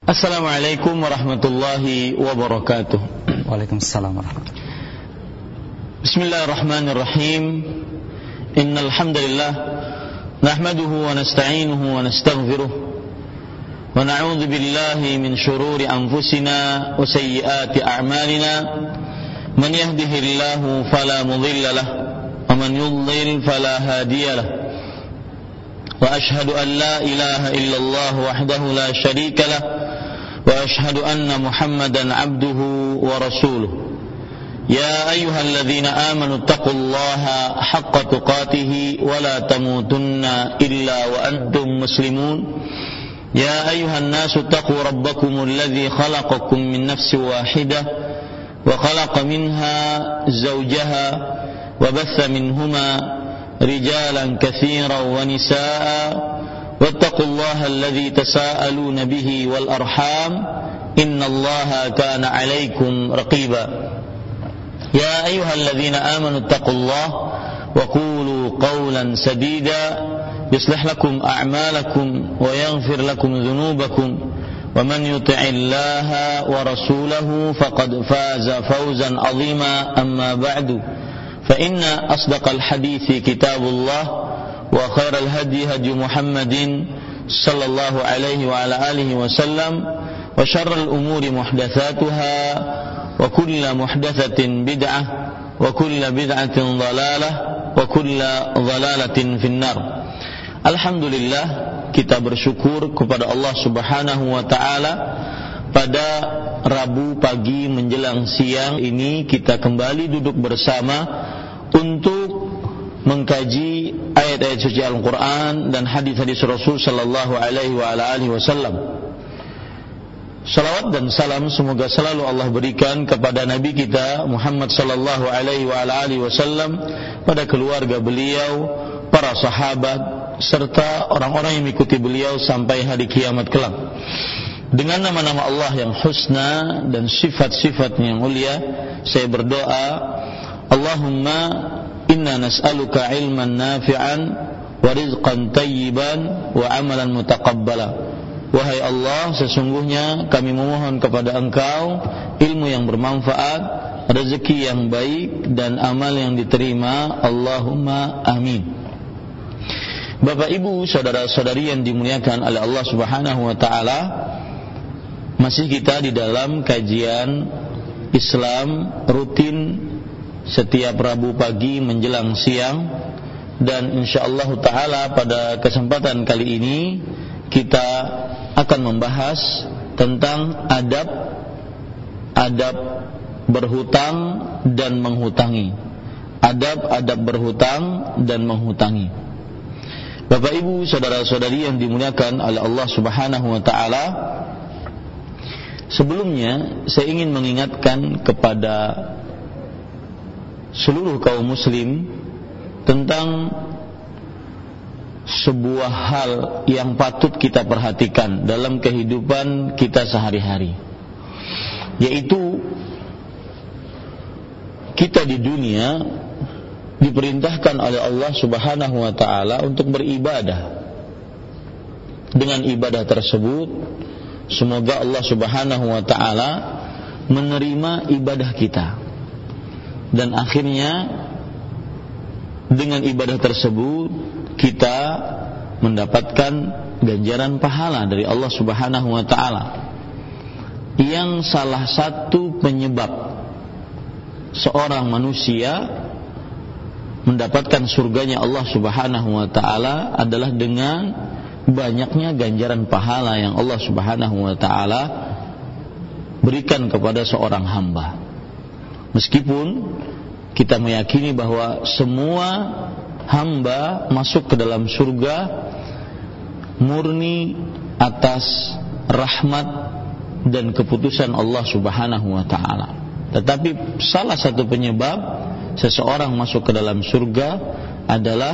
Assalamualaikum warahmatullahi wabarakatuh. Waalaikumsalam warahmatullahi wabarakatuh. Bismillahirrahmanirrahim. Innal hamdalillah nahmaduhu wa nasta'inuhu wa nastaghfiruh wa na'udzu billahi min shururi anfusina wa sayyiati a'malina. Man yahdihillahu fala mudilla lahu wa man yudlil fala hadiya lahu. Wa ashhadu an la ilaha illallah wahdahu la syarika lahu wa ashhadu anna Muhammadan abduhu wa rasuluh. Ya ayyuhalladzina amanu taqullaha haqqa tuqatih wa la tamutunna illa wa antum muslimun. Ya ayyuhan nasu taqu rabbakumul ladzi khalaqakum min nafsin wahidah wa khalaqa minha zawjaha wa batha minhuma rijalan katsiran wa nisaa. واتقوا الله الذي تساءلون به والأرحام إن الله كان عليكم رقيبا يا أيها الذين آمنوا اتقوا الله وقولوا قولا سديدا يصلح لكم أعمالكم ويغفر لكم ذنوبكم ومن يطع الله ورسوله فقد فاز فوزا عظيما أما بعد فإن أصدق الحديث كتاب الله وخير الهدي هدي محمد صلى الله عليه وعلى آله وسلم وشر الأمور محدثاتها وكل محدثة بدعة وكل بدعة ضلالة وكل ضلالة في النار. Alhamdulillah, kita bersyukur kepada Allah Subhanahu wa taala. Pada Rabu pagi menjelang siang ini kita kembali duduk bersama untuk mengkaji ayat-ayat suci Al-Quran dan hadis-hadis Rasul sallallahu alaihi wa ala alihi wasallam. Salawat dan salam semoga selalu Allah berikan kepada Nabi kita Muhammad sallallahu alaihi wa ala alihi wasallam, pada keluarga beliau, para sahabat serta orang-orang yang mengikuti beliau sampai hari kiamat kelak. Dengan nama-nama Allah yang husna dan sifat-sifatnya yang mulia, saya berdoa, Allahumma inna nas'aluka ilman nafi'an wa rizqan tayyiban wa amalan mutaqabbala. Wahai Allah, sesungguhnya kami memohon kepada Engkau ilmu yang bermanfaat, rezeki yang baik dan amal yang diterima. Allahumma amin. Bapak Ibu, saudara-saudari yang dimuliakan oleh Allah Subhanahu wa taala, masih kita di dalam kajian Islam rutin setiap Rabu pagi menjelang siang, dan insyaallah taala pada kesempatan kali ini kita akan membahas tentang adab berhutang dan menghutangi. Adab berhutang dan menghutangi. Bapak Ibu, saudara-saudari yang dimuliakan oleh Allah Subhanahu wa taala, sebelumnya saya ingin mengingatkan kepada seluruh kaum muslim tentang sebuah hal yang patut kita perhatikan dalam kehidupan kita sehari-hari, yaitu kita di dunia diperintahkan oleh Allah Subhanahu wa taala untuk beribadah. Dengan ibadah tersebut semoga Allah Subhanahu wa taala menerima ibadah kita, dan akhirnya dengan ibadah tersebut kita mendapatkan ganjaran pahala dari Allah Subhanahu wa taala, yang salah satu penyebab seorang manusia mendapatkan surganya Allah Subhanahu wa taala adalah dengan banyaknya ganjaran pahala yang Allah Subhanahu wa taala berikan kepada seorang hamba. Meskipun kita meyakini bahwa semua hamba masuk ke dalam surga murni atas rahmat dan keputusan Allah Subhanahu wa taala. Tetapi salah satu penyebab seseorang masuk ke dalam surga adalah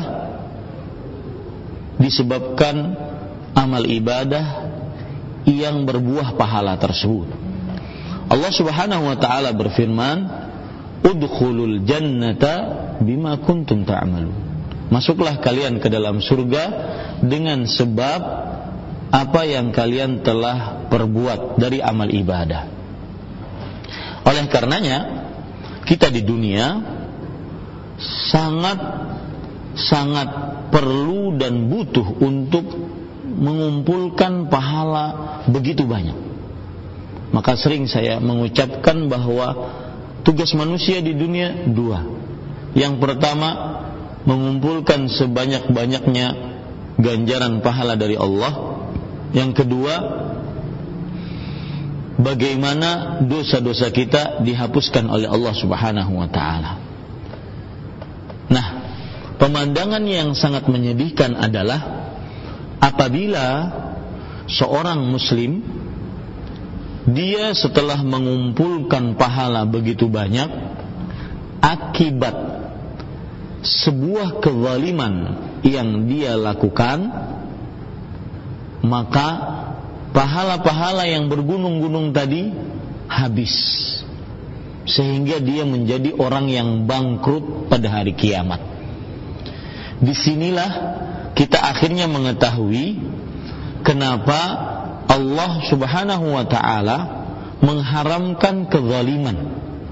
disebabkan amal ibadah yang berbuah pahala tersebut. Allah Subhanahu wa taala berfirman, udkhulul jannata bima kuntum ta'malun. Masuklah kalian ke dalam surga dengan sebab apa yang kalian telah perbuat dari amal ibadah. Oleh karenanya, kita di dunia sangat perlu dan butuh untuk mengumpulkan pahala begitu banyak. Maka sering saya mengucapkan bahwa tugas manusia di dunia dua. Yang pertama, mengumpulkan sebanyak-banyaknya ganjaran pahala dari Allah. Yang kedua, bagaimana dosa-dosa kita dihapuskan oleh Allah Subhanahu wa ta'ala. Nah, pemandangan yang sangat menyedihkan adalah apabila seorang muslim, dia setelah mengumpulkan pahala begitu banyak akibat sebuah kezaliman yang dia lakukan, maka pahala-pahala yang bergunung-gunung tadi habis, sehingga dia menjadi orang yang bangkrut pada hari kiamat. Disinilah kita akhirnya mengetahui kenapa Allah Subhanahu wa ta'ala mengharamkan kezaliman.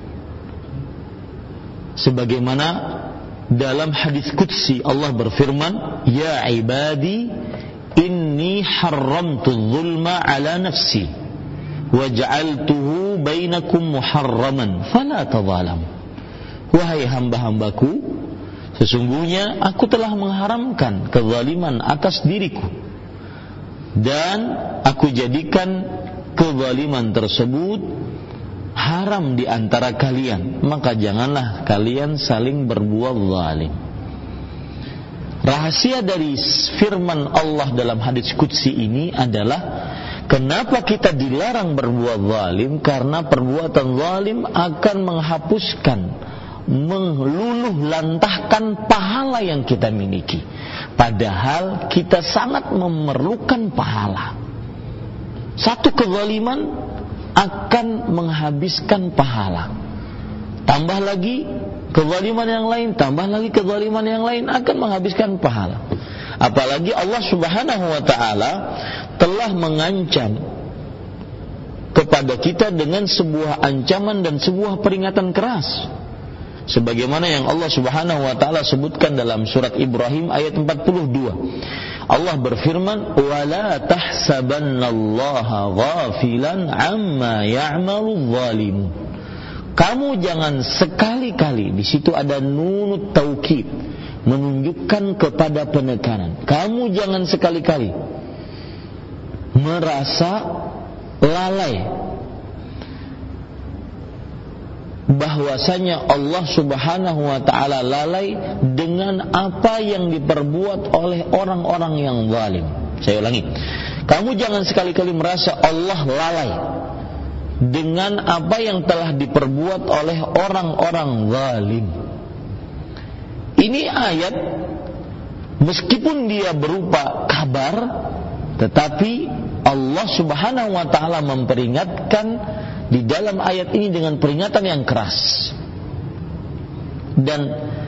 Sebagaimana dalam hadis qudsi Allah berfirman, ya ibadi inni haramtu dzulma ala nafsi wa ja'altuhu bainakum muharraman fala tadzalam. Wahai hamba-hambaku, sesungguhnya aku telah mengharamkan kezaliman atas diriku dan aku jadikan kezaliman tersebut haram di antara kalian, maka janganlah kalian saling berbuat zalim. Rahasia dari firman Allah dalam hadis qudsi ini adalah kenapa kita dilarang berbuat zalim, karena perbuatan zalim akan menghapuskan, meluluh lantahkan pahala yang kita miliki, padahal kita sangat memerlukan pahala. Satu kezaliman akan menghabiskan pahala, tambah lagi kezaliman yang lain, tambah lagi kezaliman yang lain akan menghabiskan pahala. Apalagi Allah Subhanahu wa ta'ala telah mengancam kepada kita dengan sebuah ancaman dan sebuah peringatan keras, sebagaimana yang Allah Subhanahu wa ta'ala sebutkan dalam surat Ibrahim ayat 42. Allah berfirman, wala tahsabannallaha ghafilan amma ya'malul zalimun. Kamu jangan sekali-kali, di situ ada nunut taukid, menunjukkan kepada penekanan. Kamu jangan sekali-kali merasa lalai bahwasanya Allah Subhanahu wa ta'ala lalai dengan apa yang diperbuat oleh orang-orang yang zalim. Saya ulangi, kamu jangan sekali-kali merasa Allah lalai dengan apa yang telah diperbuat oleh orang-orang zalim. Ini ayat meskipun dia berupa kabar, tetapi Allah Subhanahu wa ta'ala memperingatkan di dalam ayat ini dengan peringatan yang keras. Dan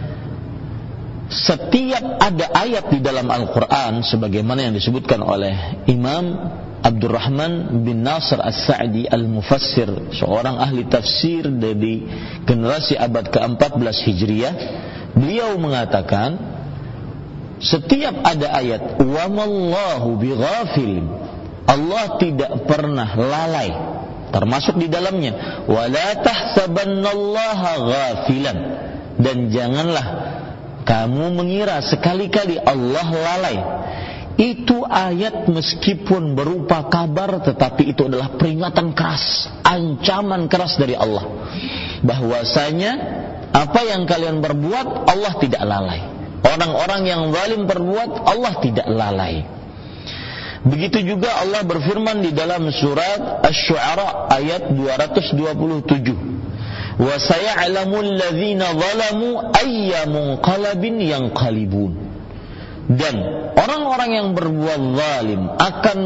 setiap ada ayat di dalam Al-Quran, sebagaimana yang disebutkan oleh Imam Abdurrahman bin Nasr As-Sa'di Al-Mufassir, seorang ahli tafsir dari generasi abad ke-14 Hijriah, beliau mengatakan setiap ada ayat wa mallahu bighafil, Allah tidak pernah lalai, termasuk di dalamnya wala tahsabannallaha ghafilan, dan janganlah kamu mengira sekali-kali Allah lalai. Itu ayat meskipun berupa kabar, tetapi itu adalah peringatan keras, ancaman keras dari Allah, bahwasanya apa yang kalian berbuat Allah tidak lalai. Orang-orang yang zalim berbuat, Allah tidak lalai. Begitu juga Allah berfirman di dalam surat Asy-Syu'ara ayat 227. Wa saya'lamul ladzina zalamu ayya munqalabin yanqalibun. Dan orang-orang yang berbuat zalim akan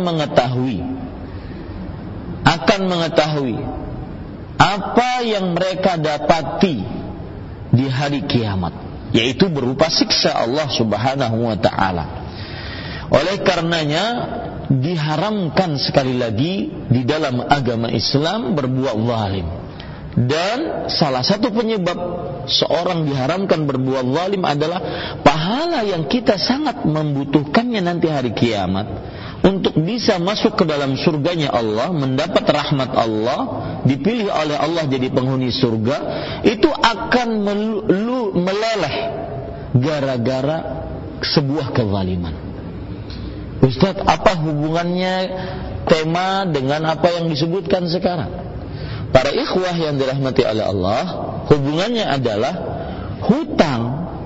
mengetahui apa yang mereka dapati di hari kiamat, yaitu berupa siksa Allah Subhanahu wa ta'ala. Oleh karenanya diharamkan sekali lagi di dalam agama Islam berbuat zalim. Dan salah satu penyebab seorang diharamkan berbuat zalim adalah pahala yang kita sangat membutuhkannya nanti hari kiamat untuk bisa masuk ke dalam surganya Allah, mendapat rahmat Allah, dipilih oleh Allah jadi penghuni surga, itu akan meleleh gara-gara sebuah kezaliman. Ustaz, apa hubungannya tema dengan apa yang disebutkan sekarang? Para ikhwah yang dirahmati oleh Allah, hubungannya adalah hutang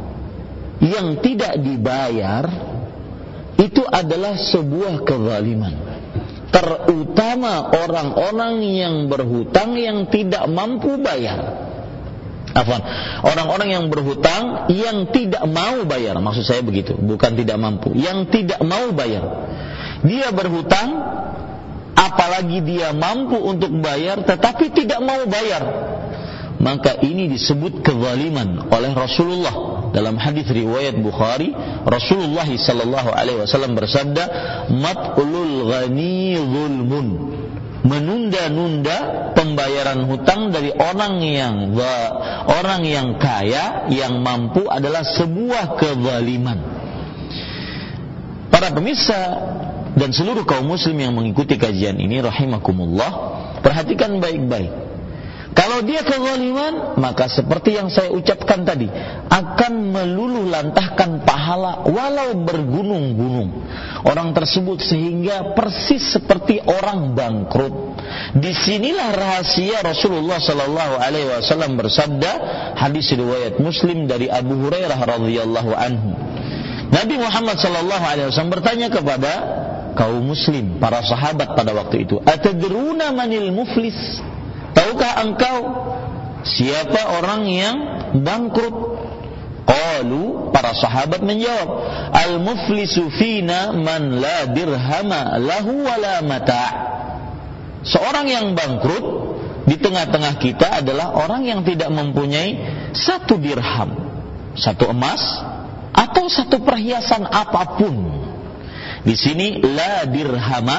yang tidak dibayar itu adalah sebuah kezaliman. Terutama orang-orang yang berhutang yang tidak mampu bayar. Orang-orang yang berhutang yang tidak mau bayar, maksud saya begitu, bukan tidak mampu, yang tidak mau bayar. Dia berhutang, apalagi dia mampu untuk bayar tetapi tidak mau bayar, maka ini disebut kezaliman oleh Rasulullah. Dalam hadis riwayat Bukhari, Rasulullah sallallahu alaihi wasallam bersabda, "Mat'ulul ghani zulmun." Menunda-nunda pembayaran hutang dari orang yang kaya, yang mampu adalah sebuah kezaliman. Para pemirsa dan seluruh kaum muslim yang mengikuti kajian ini rahimakumullah, perhatikan baik-baik. Kalau dia kezaliman, maka seperti yang saya ucapkan tadi, akan meluluh lantahkan pahala walau bergunung-gunung orang tersebut, sehingga persis seperti orang bangkrut. Disinilah rahasia Rasulullah sallallahu alaihi wasallam bersabda, hadis riwayat Muslim dari Abu Hurairah radhiyallahu anhu. Nabi Muhammad sallallahu alaihi wasallam bertanya kepada kaum muslim, para sahabat pada waktu itu, "Atadruna manil muflis?" Tahukah engkau siapa orang yang bangkrut? Qalu, para sahabat menjawab, "Al-muflisu fina man la dirhama lahu wala mata'." Seorang yang bangkrut di tengah-tengah kita adalah orang yang tidak mempunyai satu dirham, satu emas, atau satu perhiasan apapun. Di sini la dirhama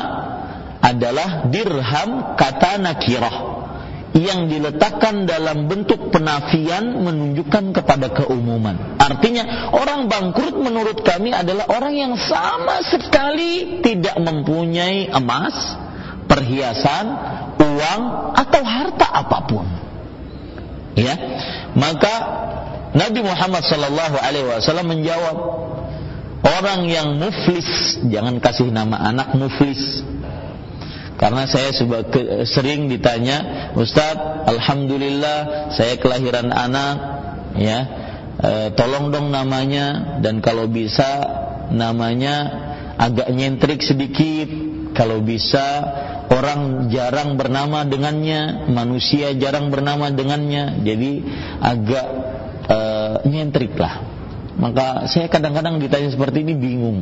adalah dirham kata nakirah yang diletakkan dalam bentuk penafian menunjukkan kepada keumuman. Artinya orang bangkrut menurut kami adalah orang yang sama sekali tidak mempunyai emas, perhiasan, uang atau harta apapun. Ya, maka Nabi Muhammad sallallahu alaihi wasallam menjawab, orang yang muflis, jangan kasih nama anak muflis. Karena saya sering ditanya, "Ustaz, alhamdulillah saya kelahiran anak, ya, tolong dong namanya, dan kalau bisa namanya agak nyentrik sedikit, kalau bisa orang jarang bernama dengannya, manusia jarang bernama dengannya, jadi agak nyentrik lah." Maka saya kadang-kadang ditanya seperti ini bingung.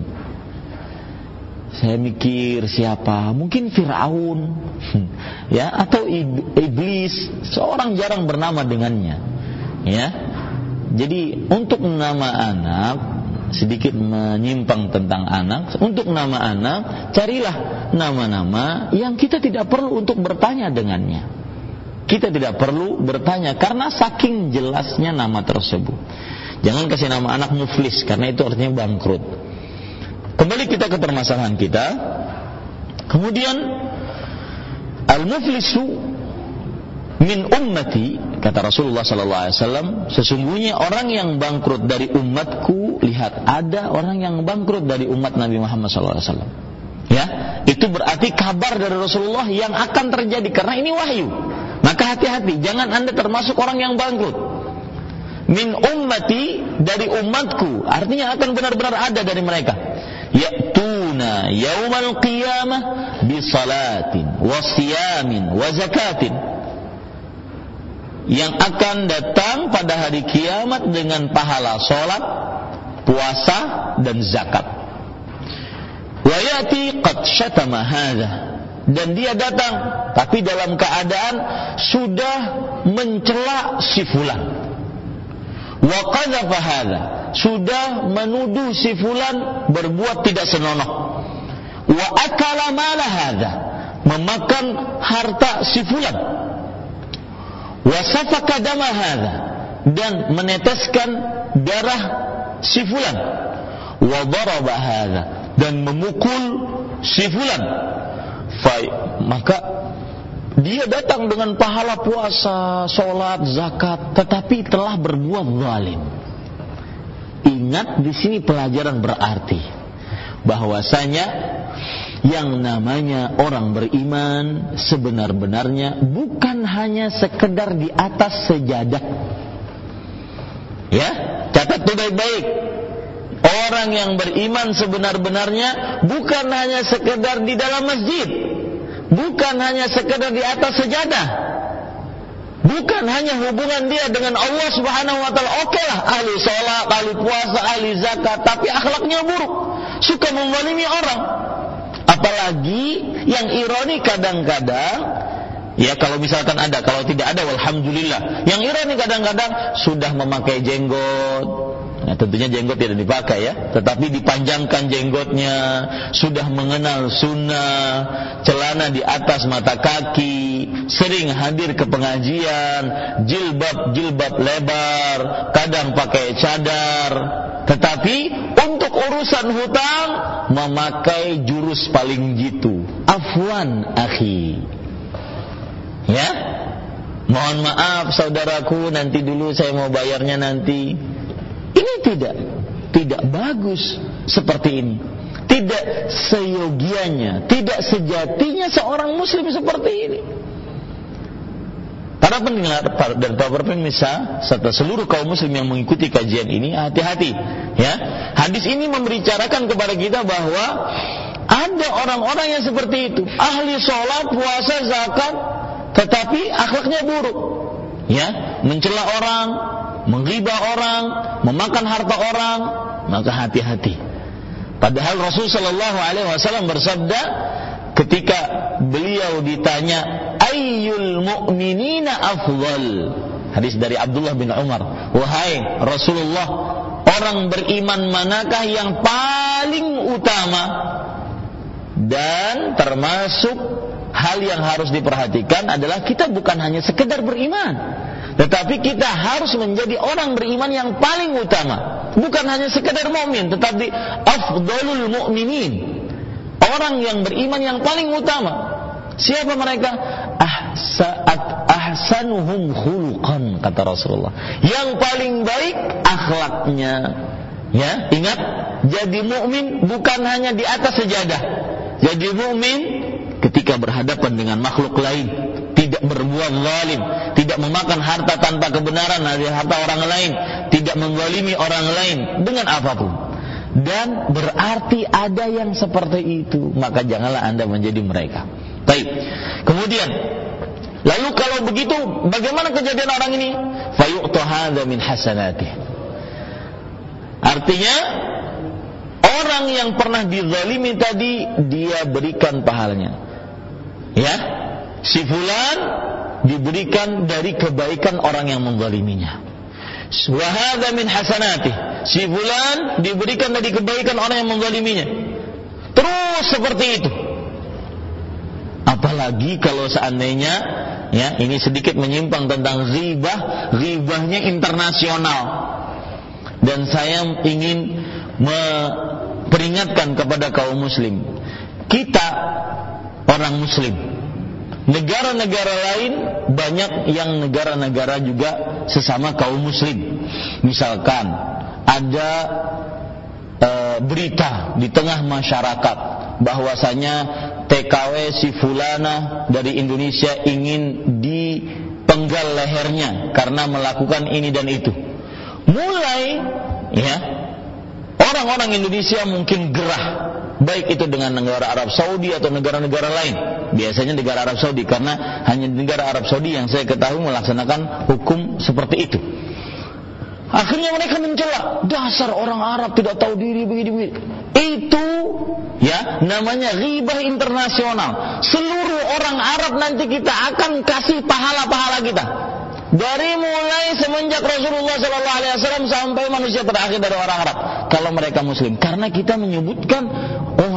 Saya mikir siapa? Mungkin Fir'aun, ya, atau iblis. Seorang jarang bernama dengannya, ya. Jadi untuk nama anak, sedikit menyimpang tentang anak. Untuk nama anak, carilah nama-nama yang kita tidak perlu untuk bertanya dengannya. Kita tidak perlu bertanya karena saking jelasnya nama tersebut. Jangan kasih nama anak muflis, karena itu artinya bangkrut. Kembali kita ke permasalahan kita. Kemudian al-muflisu min ummati, kata Rasulullah sallallahu alaihi wasallam, sesungguhnya orang yang bangkrut dari umatku, lihat, ada orang yang bangkrut dari umat Nabi Muhammad sallallahu alaihi wasallam. Ya, itu berarti kabar dari Rasulullah yang akan terjadi karena ini wahyu. Maka hati-hati, jangan Anda termasuk orang yang bangkrut. Min ummati, dari umatku, artinya akan benar-benar ada dari mereka. Ya'tuna yaumal qiyamah bi salatin wa siyamin wa zakatin, yang akan datang pada hari kiamat dengan pahala salat, puasa dan zakat. Wa yati qad syatama hadza, dan dia datang tapi dalam keadaan sudah mencela si fulan. Wa qadhafa hadza, sudah menuduh si fulan berbuat tidak senonoh. wa akala mala hadza, memakan harta si fulan, wa safaka dama hadza, dan meneteskan darah si fulan, wa daraba hadza, dan memukul si fulan, maka dia datang dengan pahala puasa, sholat, zakat, tetapi telah berbuat zalim. Ingat, di sini pelajaran berarti bahwasanya yang namanya orang beriman sebenar-benarnya bukan hanya sekedar di atas sejadah. Ya, catat itu baik-baik. Orang yang beriman sebenar-benarnya bukan hanya sekedar di dalam masjid, bukan hanya sekedar di atas sejadah, bukan hanya hubungan dia dengan Allah Subhanahu wa taala. Oke lah, ahli sholat, ahli puasa, ahli zakat, tapi akhlaknya buruk, suka menzalimi orang. Apalagi yang ironi kadang-kadang, ya kalau misalkan ada, kalau tidak ada walhamdulillah. Yang ironi kadang-kadang sudah memakai jenggot. Nah, tentunya jenggot tidak dipakai ya, tetapi dipanjangkan jenggotnya, sudah mengenal sunnah, celana di atas mata kaki, sering hadir ke pengajian, jilbab lebar, kadang pakai cadar, tetapi untuk urusan hutang memakai jurus paling jitu. Afwan akhi. Ya, mohon maaf saudaraku, nanti dulu saya mau bayarnya nanti. Ini tidak bagus seperti ini. Tidak seyogianya, tidak sejatinya seorang muslim seperti ini. Para pendengar dan para pemirsa serta seluruh kaum muslim yang mengikuti kajian ini, hati-hati ya. Hadis ini membicarakan kepada kita bahwa ada orang-orang yang seperti itu, ahli sholat, puasa, zakat, tetapi akhlaknya buruk. Ya, mencela orang, menghibah orang, memakan harta orang, maka hati-hati. Padahal Rasul sallallahu alaihi wasallam bersabda ketika beliau ditanya ayyul mu'minina afdal, hadis dari Abdullah bin Umar, wahai Rasulullah, orang beriman manakah yang paling utama? Dan termasuk hal yang harus diperhatikan adalah kita bukan hanya sekedar beriman, tetapi kita harus menjadi orang beriman yang paling utama. Bukan hanya sekedar mukmin, tetapi afdalul mu'minin, orang yang beriman yang paling utama. Siapa mereka? Ahsanuhum khuluqan, kata Rasulullah, yang paling baik akhlaknya. Ya, ingat, jadi mukmin bukan hanya di atas sejadah. Jadi mukmin ketika berhadapan dengan makhluk lain, tidak berbuat zalim, tidak memakan harta tanpa kebenaran dari harta orang lain, tidak menzalimi orang lain dengan apapun. Dan berarti ada yang seperti itu, maka janganlah Anda menjadi mereka. Baik. Kemudian, lalu kalau begitu bagaimana kejadian orang ini? Fayu'ta hadza min hasanatih. Artinya orang yang pernah dizalimi tadi dia berikan pahalanya. Ya, si fulan diberikan dari kebaikan orang yang menzaliminya. Wa hadza min hasanatih. Si fulan diberikan dari kebaikan orang yang menzaliminya. Terus seperti itu. Apalagi kalau seandainya, ya, ini sedikit menyimpang tentang ghibah, ghibahnya internasional. Dan saya ingin memperingatkan kepada kaum muslim, kita orang muslim, negara-negara lain banyak yang negara-negara juga sesama kaum muslim. Misalkan ada berita di tengah masyarakat bahwasanya TKW si fulana dari Indonesia ingin dipenggal lehernya karena melakukan ini dan itu. Mulai, ya, orang-orang Indonesia mungkin gerah, baik itu dengan negara Arab Saudi atau negara-negara lain. Biasanya negara Arab Saudi, karena hanya negara Arab Saudi yang saya ketahui melaksanakan hukum seperti itu. Akhirnya mereka mencela, dasar orang Arab tidak tahu diri begini-begini. Itu, ya, namanya ghibah internasional. Seluruh orang Arab nanti kita akan kasih pahala-pahala kita. Dari mulai semenjak Rasulullah SAW sampai manusia terakhir dari orang Arab, kalau mereka muslim, karena kita menyebutkan orang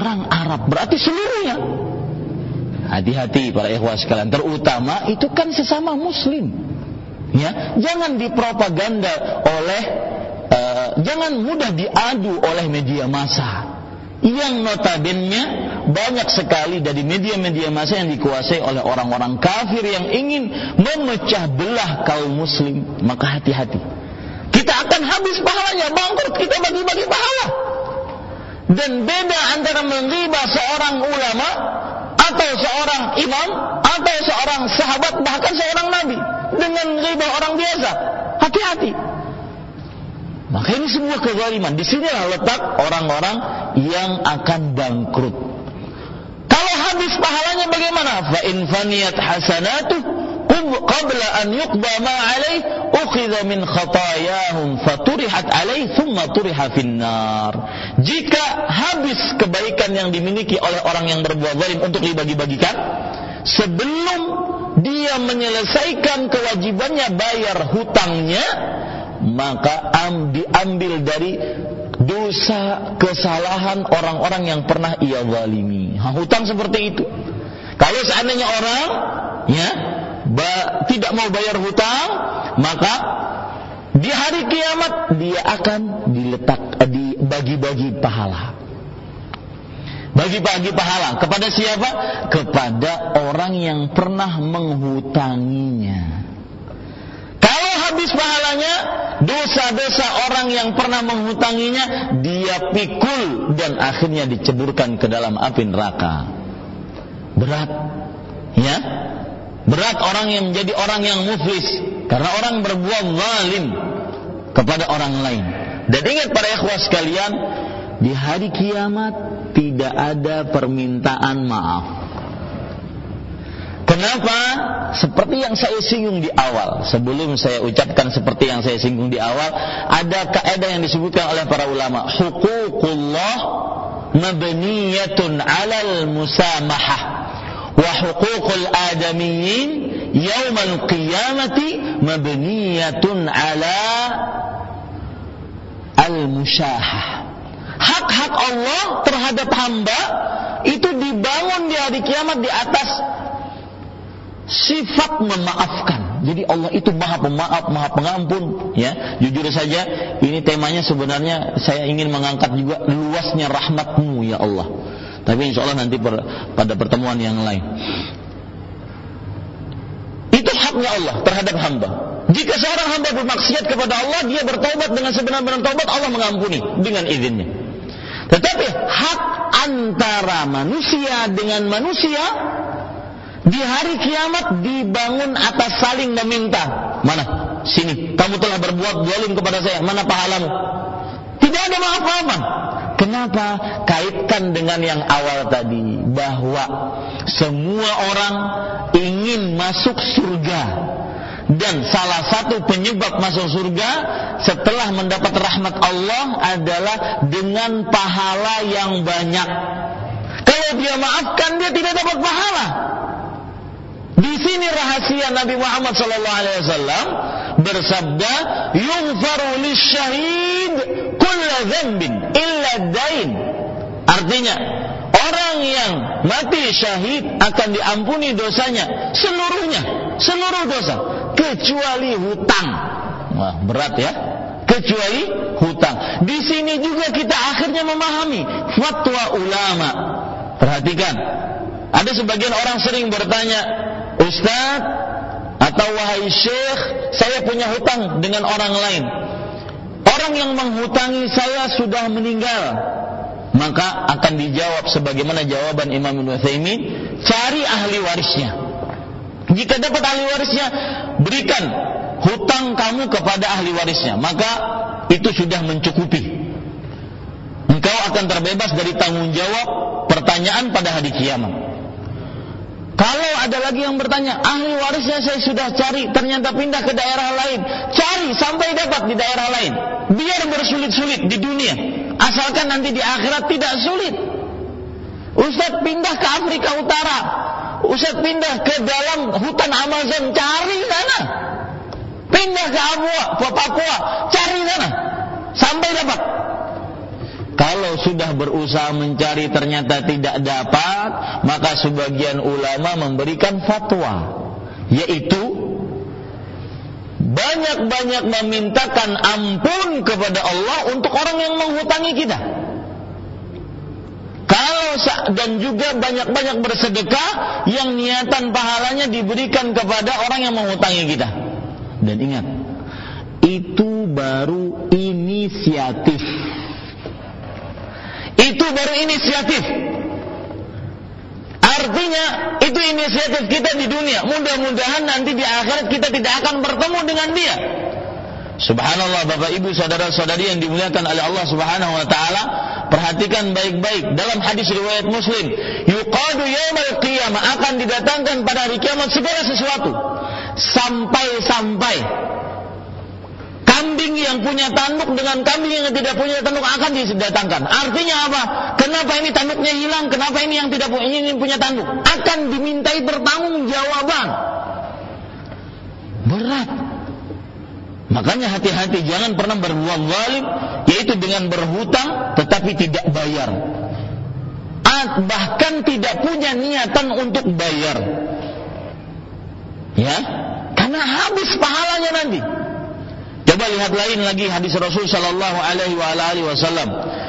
Arab, berarti seluruhnya. Hati-hati para ikhwah sekalian, terutama itu kan sesama muslim. Ya, jangan dipropaganda oleh jangan mudah diadu oleh media massa. Yang notabene banyak sekali dari media-media massa yang dikuasai oleh orang-orang kafir yang ingin memecah belah kaum muslim. Maka hati-hati. Kita akan habis pahalanya, bangkrut kita bagi-bagi pahala. Dan beda antara menghibah seorang ulama atau seorang imam atau seorang sahabat, bahkan seorang nabi, dengan ghibah orang biasa. Hati-hati. Maka ini sebuah kezaliman. Di sinilah letak orang-orang yang akan bangkrut. Kalau habis pahalanya bagaimana? Fa in faniyat hasanatuh qabla an yuqda ma alaih ukhidha min khatayahum faturihat alaih thumma turiha finnar. Jika habis kebaikan yang dimiliki oleh orang yang berbuat zalim untuk dibagi-bagikan, sebelum dia menyelesaikan kewajibannya bayar hutangnya, maka diambil dari dosa kesalahan orang-orang yang pernah ia zalimi. Hutang seperti itu. Kalau seandainya orang tidak mau bayar hutang, maka di hari kiamat dia akan dibagi-bagi pahala. Bagi-bagi pahala kepada siapa? Kepada orang yang pernah menghutanginya. Kalau habis pahalanya, dosa-dosa orang yang pernah menghutanginya dia pikul dan akhirnya diceburkan ke dalam api neraka. Berat, ya? Berat orang yang menjadi orang yang muflis karena orang berbuat zalim kepada orang lain. Dan ingat para ikhwah sekalian, di hari kiamat tidak ada permintaan maaf. Kenapa? Seperti yang saya singgung di awal. Sebelum saya ucapkan seperti yang saya singgung di awal, ada kaidah yang disebutkan oleh para ulama. Huququllah mabniyatun 'alal musamahah wa huququl adamiyyin yaumal qiyamati mabniyatun 'ala al-musyahah. Hak-hak Allah terhadap hamba itu dibangun di hari kiamat di atas sifat memaafkan. Jadi Allah itu Maha Pemaaf, Maha Pengampun, ya. Jujur saja, ini temanya sebenarnya saya ingin mengangkat juga luasnya rahmat-Mu ya Allah. Tapi insyaallah nanti pada pertemuan yang lain. Itu haknya Allah terhadap hamba. Jika seorang hamba bermaksiat kepada Allah, dia bertaubat dengan sebenar-benar taubat, Allah mengampuni dengan izinnya. Tetapi hak antara manusia dengan manusia di hari kiamat dibangun atas saling meminta. Mana? Sini, kamu telah berbuat zalim kepada saya, mana pahalamu? Tidak ada maaf-maafan. Kenapa? Kaitkan dengan yang awal tadi, bahwa semua orang ingin masuk surga. Dan salah satu penyebab masuk surga setelah mendapat rahmat Allah adalah dengan pahala yang banyak. Kalau dia maafkan, dia tidak dapat pahala. Di sini rahasia Nabi Muhammad SAW bersabda, "Yughfaru lisyahid kulla dzambin illa dain." Artinya, orang yang mati syahid akan diampuni dosanya seluruhnya, seluruh dosa, kecuali hutang. Wah, berat ya. Kecuali hutang. Di sini juga kita akhirnya memahami fatwa ulama. Perhatikan, ada sebagian orang sering bertanya, "Ustaz atau wahai syekh, saya punya hutang dengan orang lain. Orang yang menghutangi saya sudah meninggal." Maka akan dijawab sebagaimana jawaban Imam Ibnu Utsaimin, cari ahli warisnya. Jika dapat ahli warisnya, berikan hutang kamu kepada ahli warisnya, maka itu sudah mencukupi. Engkau akan terbebas dari tanggung jawab pertanyaan pada hari kiamat. Kalau ada lagi yang bertanya, ahli warisnya saya sudah cari, ternyata pindah ke daerah lain. Cari sampai dapat di daerah lain. Biar bersulit-sulit di dunia, asalkan nanti di akhirat tidak sulit. Ustaz pindah ke Afrika Utara, Ustaz pindah ke dalam hutan Amazon, cari sana. Pindah ke Papua, cari sana sampai dapat. Kalau sudah berusaha mencari ternyata tidak dapat, maka sebagian ulama memberikan fatwa, yaitu banyak-banyak memintakan ampun kepada Allah untuk orang yang menghutangi kita. Dan juga banyak-banyak bersedekah yang niatan pahalanya diberikan kepada orang yang menghutangi kita. Dan ingat, itu baru inisiatif. Itu baru inisiatif. Artinya itu inisiatif kita di dunia. Mudah-mudahan nanti di akhirat kita tidak akan bertemu dengan dia. Subhanallah, Bapak Ibu saudara-saudari yang dimuliakan oleh Allah Subhanahu wa taala, perhatikan baik-baik dalam hadis riwayat Muslim, yuqadu yaumal qiyamah, akan didatangkan pada hari kiamat segala sesuatu, sampai kambing yang punya tanduk dengan kambing yang tidak punya tanduk akan didatangkan. Artinya apa? Kenapa ini tanduknya hilang? Kenapa ini yang tidak punya tanduk? Akan dimintai pertanggungjawaban. Berat. Makanya hati-hati, jangan pernah berbuat zalim, yaitu dengan berhutang tetapi tidak bayar, bahkan tidak punya niatan untuk bayar, ya, karena habis pahalanya nanti. Coba lihat lain lagi hadis Rasul sallallahu alaihi wasallam.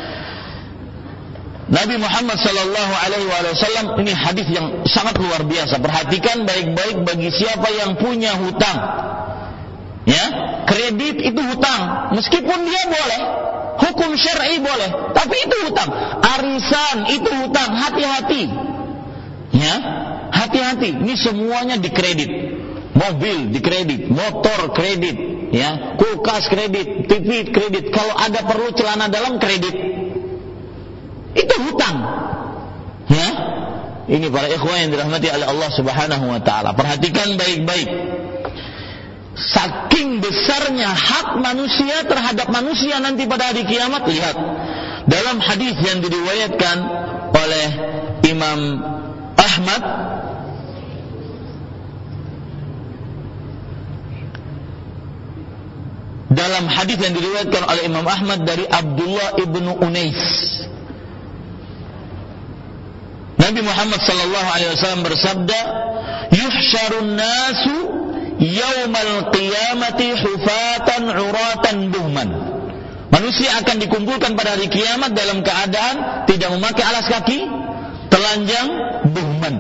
Nabi Muhammad sallallahu alaihi wasallam, ini hadis yang sangat luar biasa. Perhatikan baik-baik bagi siapa yang punya hutang. Ya, kredit itu hutang, meskipun dia boleh, hukum syar'i boleh, tapi itu hutang. Arisan itu hutang, hati-hati. Ya, hati-hati. Ini semuanya dikredit. Mobil dikredit, motor kredit, ya, kulkas kredit, TV kredit. Kalau ada perlu celana dalam kredit, itu hutang. Ya, ini para ikhwan yang dirahmati oleh Allah Subhanahu wa taala. Perhatikan baik-baik. Saking besarnya hak manusia terhadap manusia nanti pada hari kiamat. Lihat dalam hadis yang diriwayatkan oleh Imam Ahmad, dalam hadis yang diriwayatkan oleh Imam Ahmad dari Abdullah ibnu Unais, Nabi Muhammad sallallahu alaihi wasallam bersabda, yuhsyarun nasu yaumal qiyamati hufatan uratan buhman. Manusia akan dikumpulkan pada hari kiamat dalam keadaan tidak memakai alas kaki, telanjang, buhman.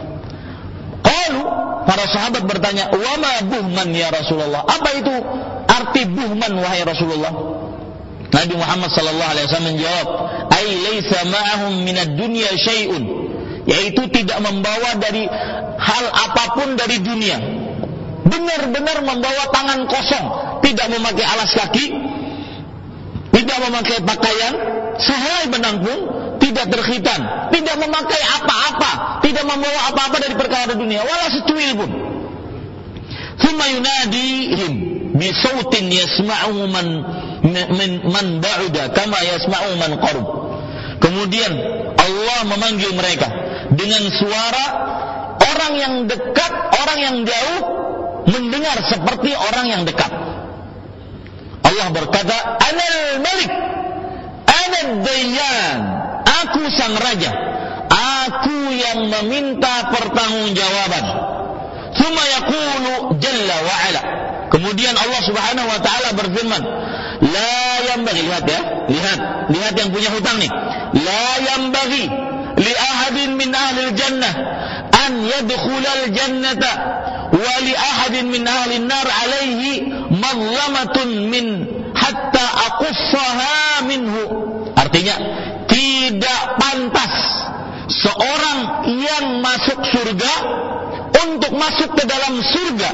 Qalu, para sahabat bertanya, wa ma buhman ya Rasulullah? Apa itu arti buhman wahai Rasulullah? Nabi Muhammad sallallahu alaihi wasallam menjawab, ai laisa ma'ahum minad dunya syai'un, yaitu tidak membawa dari hal apapun dari dunia. Benar-benar membawa tangan kosong, tidak memakai alas kaki, tidak memakai pakaian, sehelai benang pun tidak terkhitan, tidak memakai apa-apa, tidak membawa apa-apa dari perkara dunia, wala secuil pun. Thumma yunadihim bi sautin yasma'u man ba'uda kama yasma'u man qarub. Kemudian Allah memanggil mereka dengan suara orang yang dekat, orang yang jauh mendengar seperti orang yang dekat. Allah berkata, Anal Malik, Anad Dayyan, aku sang raja, aku yang meminta pertanggungjawaban. Tsumma yaqulu jalla wa ala. Kemudian Allah Subhanahu wa taala berfirman, la yambaghi, lihat ya, lihat yang punya hutang nih. La yambaghi li ahadin min ahli jannah an yadkhulal jannata wa li ahadin min ahli an-nar alaihi mazlamatun min hatta aqussaha minhu. Artinya, tidak pantas seorang yang masuk surga untuk masuk ke dalam surga,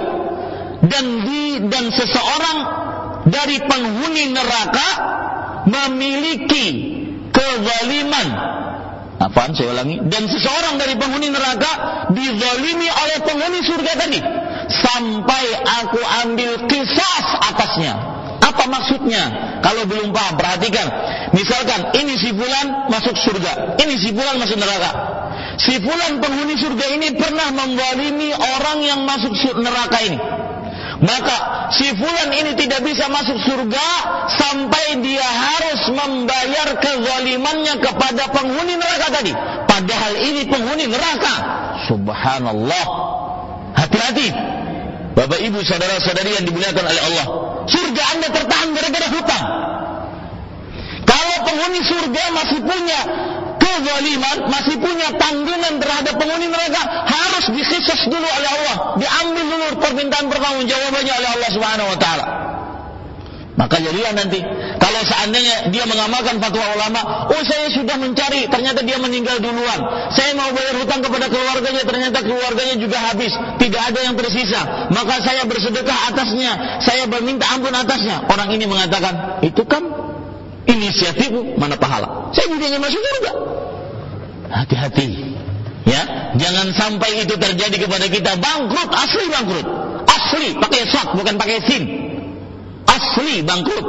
dan seseorang dari penghuni neraka memiliki kezaliman. Apaan, saya ulangi. Dan seseorang dari penghuni neraka dizalimi oleh penghuni surga tadi, sampai aku ambil qisas atasnya. Apa maksudnya? Kalau belum paham, perhatikan. Misalkan ini si fulan masuk surga, ini si fulan masuk neraka. Si fulan penghuni surga ini pernah menzalimi orang yang masuk neraka ini. maka si fulan ini tidak bisa masuk surga sampai dia harus membayar kezalimannya kepada penghuni neraka tadi. Padahal ini penghuni neraka. Subhanallah. Hati-hati, Bapak Ibu saudara-saudari yang dimuliakan oleh Allah. Surga Anda tertahan gara-gara hutang. Kalau penghuni surga masih punya kezaliman, masih punya tanggungan terhadap penghuni neraka, harus dikisos dulu oleh Allah, diambil dulu permintaan pertanggungjawabannya oleh Allah Subhanahu wa taala. Maka jadilah nanti kalau seandainya dia mengamalkan fatwa ulama, oh saya sudah mencari, ternyata dia meninggal duluan. Saya mau bayar hutang kepada keluarganya, ternyata keluarganya juga habis, tidak ada yang tersisa. Maka saya bersedekah atasnya, saya meminta ampun atasnya. Orang ini mengatakan, itu kan inisiatifmu, mana pahala? Saya juga ingin masuk surga. Hati-hati, ya, jangan sampai itu terjadi kepada kita. Bangkrut, asli bangkrut, asli, pakai sad bukan pakai sin. Asli bangkrut.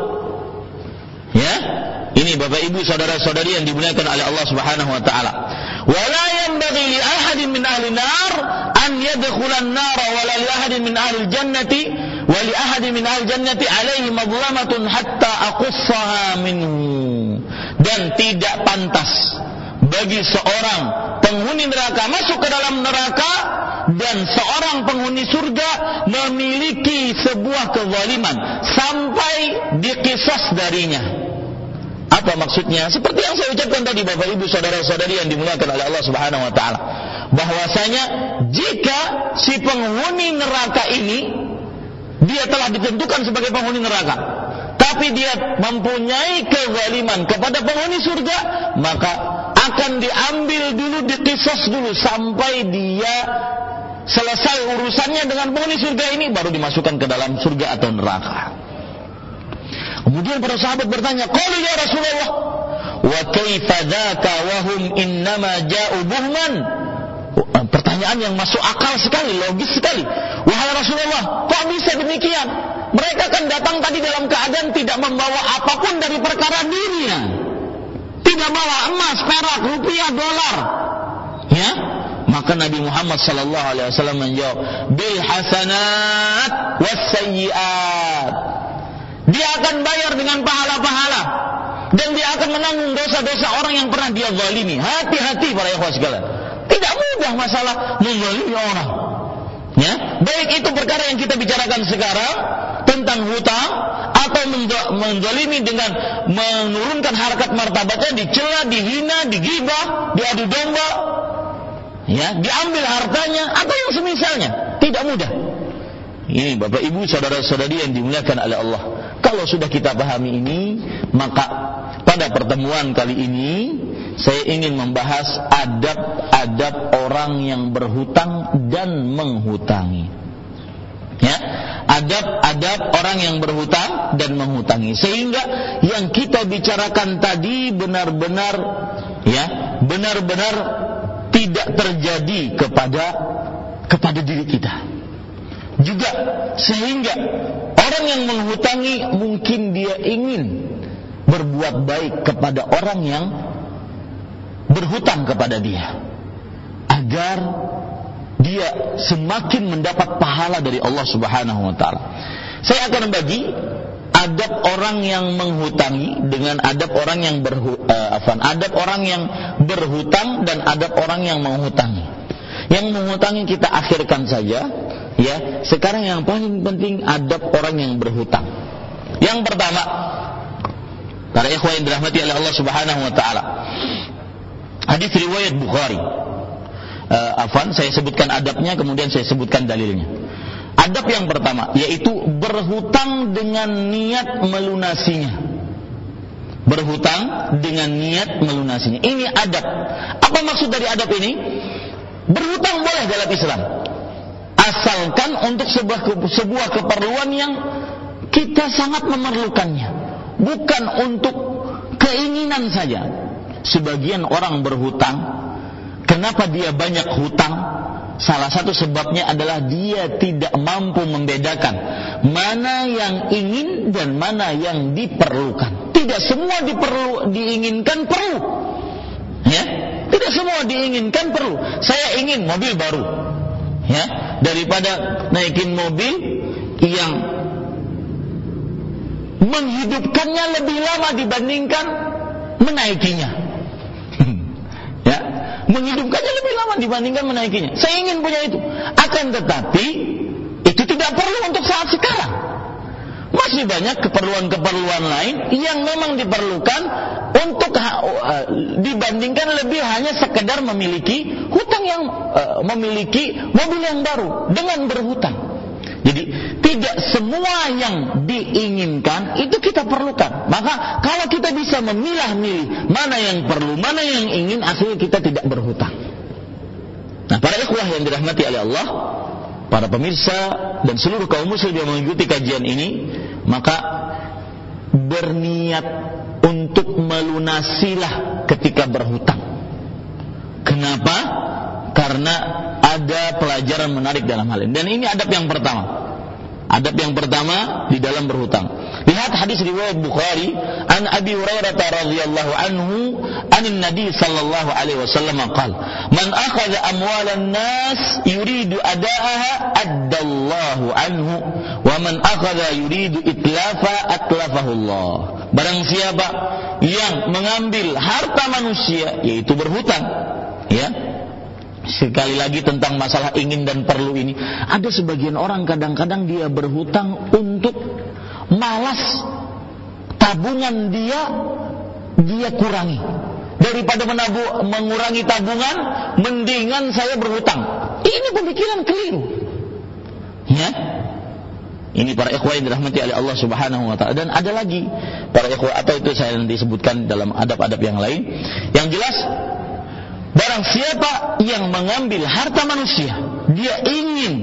Ya, ini Bapak Ibu saudara-saudari yang dimuliakan oleh Allah Subhanahu wa taala. Wala yanbaghi li ahadin min ahli nar an yadkhula an-nar wala li ahadin min ahli al-jannati wa li ahadin min ahli al-jannati alaihi madlamatun hatta aqussaha minhu. Dan tidak pantas bagi seorang penghuni neraka masuk ke dalam neraka dan seorang penghuni surga memiliki sebuah kezaliman sampai diqisas darinya. Apa maksudnya? Seperti yang saya ucapkan tadi Bapak Ibu saudara-saudari yang dimuliakan oleh Allah Subhanahu wa taala, bahwasanya jika si penghuni neraka ini dia telah ditentukan sebagai penghuni neraka, tapi dia mempunyai kezaliman kepada penghuni surga, maka akan diambil dulu, diqisas dulu sampai dia selesai urusannya dengan penghuni surga ini, baru dimasukkan ke dalam surga atau neraka. Kemudian para sahabat bertanya, qalu ya Rasulullah, wa kaifa dzaka wa hum innama ja'u buhman? Pertanyaan yang masuk akal sekali, logis sekali. Wahai Rasulullah, kok bisa demikian? Mereka kan datang tadi dalam keadaan tidak membawa apapun dari perkara dunia. Tidak bawa emas, perak, rupiah, dolar. Ya? Maka Nabi Muhammad sallallahu alaihi wasallam menjawab, bil hasanat was sayyiat. Dia akan bayar dengan pahala-pahala dan dia akan menanggung dosa-dosa orang yang pernah dia zalimi. Hati-hati para ikhwah sekalian. Tidak mudah masalah menzalimi orang. Ya, baik itu perkara yang kita bicarakan sekarang tentang hutang atau menzalimi dengan menurunkan harkat martabatnya, dicela, dihina, digibah, diadu domba, ya, diambil hartanya atau yang semisalnya. Tidak mudah. Ini Bapak Ibu saudara-saudari yang dimuliakan oleh Allah. Kalau sudah kita pahami ini, maka pada pertemuan kali ini saya ingin membahas adab-adab orang yang berhutang dan menghutangi. Ya, adab-adab orang yang berhutang dan menghutangi, sehingga yang kita bicarakan tadi benar-benar tidak terjadi kepada diri kita. Juga sehingga orang yang menghutangi mungkin dia ingin berbuat baik kepada orang yang berhutang kepada dia, agar dia semakin mendapat pahala dari Allah Subhanahu wa taala. Saya akan bagi adab orang yang menghutangi dengan adab orang yang adab orang yang berhutang dan adab orang yang menghutangi. Yang menghutangi kita akhirkan saja. Ya, sekarang yang paling penting adab orang yang berhutang. Yang pertama, para ikhwah yang dirahmati oleh Allah Subhanahu wa taala. Hadis riwayat Bukhari. Saya sebutkan adabnya, kemudian saya sebutkan dalilnya. Adab yang pertama yaitu berhutang dengan niat melunasinya. Berhutang dengan niat melunasinya. Ini adab. Apa maksud dari adab ini? Berhutang boleh dalam Islam, asalkan untuk sebuah keperluan yang kita sangat memerlukannya, bukan untuk keinginan saja. Sebagian orang berhutang, kenapa dia banyak hutang? Salah satu sebabnya adalah dia tidak mampu membedakan mana yang ingin dan mana yang diperlukan. Tidak semua diinginkan perlu. Ya, tidak semua diinginkan perlu. Saya ingin mobil baru. Ya, daripada naikin mobil yang menghidupkannya lebih lama dibandingkan menaikinya. Ya, menghidupkannya lebih lama dibandingkan menaikinya. Saya ingin punya itu. Akan tetapi itu tidak perlu untuk saat sekarang. Masih banyak keperluan-keperluan lain yang memang diperlukan untuk dibandingkan lebih hanya sekedar memiliki hutang yang memiliki mobil yang baru dengan berhutang. Jadi tidak semua yang diinginkan itu kita perlukan. Maka kalau kita bisa memilah-milih mana yang perlu, mana yang ingin, akhirnya kita tidak berhutang. Nah, para ikhwah yang dirahmati oleh Allah, para pemirsa dan seluruh kaum muslim yang mengikuti kajian ini, maka berniat untuk melunasilah ketika berhutang. Kenapa? Karena ada pelajaran menarik dalam hal ini. Dan ini adab yang pertama. Adab yang pertama di dalam berhutang. Lihat hadis riwayat Bukhari an Abi Hurairah radhiyallahu anhu anin Nabi sallallahu alaihi wasallam qala man akhadha amwalan nas yuridu adaaha addallahu anhu wa man akhadha yuridu itlafa atlafahu Allah. Barang siapa yang mengambil harta manusia, yaitu berhutang, ya. Sekali lagi tentang masalah ingin dan perlu ini, ada sebagian orang kadang-kadang dia berhutang untuk malas tabungan dia kurangi. Daripada mengurangi tabungan, mendingan saya berhutang. Ini pemikiran keliru. Ya. Ini para ikhwah yang dirahmati oleh Allah Subhanahu wa taala. Dan ada lagi para ikhwah, atau itu saya nanti sebutkan dalam adab-adab yang lain. Yang jelas, barang siapa yang mengambil harta manusia, dia ingin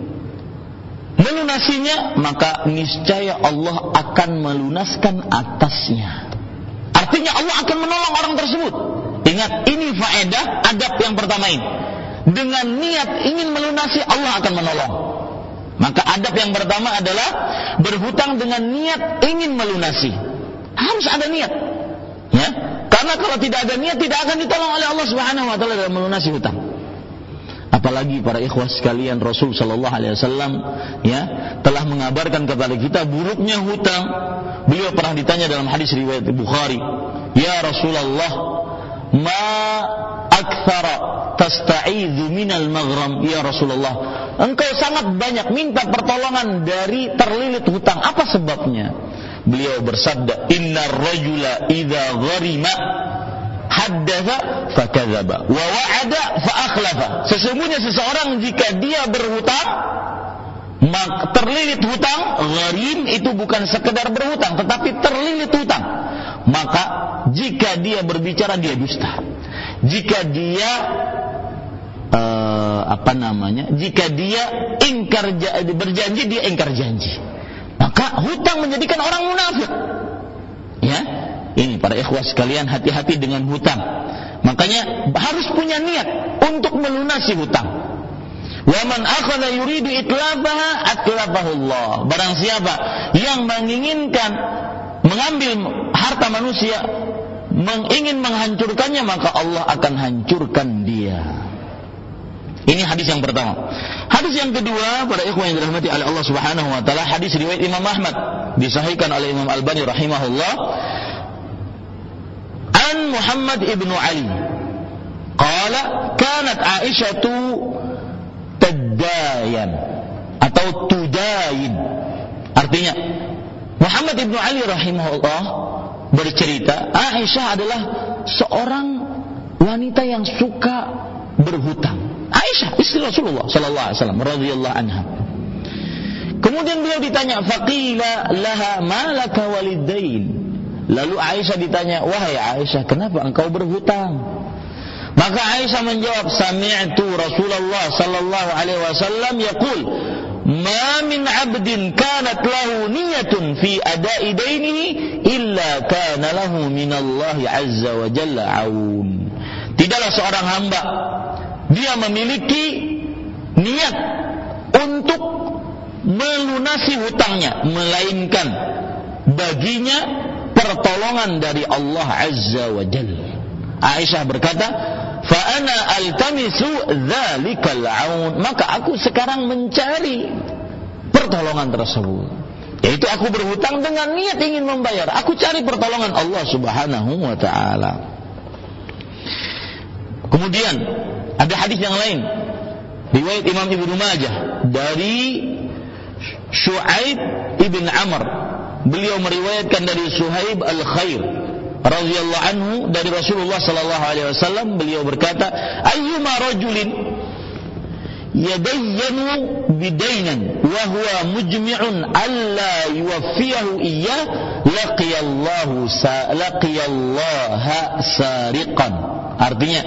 melunasinya, maka niscaya Allah akan melunaskan atasnya. Artinya Allah akan menolong orang tersebut. Ingat, ini faedah adab yang pertama ini. Dengan niat ingin melunasi, Allah akan menolong. Maka adab yang pertama adalah berhutang dengan niat ingin melunasi. Harus ada niat. Ya. Karena kalau tidak ada niat, tidak akan ditolong oleh Allah Subhanahu wa taala dalam melunasi hutang. Apalagi para ikhwah sekalian, Rasul sallallahu alaihi wasallam ya telah mengabarkan kepada kita buruknya hutang. Beliau pernah ditanya dalam hadis riwayat Bukhari, "Ya Rasulullah, ma aktsara tasta'idzu minal maghram?" Ya Rasulullah, engkau sangat banyak minta pertolongan dari terlilit hutang. Apa sebabnya? Beliau bersabda, "Innar rajula idza gharima haddatsa fakadzaba wa wa'ada fa akhlafa." Sesungguhnya seseorang jika dia berhutang, maka terlilit hutang, gharim itu bukan sekedar berhutang tetapi terlilit hutang. Maka jika dia berbicara dia dusta. Jika dia jika dia berjanji dia ingkar janji. Maka hutang menjadikan orang munafik. Ya, ini para ikhwah sekalian, hati-hati dengan hutang. Makanya harus punya niat untuk melunasi hutang. Wa man akhadha yuridu itlafaha atlafahu Allah. Barang siapa yang menginginkan mengambil harta manusia, ingin menghancurkannya, maka Allah akan hancurkan dia. Ini hadis yang pertama. Hadis yang kedua, para ikhwan yang dirahmati oleh Allah Subhanahu wa taala, hadis riwayat Imam Ahmad, disahihkan oleh Imam Albani rahimahullah. An Muhammad ibnu Ali qala kanat Aisyatu tadayan atau tudayin. Artinya Muhammad ibnu Ali rahimahullah bercerita, Aisyah adalah seorang wanita yang suka berhutang. Aisyah istri Rasulullah sallallahu alaihi wasallam radhiyallahu anha. Kemudian beliau ditanya, faqila laha ma laka walidain. Lalu Aisyah ditanya, wahai Aisyah, kenapa engkau berhutang? Maka Aisyah menjawab, sami'tu Rasulullah sallallahu alaihi wasallam yaqul, ma min 'abdin kanat lahu niyatun fi ada'i dainihi illa kana lahu minallahi 'azza wa jalla 'aun. Tidaklah seorang hamba dia memiliki niat untuk melunasi hutangnya, melainkan baginya pertolongan dari Allah Azza wa Jalla. Aisyah berkata, fa ana altamisu dzalikal aun, maka aku sekarang mencari pertolongan tersebut. Yaitu aku berhutang dengan niat ingin membayar. Aku cari pertolongan Allah Subhanahu wa ta'ala. Kemudian ada hadis yang lain, riwayat Imam Ibnu Majah dari Syu'aib ibn Amr. Beliau meriwayatkan dari Suhaib al-Khair radhiyallahu anhu dari Rasulullah sallallahu alaihi wasallam, beliau berkata, ayyuma rajulin yadayyanu bidainan wa huwa mujmi'un alla yuwaffiyahu iyyah laqiyallaha sariqan. Artinya,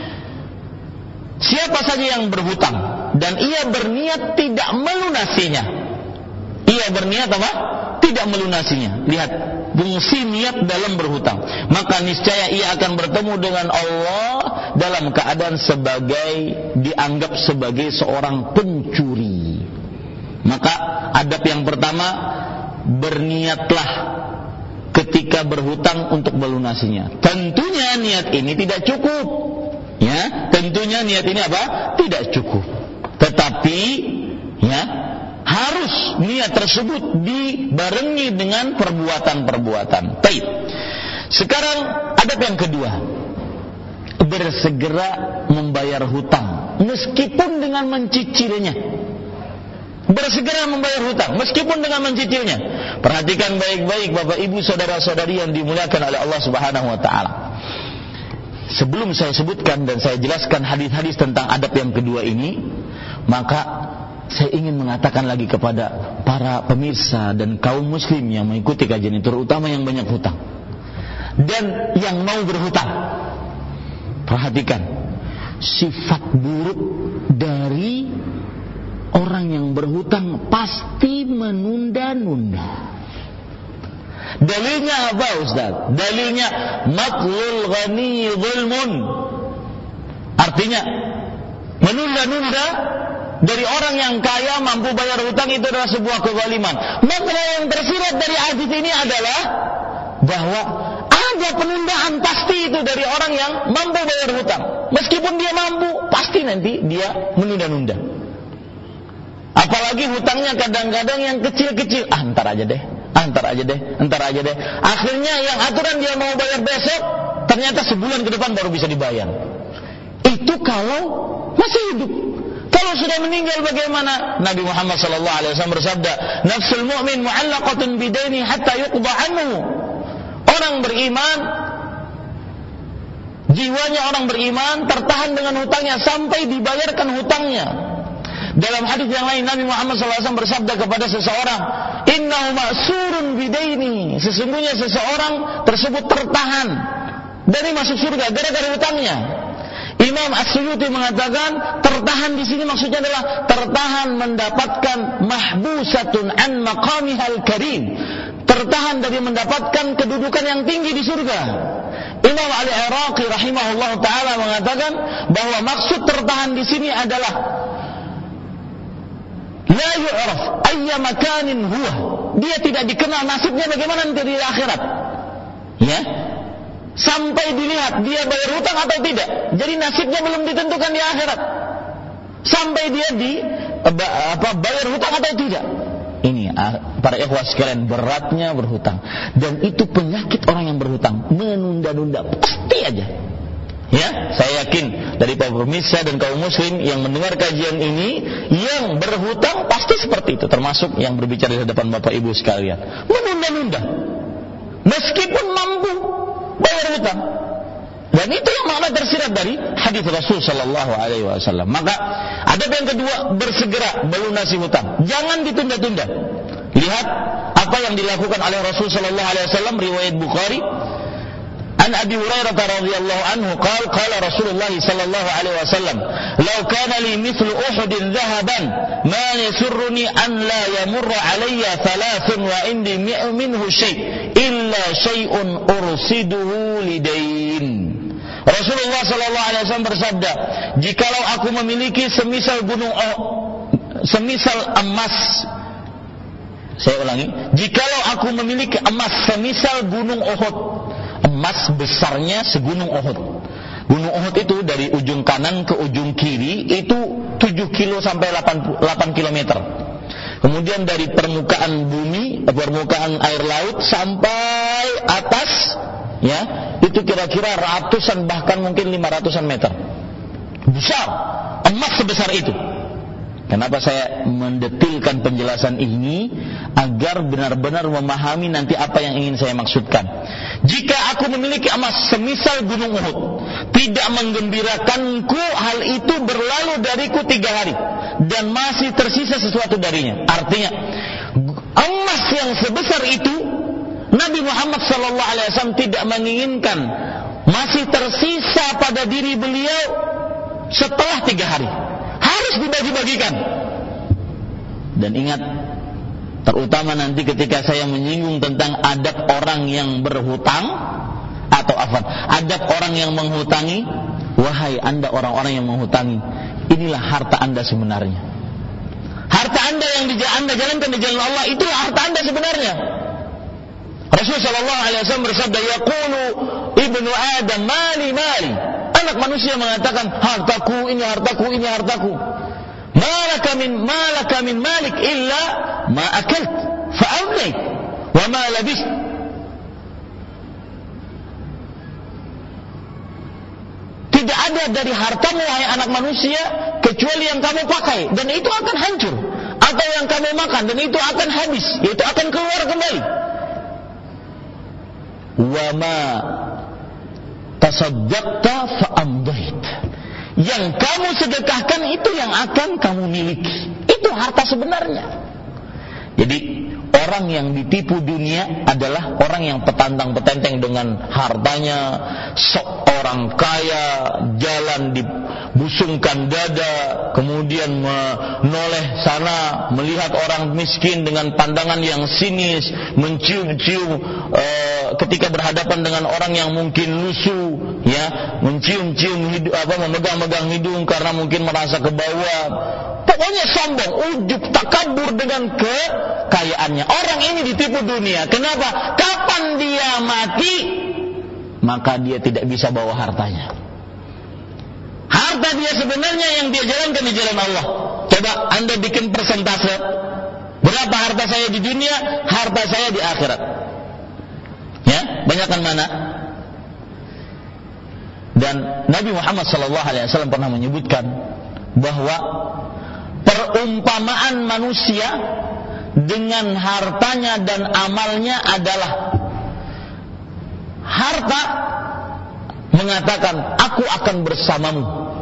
siapa saja yang berhutang dan ia berniat tidak melunasinya. Ia berniat apa? Tidak melunasinya. Lihat, fungsi niat dalam berhutang. Maka niscaya ia akan bertemu dengan Allah dalam keadaan dianggap sebagai seorang pencuri. Maka adab yang pertama, berniatlah ketika berhutang untuk melunasinya. Tentunya niat ini tidak cukup. Ya, tentunya niat ini apa? Tidak cukup. Tetapi ya, harus niat tersebut dibarengi dengan perbuatan-perbuatan. Baik. Sekarang adab yang kedua, bersegera membayar hutang meskipun dengan mencicilnya. Bersegera membayar hutang meskipun dengan mencicilnya. Perhatikan baik-baik Bapak Ibu saudara-saudari yang dimuliakan oleh Allah Subhanahu wa taala. Sebelum saya sebutkan dan saya jelaskan hadis-hadis tentang adab yang kedua ini, maka saya ingin mengatakan lagi kepada para pemirsa dan kaum muslim yang mengikuti kajian ini, terutama yang banyak hutang dan yang mau berhutang. Perhatikan sifat buruk dari orang yang berhutang, pasti menunda-nunda. Dalilnya apa Ustaz? Dalilnya matlul ghani zulmun. Artinya menunda-nunda dari orang yang kaya mampu bayar hutang itu adalah sebuah kezaliman. Makna yang tersirat dari hadis ini adalah bahwa ada penundaan pasti itu dari orang yang mampu bayar hutang. Meskipun dia mampu, pasti nanti dia menunda-nunda. Apalagi hutangnya kadang-kadang yang kecil-kecil. Ntar aja deh. Akhirnya yang aturan dia mau bayar besok, ternyata sebulan ke depan baru bisa dibayar. Itu kalau masih hidup. Kalau sudah meninggal bagaimana? Nabi Muhammad SAW bersabda, nafsul mu'min mu'allaqatun bidaini hatta yuqda anhu. Orang beriman, jiwanya orang beriman tertahan dengan hutangnya sampai dibayarkan hutangnya. Dalam hadis yang lain Nabi Muhammad SAW bersabda kepada seseorang, innahu ma'surun bidaini. Sesungguhnya seseorang tersebut tertahan dari masuk surga gara-gara hutangnya. Imam As-Suyuti mengatakan tertahan di sini maksudnya adalah tertahan mendapatkan mahbusatun an maqamihal karim, tertahan dari mendapatkan kedudukan yang tinggi di surga. Imam Al-Iraqi rahimahullah taala mengatakan bahwa maksud tertahan di sini adalah la yu'raf ayya makanin huwa. Dia tidak dikenal nasibnya bagaimana nanti di akhirat. Ya. Sampai dilihat dia bayar hutang atau tidak. Jadi nasibnya belum ditentukan di akhirat. Sampai dia bayar hutang atau tidak. Ini para ikhwah sekalian, beratnya berhutang. Dan itu penyakit orang yang berhutang, menunda-nunda pasti aja. Ya, saya yakin dari para pemirsa dan kaum muslim yang mendengar kajian ini, yang berhutang pasti seperti itu, termasuk yang berbicara di hadapan Bapak Ibu sekalian. Menunda-nunda meskipun mampu bayar hutang. Dan itu yang makna tersirat dari hadis Rasul sallallahu alaihi wasallam. Maka adab yang kedua, bersegera melunasi hutang. Jangan ditunda-tunda. Lihat apa yang dilakukan oleh Rasul sallallahu alaihi wasallam, riwayat Bukhari. An Abi Hurairah radhiyallahu anhu qala Rasulullah sallallahu alaihi wasallam, "Law kana li mithlu Uhudin dhahaban, ma yasurruni an la yamurra alayya thalathun wa indi minhu shay' illa shay'un ursiduhu lidain." Rasulullah sallallahu alaihi wasallam bersabda, "Jikalau aku memiliki semisal emas." Saya ulangi, "Jikalau aku memiliki emas semisal gunung Uhud." Emas besarnya segunung Uhud. Gunung Uhud itu dari ujung kanan ke ujung kiri itu 7 kilo sampai 8 kilometer. kemudian dari permukaan bumi, permukaan air laut sampai atas, ya, itu kira-kira ratusan bahkan mungkin 500-an meter. Besar, emas sebesar itu. Kenapa saya mendetilkan penjelasan ini? Agar benar-benar memahami nanti apa yang ingin saya maksudkan. Jika aku memiliki emas semisal gunung Uhud, tidak menggembirakanku hal itu berlalu dariku 3 hari dan masih tersisa sesuatu darinya. Artinya, emas yang sebesar itu Nabi Muhammad SAW tidak menginginkan masih tersisa pada diri beliau setelah 3 hari. Harus dibagi-bagikan. Dan ingat, terutama nanti ketika saya menyinggung tentang adab orang yang berhutang, atau adab orang yang menghutangi. Wahai anda orang-orang yang menghutangi, inilah harta anda sebenarnya. Harta anda yang anda jalankan di jalan Allah, itulah harta anda sebenarnya. Rasulullah SAW bersabda, yaqulu ibnu Adam mali mali. Anak manusia mengatakan, hartaku, ini hartaku, ini hartaku. Malaka min malik illa ma akalt fa'amlik wa ma labist. Tidak ada dari hartamu, wahai anak manusia, kecuali yang kamu pakai, dan itu akan hancur. Atau yang kamu makan, dan itu akan habis, yaitu akan keluar kembali. Wa ma tasaddaqta fa'amdait. Yang kamu sedekahkan itu yang akan kamu miliki. Itu harta sebenarnya. Jadi orang yang ditipu dunia adalah orang yang petantang-petenteng dengan hartanya. Seorang kaya jalan dibusungkan dada, kemudian menoleh sana, melihat orang miskin dengan pandangan yang sinis, mencium-cium ketika berhadapan dengan orang yang mungkin lusuh, ya, mencium-cium memegang-megang hidung karena mungkin merasa kebawa. Pokoknya sombong, ujub, takabur dengan kekayaannya. Orang ini ditipu dunia. Kenapa? Kapan dia mati, maka dia tidak bisa bawa hartanya. Harta dia sebenarnya yang dia jalankan di jalan Allah. Coba anda bikin persentase, berapa harta saya di dunia, harta saya di akhirat. Ya, banyakkan mana? Dan Nabi Muhammad SAW pernah menyebutkan bahwa perumpamaan manusia dengan hartanya dan amalnya adalah harta mengatakan, aku akan bersamamu,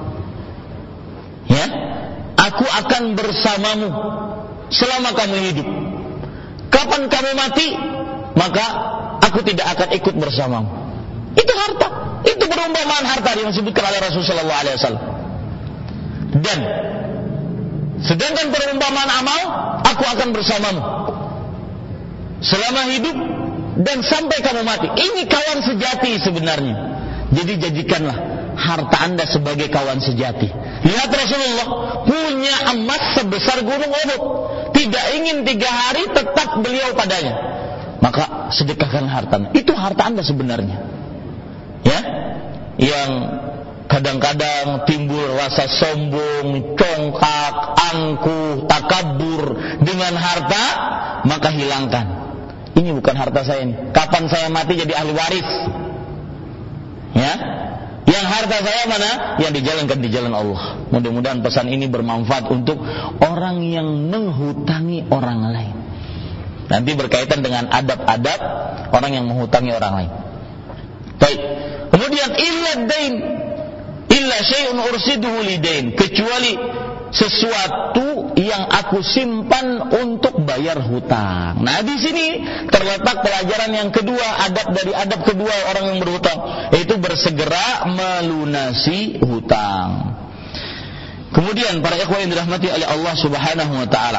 ya, aku akan bersamamu selama kamu hidup. Kapan kamu mati, maka aku tidak akan ikut bersamamu. Itu harta, itu perumpamaan harta yang disebutkan oleh Rasulullah SAW. Dan sedangkan perumpamaan amal, aku akan bersamamu selama hidup dan sampai kamu mati. Ini kawan sejati sebenarnya. Jadi jadikanlah harta anda sebagai kawan sejati. Lihat Rasulullah punya emas sebesar gunung Uhud, tidak ingin 3 hari tetap beliau padanya. Maka sedekahkan harta. Itu harta anda sebenarnya. Ya, yang kadang-kadang timbul rasa sombong, congkak, angkuh, takabur dengan harta, maka hilangkan. Ini bukan harta saya ini. Kapan saya mati jadi ahli waris? Ya, yang harta saya mana? Yang dijalankan di jalan Allah. Mudah-mudahan pesan ini bermanfaat untuk orang yang menghutangi orang lain. Nanti berkaitan dengan adab-adab orang yang menghutangi orang lain. Baik. Kemudian illa syai'un ursiduhu lidain, kecuali sesuatu yang aku simpan untuk bayar hutang. Nah, di sini terletak pelajaran yang kedua, adab kedua orang yang berhutang, yaitu bersegera melunasi hutang. Kemudian para ikhwan yang dirahmati oleh Allah Subhanahu wa taala,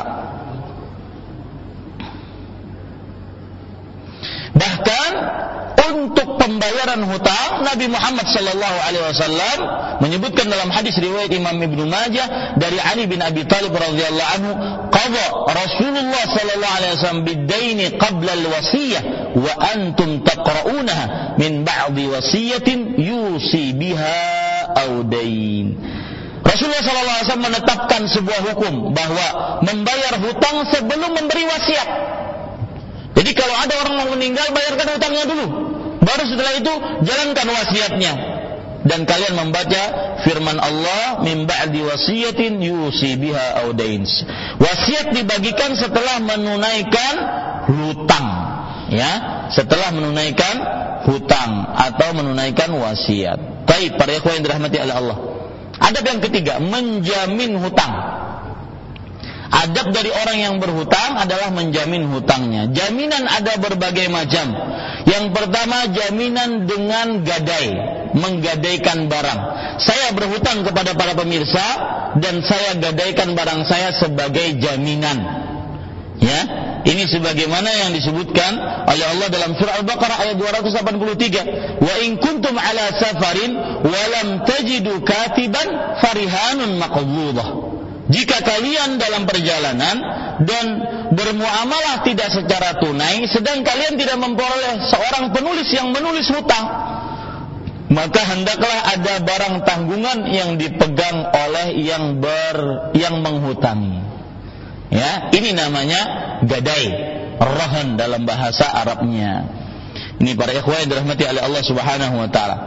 bahkan untuk pembayaran hutang, Nabi Muhammad sallallahu alaihi wasallam menyebutkan dalam hadis riwayat Imam Ibnu Majah dari Ali bin Abi Thalib radhiyallahu anhu, qada Rasulullah sallallahu alaihi wasallam bid-daini qabla al-wasiyah wa antum taqra'unaha min ba'di wasiyatin yusi biha aw dain. Rasulullah SAW menetapkan sebuah hukum bahwa membayar hutang sebelum memberi wasiat. Jadi kalau ada orang mau meninggal, bayarkan hutangnya dulu, baru setelah itu jalankan wasiatnya. Dan kalian membaca firman Allah, min ba'di wasiyatin yusi biha aw dain. Wasiat dibagikan setelah menunaikan hutang, ya, setelah menunaikan hutang atau menunaikan wasiat. Baik, para ikhwan yang dirahmati oleh Allah. Adab yang ketiga, menjamin hutang. Adab dari orang yang berhutang adalah menjamin hutangnya. Jaminan ada berbagai macam. Yang pertama, jaminan dengan gadai, menggadaikan barang. Saya berhutang kepada para pemirsa dan saya gadaikan barang saya sebagai jaminan. Ya, ini sebagaimana yang disebutkan oleh Allah dalam surah Al-Baqarah ayat 283. Wa in kuntum ala safarin wa lam tajidu katiban farihanun maqbudah. Jika kalian dalam perjalanan dan bermuamalah tidak secara tunai, sedang kalian tidak memperoleh seorang penulis yang menulis hutang, maka hendaklah ada barang tanggungan yang dipegang oleh yang menghutangi. Ya, ini namanya gadai, rahan dalam bahasa Arabnya. Ini para ikhwan yang dirahmati oleh Allah Subhanahu wa taala.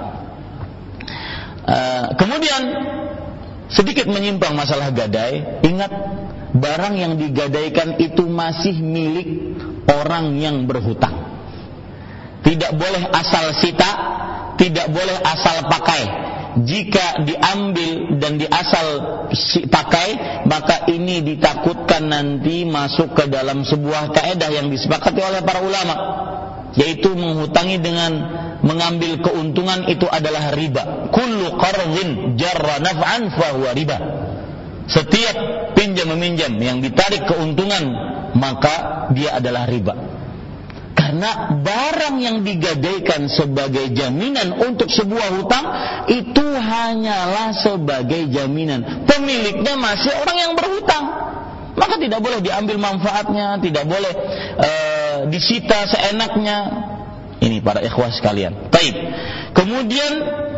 Kemudian sedikit menyimpang masalah gadai. Ingat, barang yang digadaikan itu masih milik orang yang berhutang. Tidak boleh asal sita, tidak boleh asal pakai. Jika diambil dan diasal pakai, maka ini ditakutkan nanti masuk ke dalam sebuah kaidah yang disepakati oleh para ulama, yaitu menghutangi dengan mengambil keuntungan itu adalah riba. Kullu qardhin jarra naf'an fahuwa riba. Setiap pinjam meminjam yang ditarik keuntungan, maka dia adalah riba. Karena barang yang digadaikan sebagai jaminan untuk sebuah hutang itu hanyalah sebagai jaminan. Pemiliknya masih orang yang berhutang. Maka tidak boleh diambil manfaatnya, tidak boleh disita seenaknya. Ini para ikhwah sekalian. Baik. Kemudian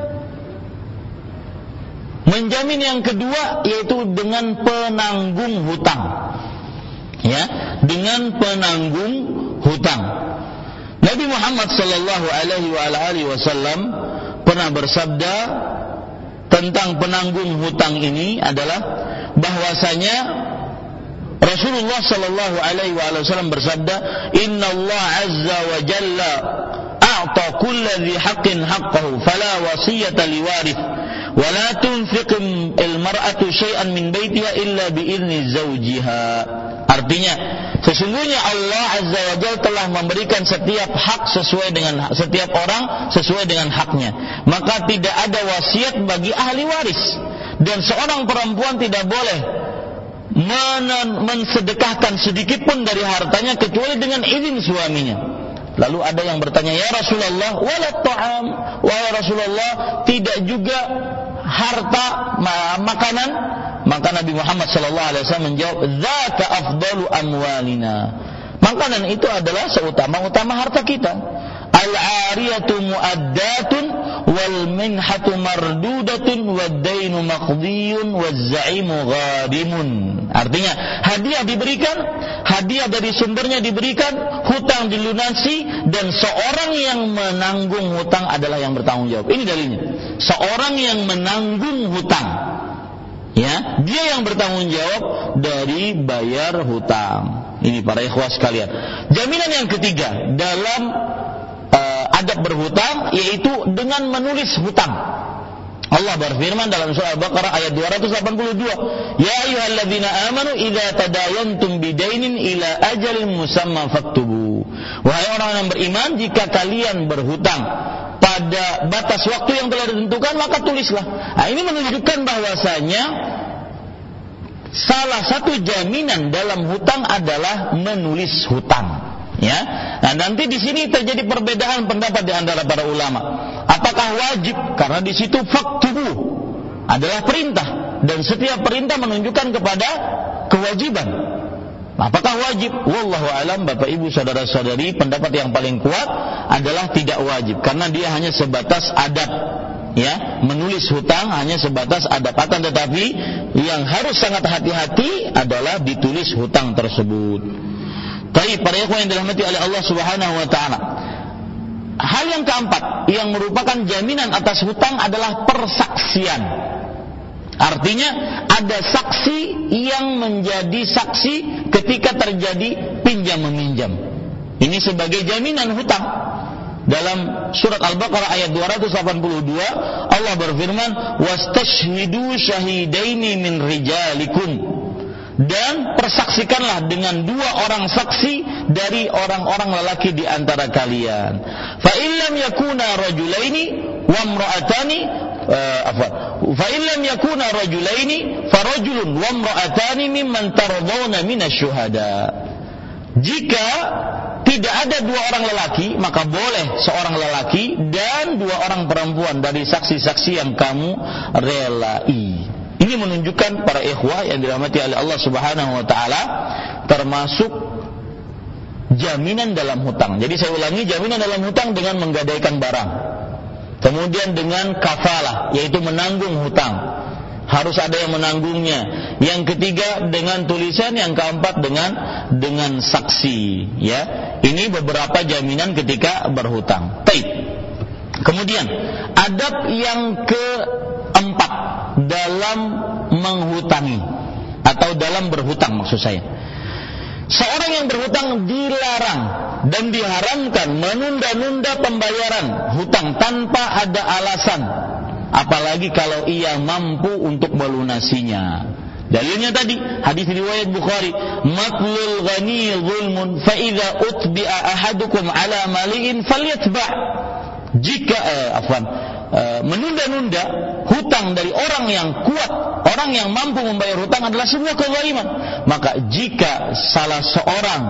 menjamin yang kedua yaitu dengan penanggung hutang. Ya, dengan penanggung hutang. Nabi Muhammad sallallahu alaihi wasallam pernah bersabda tentang penanggung hutang ini adalah bahwasanya Rasulullah sallallahu alaihi wasallam bersabda, "Inna Allah azza wa jalla a'ta kulli dhi haqqin haqqahu fala wasiyata liwarith wa la tunfiq al-mar'atu shay'an min baytiha illa bi idzni zawjiha." Artinya, sesungguhnya Allah azza wa jalla telah memberikan setiap hak sesuai dengan setiap orang sesuai dengan haknya. Maka tidak ada wasiat bagi ahli waris, dan seorang perempuan tidak boleh mensedekahkan sedikit pun dari hartanya kecuali dengan izin suaminya. Lalu ada yang bertanya, "Ya Rasulullah, wala ta'am?" Wahai Rasulullah, tidak juga harta makanan? Maka Nabi Muhammad sallallahu alaihi wasallam menjawab, "Dzaka afdalu amwalina." Makanan itu adalah seutama-utama harta kita. Al-'ariyatu mu'addatun wal minhatu mardudatun wad dainu maqdiyun waz za'imu ghadimun. Artinya, hadiah diberikan, hadiah dari sumbernya diberikan, hutang dilunasi, dan seorang yang menanggung hutang adalah yang bertanggung jawab. Ini dalilnya. Seorang yang menanggung hutang, ya, dia yang bertanggung jawab dari bayar hutang. Ini para ikhwah sekalian. Jaminan yang ketiga dalam adab berhutang yaitu dengan menulis hutang. Allah berfirman dalam surah Al-Baqarah ayat 282, "Ya ayyuhalladzina amanu idza tadayantum bidainin ila ajalin musamma faktubu." Wahai orang yang beriman, jika kalian berhutang pada batas waktu yang telah ditentukan, maka tulislah. Nah, ini menunjukkan bahwasanya salah satu jaminan dalam hutang adalah menulis hutang. Ya, nah nanti di sini terjadi perbedaan pendapat di antara para ulama. Apakah wajib? Karena di situ faktubu adalah perintah, dan setiap perintah menunjukkan kepada kewajiban. Apakah wajib? Wallahu alam, Bapak Ibu saudara-saudari, pendapat yang paling kuat adalah tidak wajib, karena dia hanya sebatas adab. ya, menulis hutang hanya sebatas adab, akan tetapi yang harus sangat hati-hati adalah ditulis hutang tersebut. Baik, para ikhwan yang dirahmati oleh Allah Subhanahu wa taala. Hal yang keempat yang merupakan jaminan atas hutang adalah persaksian. Artinya ada saksi yang menjadi saksi ketika terjadi pinjam meminjam. Ini sebagai jaminan hutang. Dalam surat Al-Baqarah ayat 282 Allah berfirman, "Wastashhidu syahidaini min rijalikum." Dan persaksikanlah dengan 2 orang saksi dari orang-orang lelaki di antara kalian. Fa illam yakuna rajulaini wa imra'atani fa illam yakuna rajulaini farajulun wa imra'atani mimman tardawna minasy-syuhada. Jika tidak ada 2 orang lelaki, maka boleh seorang lelaki dan 2 orang perempuan dari saksi-saksi yang kamu relai. Ini menunjukkan para ikhwah yang dirahmati oleh Allah Subhanahu wa taala, termasuk jaminan dalam hutang. Jadi saya ulangi, jaminan dalam hutang dengan menggadaikan barang. Kemudian dengan kafalah, yaitu menanggung hutang. Harus ada yang menanggungnya. Yang ketiga dengan tulisan, yang keempat dengan saksi, ya. Ini beberapa jaminan ketika berhutang. Baik. Kemudian adab yang keempat dalam menghutangi atau dalam berhutang, maksud saya. Seorang yang berhutang dilarang dan diharamkan menunda-nunda pembayaran hutang tanpa ada alasan, apalagi kalau ia mampu untuk melunasinya. Dalilnya tadi hadis riwayat Bukhari, matlul ghani zulmun fa idza utbi'a ahadukum ala mali'in falyatba'. Jika menunda-nunda hutang dari orang yang kuat, orang yang mampu membayar hutang adalah sebuah kezaliman. Maka jika salah seorang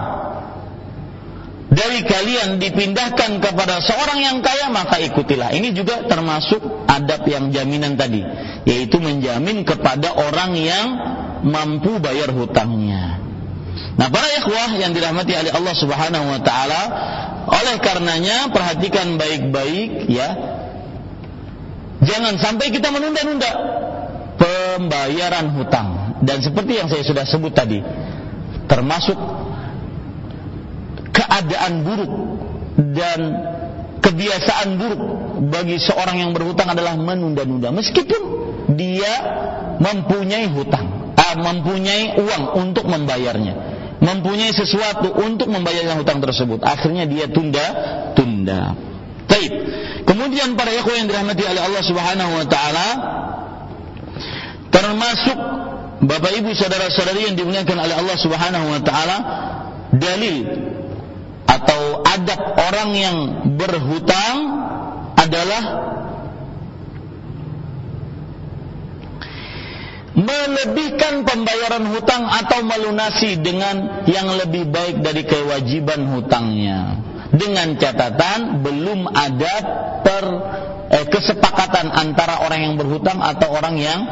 dari kalian dipindahkan kepada seorang yang kaya, maka ikutilah. Ini juga termasuk adab yang jaminan tadi, yaitu menjamin kepada orang yang mampu bayar hutangnya. Nah, para ikhwah yang dirahmati oleh Allah Subhanahu wa taala, oleh karenanya perhatikan baik-baik, ya. Jangan sampai kita menunda-nunda pembayaran hutang. Dan seperti yang saya sudah sebut tadi, termasuk keadaan buruk dan kebiasaan buruk bagi seorang yang berhutang adalah menunda-nunda. Meskipun dia mempunyai hutang, mempunyai uang untuk membayarnya, mempunyai sesuatu untuk membayar hutang tersebut, akhirnya dia tunda. Baik. Kemudian para ikhwan yang dirahmati oleh Allah Subhanahu wa taala, termasuk Bapak Ibu saudara-saudari yang dimuliakan oleh Allah Subhanahu wa taala, dalil atau adab orang yang berhutang adalah melebihkan pembayaran hutang atau melunasi dengan yang lebih baik dari kewajiban hutangnya, dengan catatan belum ada kesepakatan antara orang yang berhutang atau orang yang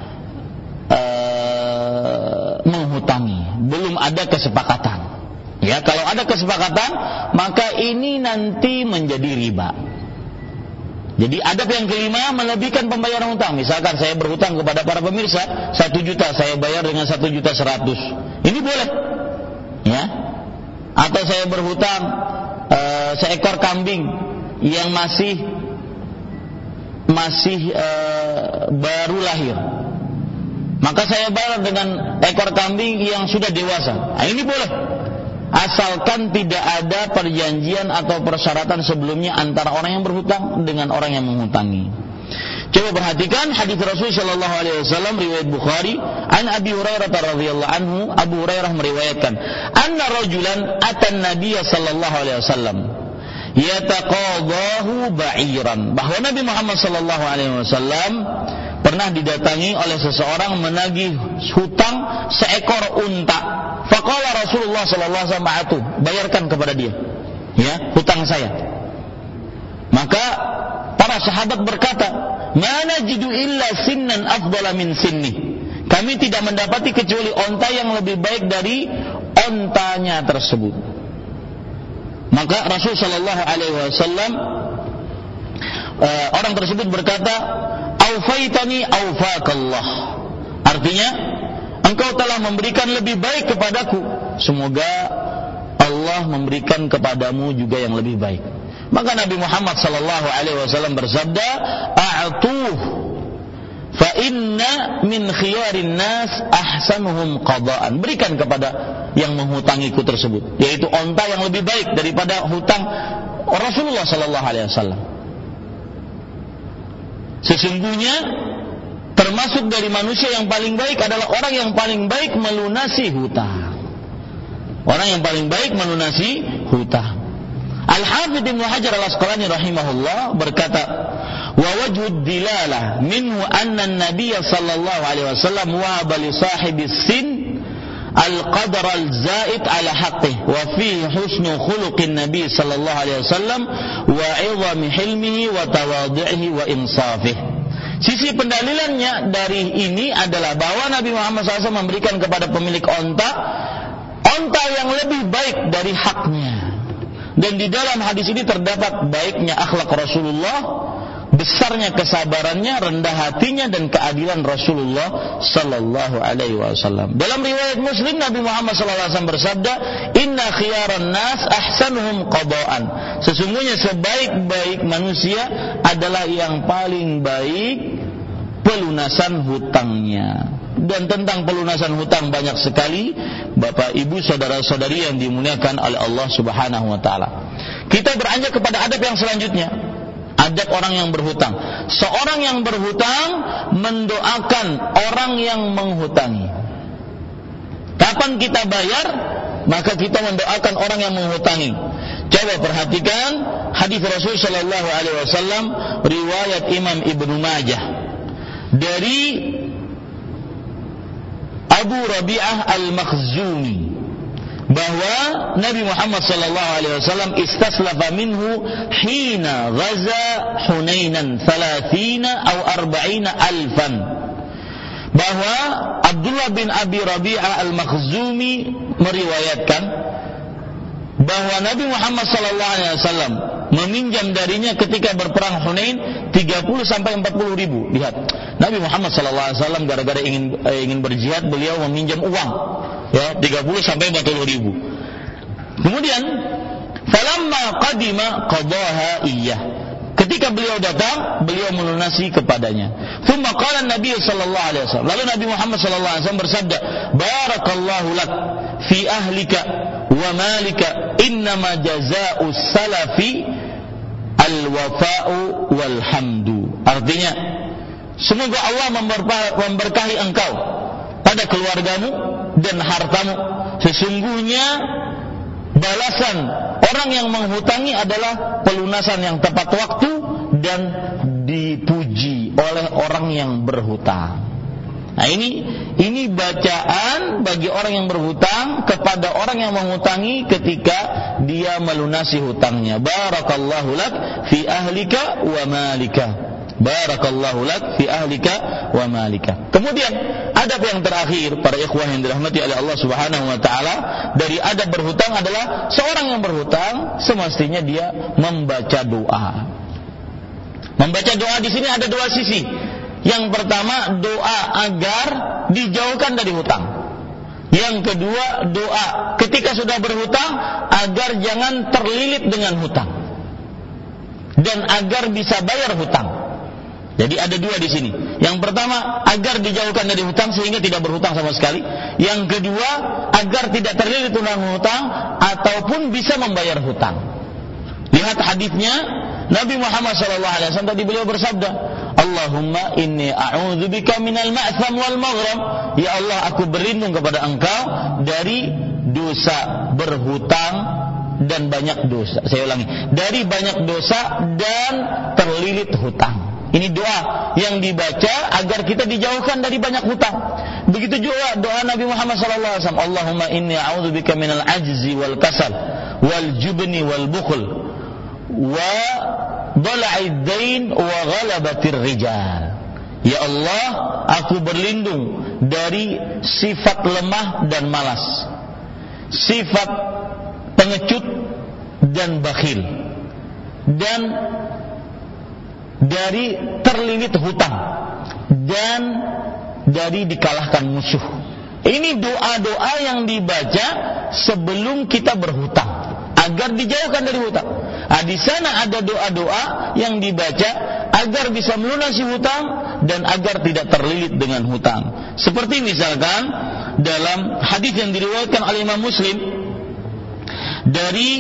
menghutangi. Belum ada kesepakatan. Ya, kalau ada kesepakatan, maka ini nanti menjadi riba. Jadi adab yang kelima, melebihkan pembayaran hutang. Misalkan saya berhutang kepada para pemirsa 1 juta, saya bayar dengan 1.100.000. Ini boleh, ya. Atau saya berhutang seekor kambing yang masih baru lahir, maka saya bayar dengan ekor kambing yang sudah dewasa. Nah, ini boleh, asalkan tidak ada perjanjian atau persyaratan sebelumnya antara orang yang berhutang dengan orang yang menghutangi. Coba perhatikan hadis Rasul sallallahu alaihi wasallam riwayat Bukhari, an Abi Hurairah radhiyallahu anhu, Abu Hurairah meriwayatkan, anna rajulan atan Nabiy sallallahu alaihi wasallam yataqadahu ba'iran, bahwa Nabi Muhammad sallallahu alaihi wasallam pernah didatangi oleh seseorang menagih hutang seekor unta. Faqala Rasulullah sallallahu alaihi wasallam, bayarkan kepada dia, ya, hutang saya. Maka para sahabat berkata, mana jidu illa sinnan afdala min sinni. Kami tidak mendapati kecuali onta yang lebih baik dari ontanya tersebut. Maka Rasul sallallahu alaihi wasallam orang tersebut berkata, "Aufaitani aufakallah." Artinya, engkau telah memberikan lebih baik kepadaku, semoga Allah memberikan kepadamu juga yang lebih baik. Maka Nabi Muhammad sallallahu alaihi wasallam bersabda, "A'tuh fa inna min khiyarin nas ahsanuhum qada'an." Berikan kepada yang menghutangiku tersebut, yaitu onta yang lebih baik daripada hutang Rasulullah sallallahu alaihi wasallam. Sesungguhnya termasuk dari manusia yang paling baik adalah orang yang paling baik melunasi hutang. Orang yang paling baik melunasi hutang. Al-Hafidz Ibnu Hajar Al-Asqalani rahimahullah berkata, "Wa wajhud dilalah minhu anna an-nabiy sallallahu alaihi wasallam wahaba li sahibis sin al-qadar al-zaid ala haqqih wa fihi husnu khuluqin nabiy sallallahu alaihi wasallam wa 'idhami hilmihi wa tawadhu'ihi wa insafih." Sisi pendalilannya dari ini adalah bahwa Nabi Muhammad SAW memberikan kepada pemilik onta yang lebih baik dari haknya. Dan di dalam hadis ini terdapat baiknya akhlak Rasulullah, besarnya kesabarannya, rendah hatinya, dan keadilan Rasulullah sallallahu alaihi wasallam. Dalam riwayat Muslim, Nabi Muhammad sallallahu alaihi wasallam bersabda, "Inna khiyaran nas ahsanuhum qada'an." Sesungguhnya sebaik-baik manusia adalah yang paling baik pelunasan hutangnya. Dan tentang pelunasan hutang banyak sekali Bapak Ibu saudara-saudari yang dimuliakan oleh Allah Subhanahu wa taala. Kita beranjak kepada adab yang selanjutnya, adab orang yang berhutang. Seorang yang berhutang mendoakan orang yang menghutangi. Kapan kita bayar, maka kita mendoakan orang yang menghutangi. Coba perhatikan hadis Rasul sallallahu alaihi wasallam riwayat Imam Ibnu Majah dari Abu Rabi'ah Al-Makhzumi, bahwa Nabi Muhammad sallallahu alaihi wasallam istaslafa minhu hina ghaza Hunainan 30 atau 40 alfan. Bahwa Abdullah bin Abi Rabi'ah Al-Makhzumi meriwayatkan bahwa Nabi Muhammad sallallahu alaihi wasallam meminjam darinya ketika berperang Hunain 30 sampai 40 ribu. Lihat, Nabi Muhammad sallallahu alaihi wasallam gara-gara ingin berjihad, beliau meminjam uang ya 30 sampai 40 ribu. Kemudian falamma qadima qadaha iyyah. Ketika beliau datang, beliau melunasi kepadanya. Tsumma qala Nabi sallallahu alaihi wasallam. Lalu Nabi Muhammad sallallahu alaihi wasallam bersabda, "Barakallahu lak fi ahlika wa malika, innama jazaa'us salafi al-wafa'u wal hamdu." Artinya, semoga Allah memberkahi engkau pada keluargamu dan hartamu. Sesungguhnya balasan orang yang menghutangi adalah pelunasan yang tepat waktu dan dipuji oleh orang yang berhutang. Nah, ini bacaan bagi orang yang berhutang kepada orang yang menghutangi ketika dia melunasi hutangnya. Barakallahu lak fi ahlika wa malika. Barakallahu lak fi ahlika wa malika. Kemudian adab yang terakhir para ikhwah yang dirahmati oleh Allah Subhanahu wa taala dari adab berhutang adalah seorang yang berhutang semestinya dia membaca doa. Membaca doa di sini ada dua sisi. Yang pertama, doa agar dijauhkan dari hutang. Yang kedua, doa ketika sudah berhutang agar jangan terlilit dengan hutang dan agar bisa bayar hutang. Jadi ada dua di sini. Yang pertama, agar dijauhkan dari hutang sehingga tidak berhutang sama sekali. Yang kedua, agar tidak terlilit dengan hutang ataupun bisa membayar hutang. Lihat hadisnya Nabi Muhammad SAW tadi beliau bersabda, "Allahumma inni a'udzubika minal ma'tham wal maghram." Ya Allah, aku berlindung kepada Engkau dari dosa berhutang dan banyak dosa. Saya ulangi, dari banyak dosa dan terlilit hutang. Ini doa yang dibaca agar kita dijauhkan dari banyak hutang. Begitu juga doa Nabi Muhammad SAW, "Allahumma inni a'udzubika minal ajzi wal kasal wal jubni wal bukhl wa dhala'id dain wa ghalabatir rijal." Ya Allah, aku berlindung dari sifat lemah dan malas, sifat pengecut dan bakhil, dan dari terlilit hutang dan dari dikalahkan musuh. Ini doa-doa yang dibaca sebelum kita berhutang agar dijauhkan dari hutang. Di sana ada doa-doa yang dibaca agar bisa melunasi hutang dan agar tidak terlilit dengan hutang. Seperti misalkan dalam hadis yang diriwayatkan oleh Imam Muslim dari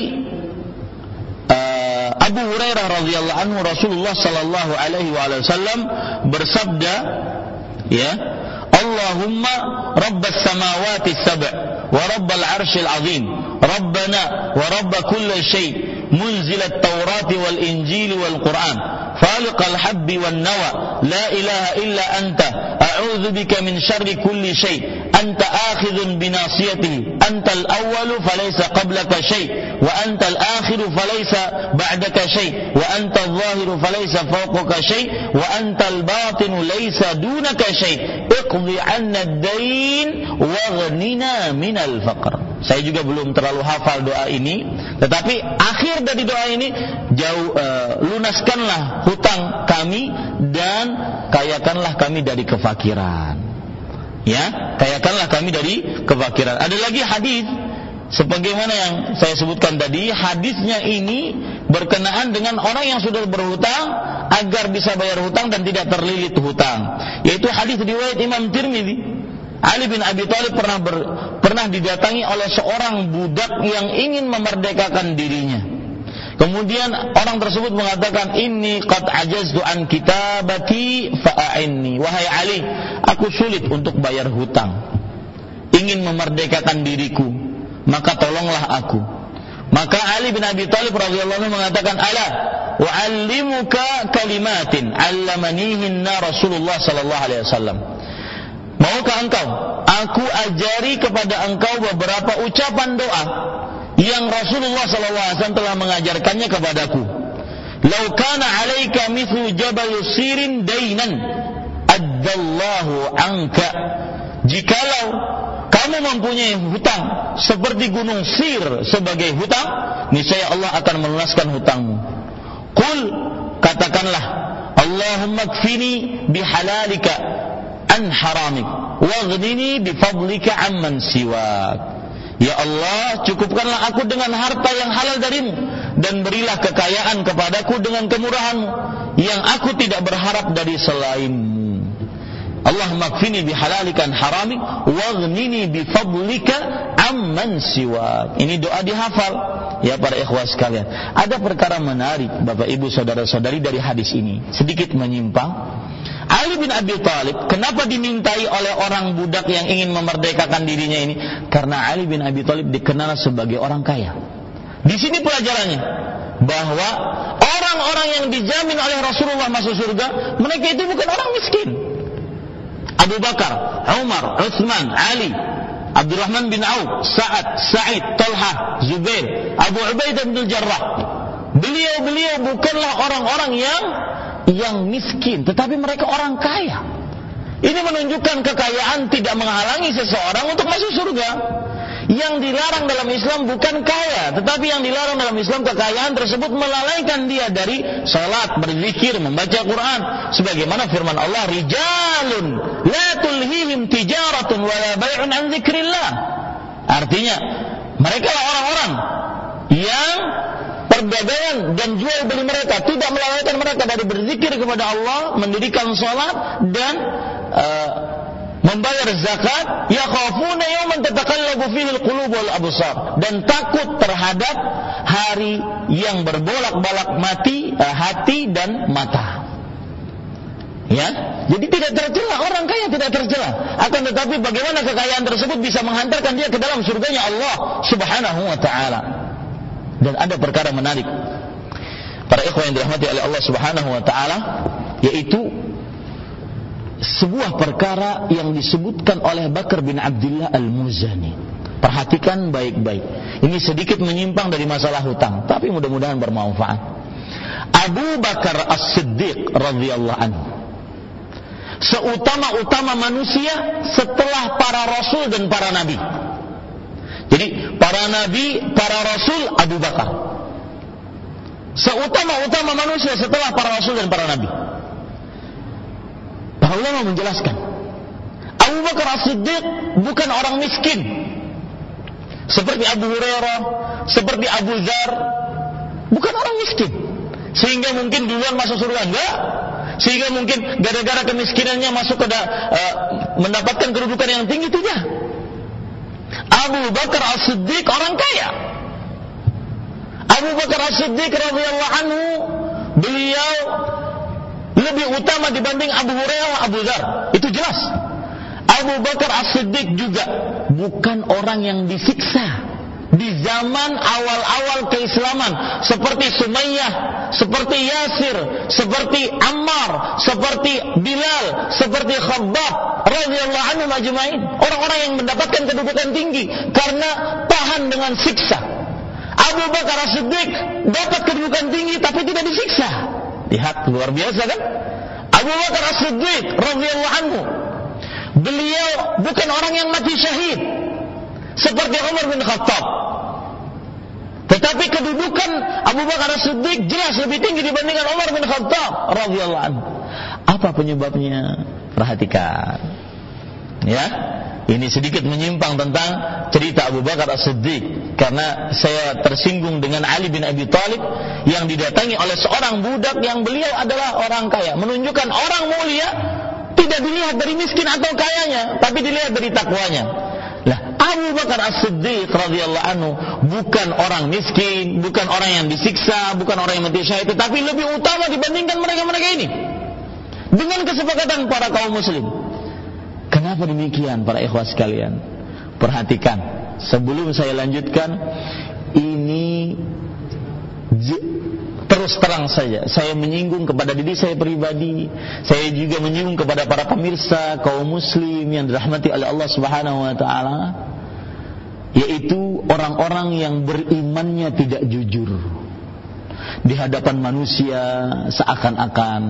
Abu Hurairah radhiyallahu anhu, Rasulullah sallallahu alaihi wasallam bersabda, ya, Allahumma rabbas samawati sab' wa rabbal arshil azim, rabbana wa rabb kulli syai', munzilat taurati wal injili wal Qur'an, faliqal habbi wan nawa, la ilaha illa anta, a'udzu bika min syarri kulli syai', anta akhidhun binasiyatihi, antal awwalu falaysa qablaka syai', wa antal akhiru falaysa ba'daka syai', wa antal zahiru falaysa fawqaka syai', wa antal batinu laysa dunaka syai', iqdi 'anna ad-dain waghnina minal faqr. Saya juga belum terlalu hafal doa ini, tetapi akhir dari doa ini lunaskanlah hutang kami dan kayakanlah kami dari kefakiran. Ya, kayakanlah kami dari kefakiran. Ada lagi hadis sebagaimana yang saya sebutkan tadi, hadisnya ini berkenaan dengan orang yang sudah berhutang agar bisa bayar hutang dan tidak terlilit hutang. Yaitu hadis riwayat Imam Tirmidzi. Ali bin Abi Thalib pernah didatangi oleh seorang budak yang ingin memerdekakan dirinya. Kemudian orang tersebut mengatakan, inni qad ajaztu an kitabaki fa'inni. Wahai Ali, aku sulit untuk bayar hutang, ingin memerdekakan diriku, maka tolonglah aku. Maka Ali bin Abi Thalib radhiyallahu anhu mengatakan, ala wa'allimuka kalimatin 'allamanihinna Rasulullah sallallahu alaihi wasallam. Maukah engkau aku ajari kepada engkau beberapa ucapan doa yang Rasulullah SAW telah mengajarkannya kepadaku. Lau kana 'alaika mithlu jabal sirin dainan addallahu anka. Jikalau kamu mempunyai hutang seperti gunung Sir sebagai hutang, niscaya Allah akan melunaskan hutangmu. Qul, katakanlah, Allahumma kfini bihalalika an haramik waghnini bifadlika amman siwak. Ya Allah, cukupkanlah aku dengan harta yang halal darimu dan berilah kekayaan kepadaku dengan kemurahanmu yang aku tidak berharap dari selainmu. Allahumma kfini bihalalika an haramik waghnini bifadlika amman siwak. Ini doa dihafal ya para ikhwah sekalian. Ada perkara menarik Bapak Ibu saudara-saudari dari hadis ini, sedikit menyimpang. Ali bin Abi Thalib kenapa dimintai oleh orang budak yang ingin memerdekakan dirinya ini? Karena Ali bin Abi Thalib dikenal sebagai orang kaya. Di sini pelajarannya bahwa orang-orang yang dijamin oleh Rasulullah masuk surga, mereka itu bukan orang miskin. Abu Bakar, Umar, Utsman, Ali, Abdurrahman bin Auf, Sa'ad, Sa'id, Talha, Zubair, Abu Ubaidah bin Jarrah. Beliau bukanlah orang-orang yang miskin, tetapi mereka orang kaya. Ini menunjukkan kekayaan tidak menghalangi seseorang untuk masuk surga. Yang dilarang dalam Islam bukan kaya, tetapi yang dilarang dalam Islam kekayaan tersebut melalaikan dia dari salat, berzikir, membaca Quran. Sebagaimana firman Allah, rijalun la tulhihim tijaratun wala bai'un an dzikrillah. Artinya, mereka lah orang-orang yang perdagangan dan jual beli mereka tidak melalaikan mereka dari berzikir kepada Allah, mendirikan salat dan membayar zakat. Yakhafuna yawman tataqallabu fihi alqulub wal absar, dan takut terhadap hari yang berbolak-balik hati dan mata. Ya, jadi tidak tercela, orang kaya tidak tercela. Akan tetapi bagaimana kekayaan tersebut bisa menghantarkan dia ke dalam surganya Allah Subhanahu wa taala. Dan ada perkara menarik para ikhwan yang dirahmati oleh Allah Subhanahu wa taala, yaitu sebuah perkara yang disebutkan oleh Bakar bin Abdullah Al-Muzani. Perhatikan baik-baik. Ini sedikit menyimpang dari masalah hutang, tapi mudah-mudahan bermanfaat. Abu Bakar As-Siddiq radhiyallahu anhu, seutama-utama manusia setelah para rasul dan para nabi. Jadi para nabi, para rasul, Abu Bakar. seutama-utama manusia setelah para rasul dan para nabi. Para ulama menjelaskan, Abu Bakar As-Siddiq bukan orang miskin seperti Abu Hurairah, seperti Abu Dzar, bukan orang miskin sehingga mungkin duluan masuk surga, enggak. Sehingga mungkin gara-gara kemiskinannya masuk mendapatkan kedudukan yang tinggi, tidak. Abu Bakar As-Siddiq orang kaya. Abu Bakar As-Siddiq radhiyallahu anhu, beliau lebih utama dibanding Abu Hurairah, Abu Dzar. Itu jelas. Abu Bakar As-Siddiq juga bukan orang yang disiksa di zaman awal-awal keislaman, seperti Sumayyah, seperti Yasir, seperti Ammar, seperti Bilal, seperti Khabbab radhiyallahu anhu majma'in. Orang-orang yang mendapatkan kedudukan tinggi karena tahan dengan siksa. Abu Bakar As-Siddiq dapat kedudukan tinggi tapi tidak disiksa. Lihat, luar biasa kan? Abu Bakar As-Siddiq radhiyallahu anhu, beliau bukan orang yang mati syahid seperti Umar bin Khattab. Tetapi kedudukan Abu Bakar As-Siddiq jelas lebih tinggi dibandingkan Umar bin Khattab radhiyallahu anhu. Apa penyebabnya? Perhatikan. Ya, ini sedikit menyimpang tentang cerita Abu Bakar As-Siddiq karena saya tersinggung dengan Ali bin Abi Thalib yang didatangi oleh seorang budak yang beliau adalah orang kaya, menunjukkan orang mulia tidak dilihat dari miskin atau kayanya, tapi dilihat dari takwanya. Lah, Abu Bakar As-Siddiq radhiyallahu anhu bukan orang miskin, bukan orang yang disiksa, bukan orang yang mati syahid, tetapi lebih utama dibandingkan mereka-mereka ini. Dengan kesepakatan para kaum muslim. Kenapa demikian para ikhwah sekalian? Perhatikan, sebelum saya lanjutkan, ini terus terang saja saya menyinggung kepada diri saya pribadi, saya juga menyinggung kepada para pemirsa kaum muslim yang dirahmati oleh Allah Subhanahu wa taala, yaitu orang-orang yang berimannya tidak jujur di hadapan manusia, seakan-akan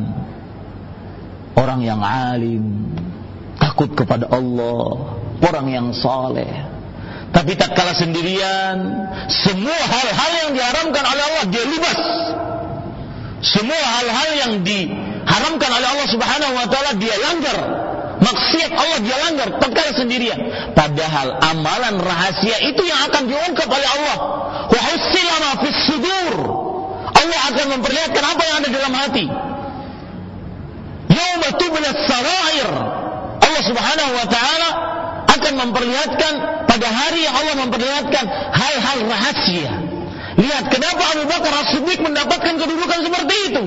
orang yang alim, takut kepada Allah, orang yang saleh. Tapi tatkala sendirian, semua hal-hal yang diharamkan oleh Allah dia libas. Semua hal-hal yang diharamkan oleh Allah Subhanahu wa taala dia langgar. Maksiat Allah dia langgar tatkala sendirian. Padahal amalan rahasia itu yang akan diungkap oleh Allah. Wa husila ma fis sudur. Allah akan memperlihatkan apa yang ada dalam hati. Yauma tubla sarair. Allah Subhanahu wa taala akan memperlihatkan pada hari yang Allah memperlihatkan hal-hal rahasia. Lihat kenapa Abu Bakar As-Siddiq mendapatkan kedudukan seperti itu.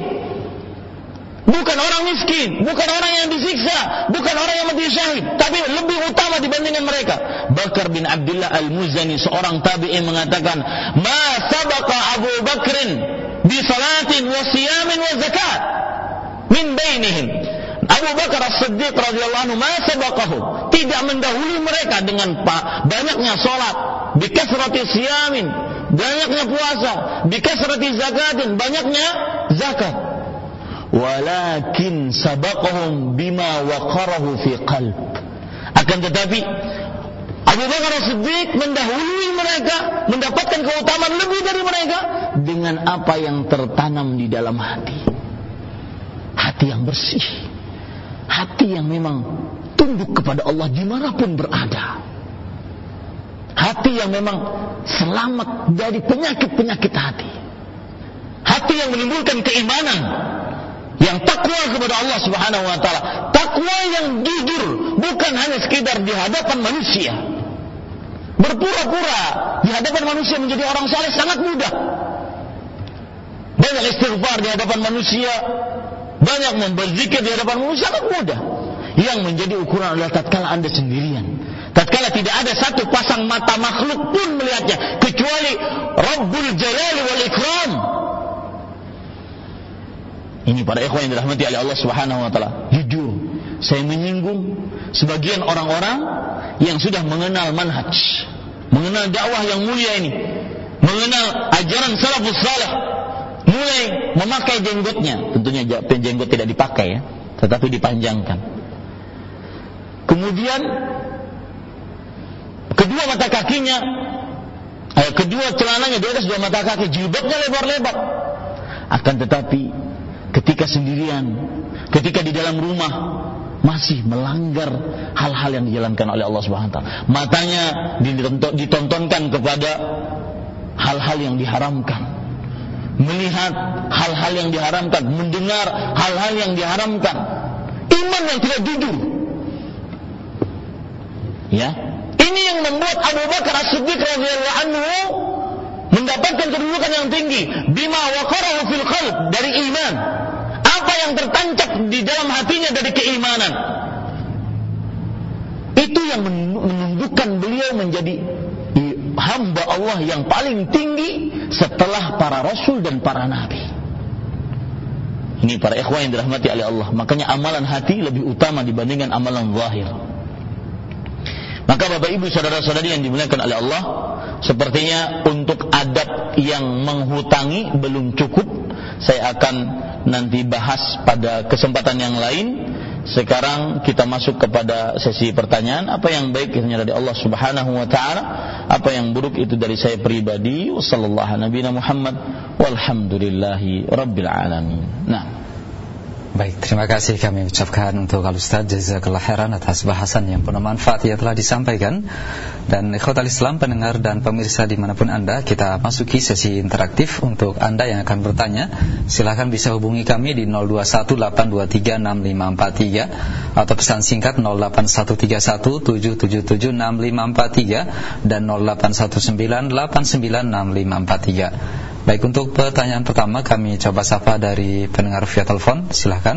Bukan orang miskin, bukan orang yang disiksa, bukan orang yang mati syahid, tapi lebih utama dibandingkan mereka. Bakar bin Abdullah Al-Muzani, seorang tabi'in, mengatakan, "Ma sabaqa Abu Bakrin bi salatin wa siyamin wa zakat min bainihim." Abu Bakar As-Siddiq radhiyallahu anhu ma sabaqahu, tidak mendahului mereka dengan banyaknya salat, bi kasrati siyamin, banyaknya puasa, bi kasrati zakatin, banyaknya zakat. Walakin sabaqahum bima waqarahu fi qalb. Akan tetapi Abu Bakar As-Siddiq mendahului mereka, mendapatkan keutamaan lebih dari mereka dengan apa yang tertanam di dalam hati. Hati yang bersih, hati yang memang tunduk kepada Allah dimanapun berada, hati yang memang selamat dari penyakit-penyakit hati, hati yang menimbulkan keimanan, yang takwa kepada Allah Subhanahu wa taala, takwa yang jujur, bukan hanya sekedar di hadapan manusia. Berpura-pura di hadapan manusia menjadi orang saleh sangat mudah. Banyak istighfar di hadapan manusia, banyak berzikir di hadapan manusia sangat mudah. Yang menjadi ukuran adalah tatkala Anda sendirian, tatkala tidak ada satu pasang mata makhluk pun melihatnya kecuali Rabbul Jalali wal Ikram. Ini para ikhwan yang dirahmati oleh Allah Subhanahu wa taala. Jujur, saya menyinggung sebagian orang-orang yang sudah mengenal manhaj, mengenal dakwah yang mulia ini, mengenal ajaran salafus saleh, mulai memakai jenggotnya. Tentunya jenggot tidak dipakai ya, tetapi dipanjangkan. Kemudian kedua mata kakinya, kedua celananya di atas dua mata kaki, jilbabnya lebar-lebar. Akan tetapi ketika sendirian, ketika di dalam rumah, masih melanggar hal-hal yang dijalankan oleh Allah Subhanahu wa taala. Matanya ditontonkan kepada hal-hal yang diharamkan, melihat hal-hal yang diharamkan, mendengar hal-hal yang diharamkan. Iman yang tidak jujur. Ya, ini yang membuat Abu Bakar As-Siddiq radhiyallahu anhu mendapatkan kedudukan yang tinggi, bima waqarahu fil qalb, dari iman. Apa yang tertancap di dalam hatinya dari keimanan, itu yang menunjukkan beliau menjadi hamba Allah yang paling tinggi setelah para rasul dan para nabi. Ini para ikhwan yang dirahmati oleh Allah. Makanya amalan hati lebih utama dibandingkan amalan zahir. Maka Bapak Ibu saudara-saudari yang dimuliakan oleh Allah, sepertinya untuk adab yang menghutangi belum cukup. Saya akan nanti bahas pada kesempatan yang lain. Sekarang kita masuk kepada sesi pertanyaan. Apa yang baik itu dari Allah Subhanahu wa taala, apa yang buruk itu dari saya pribadi. Wassallallahu nabiyana Muhammad walhamdulillahi rabbil alamin. Nah, baik, terima kasih kami ucapkan untuk Al-Ustaz jazakallahu khairan atas bahasan yang penuh manfaat yang telah disampaikan. Dan ikhwatal Islam, pendengar dan pemirsa dimanapun Anda, kita masuki sesi interaktif. Untuk Anda yang akan bertanya, silakan bisa hubungi kami di 0218236543 atau pesan singkat 0813177765543 dan 0819896543. Baik, untuk pertanyaan pertama kami coba sapa dari pendengar via telepon. Silahkan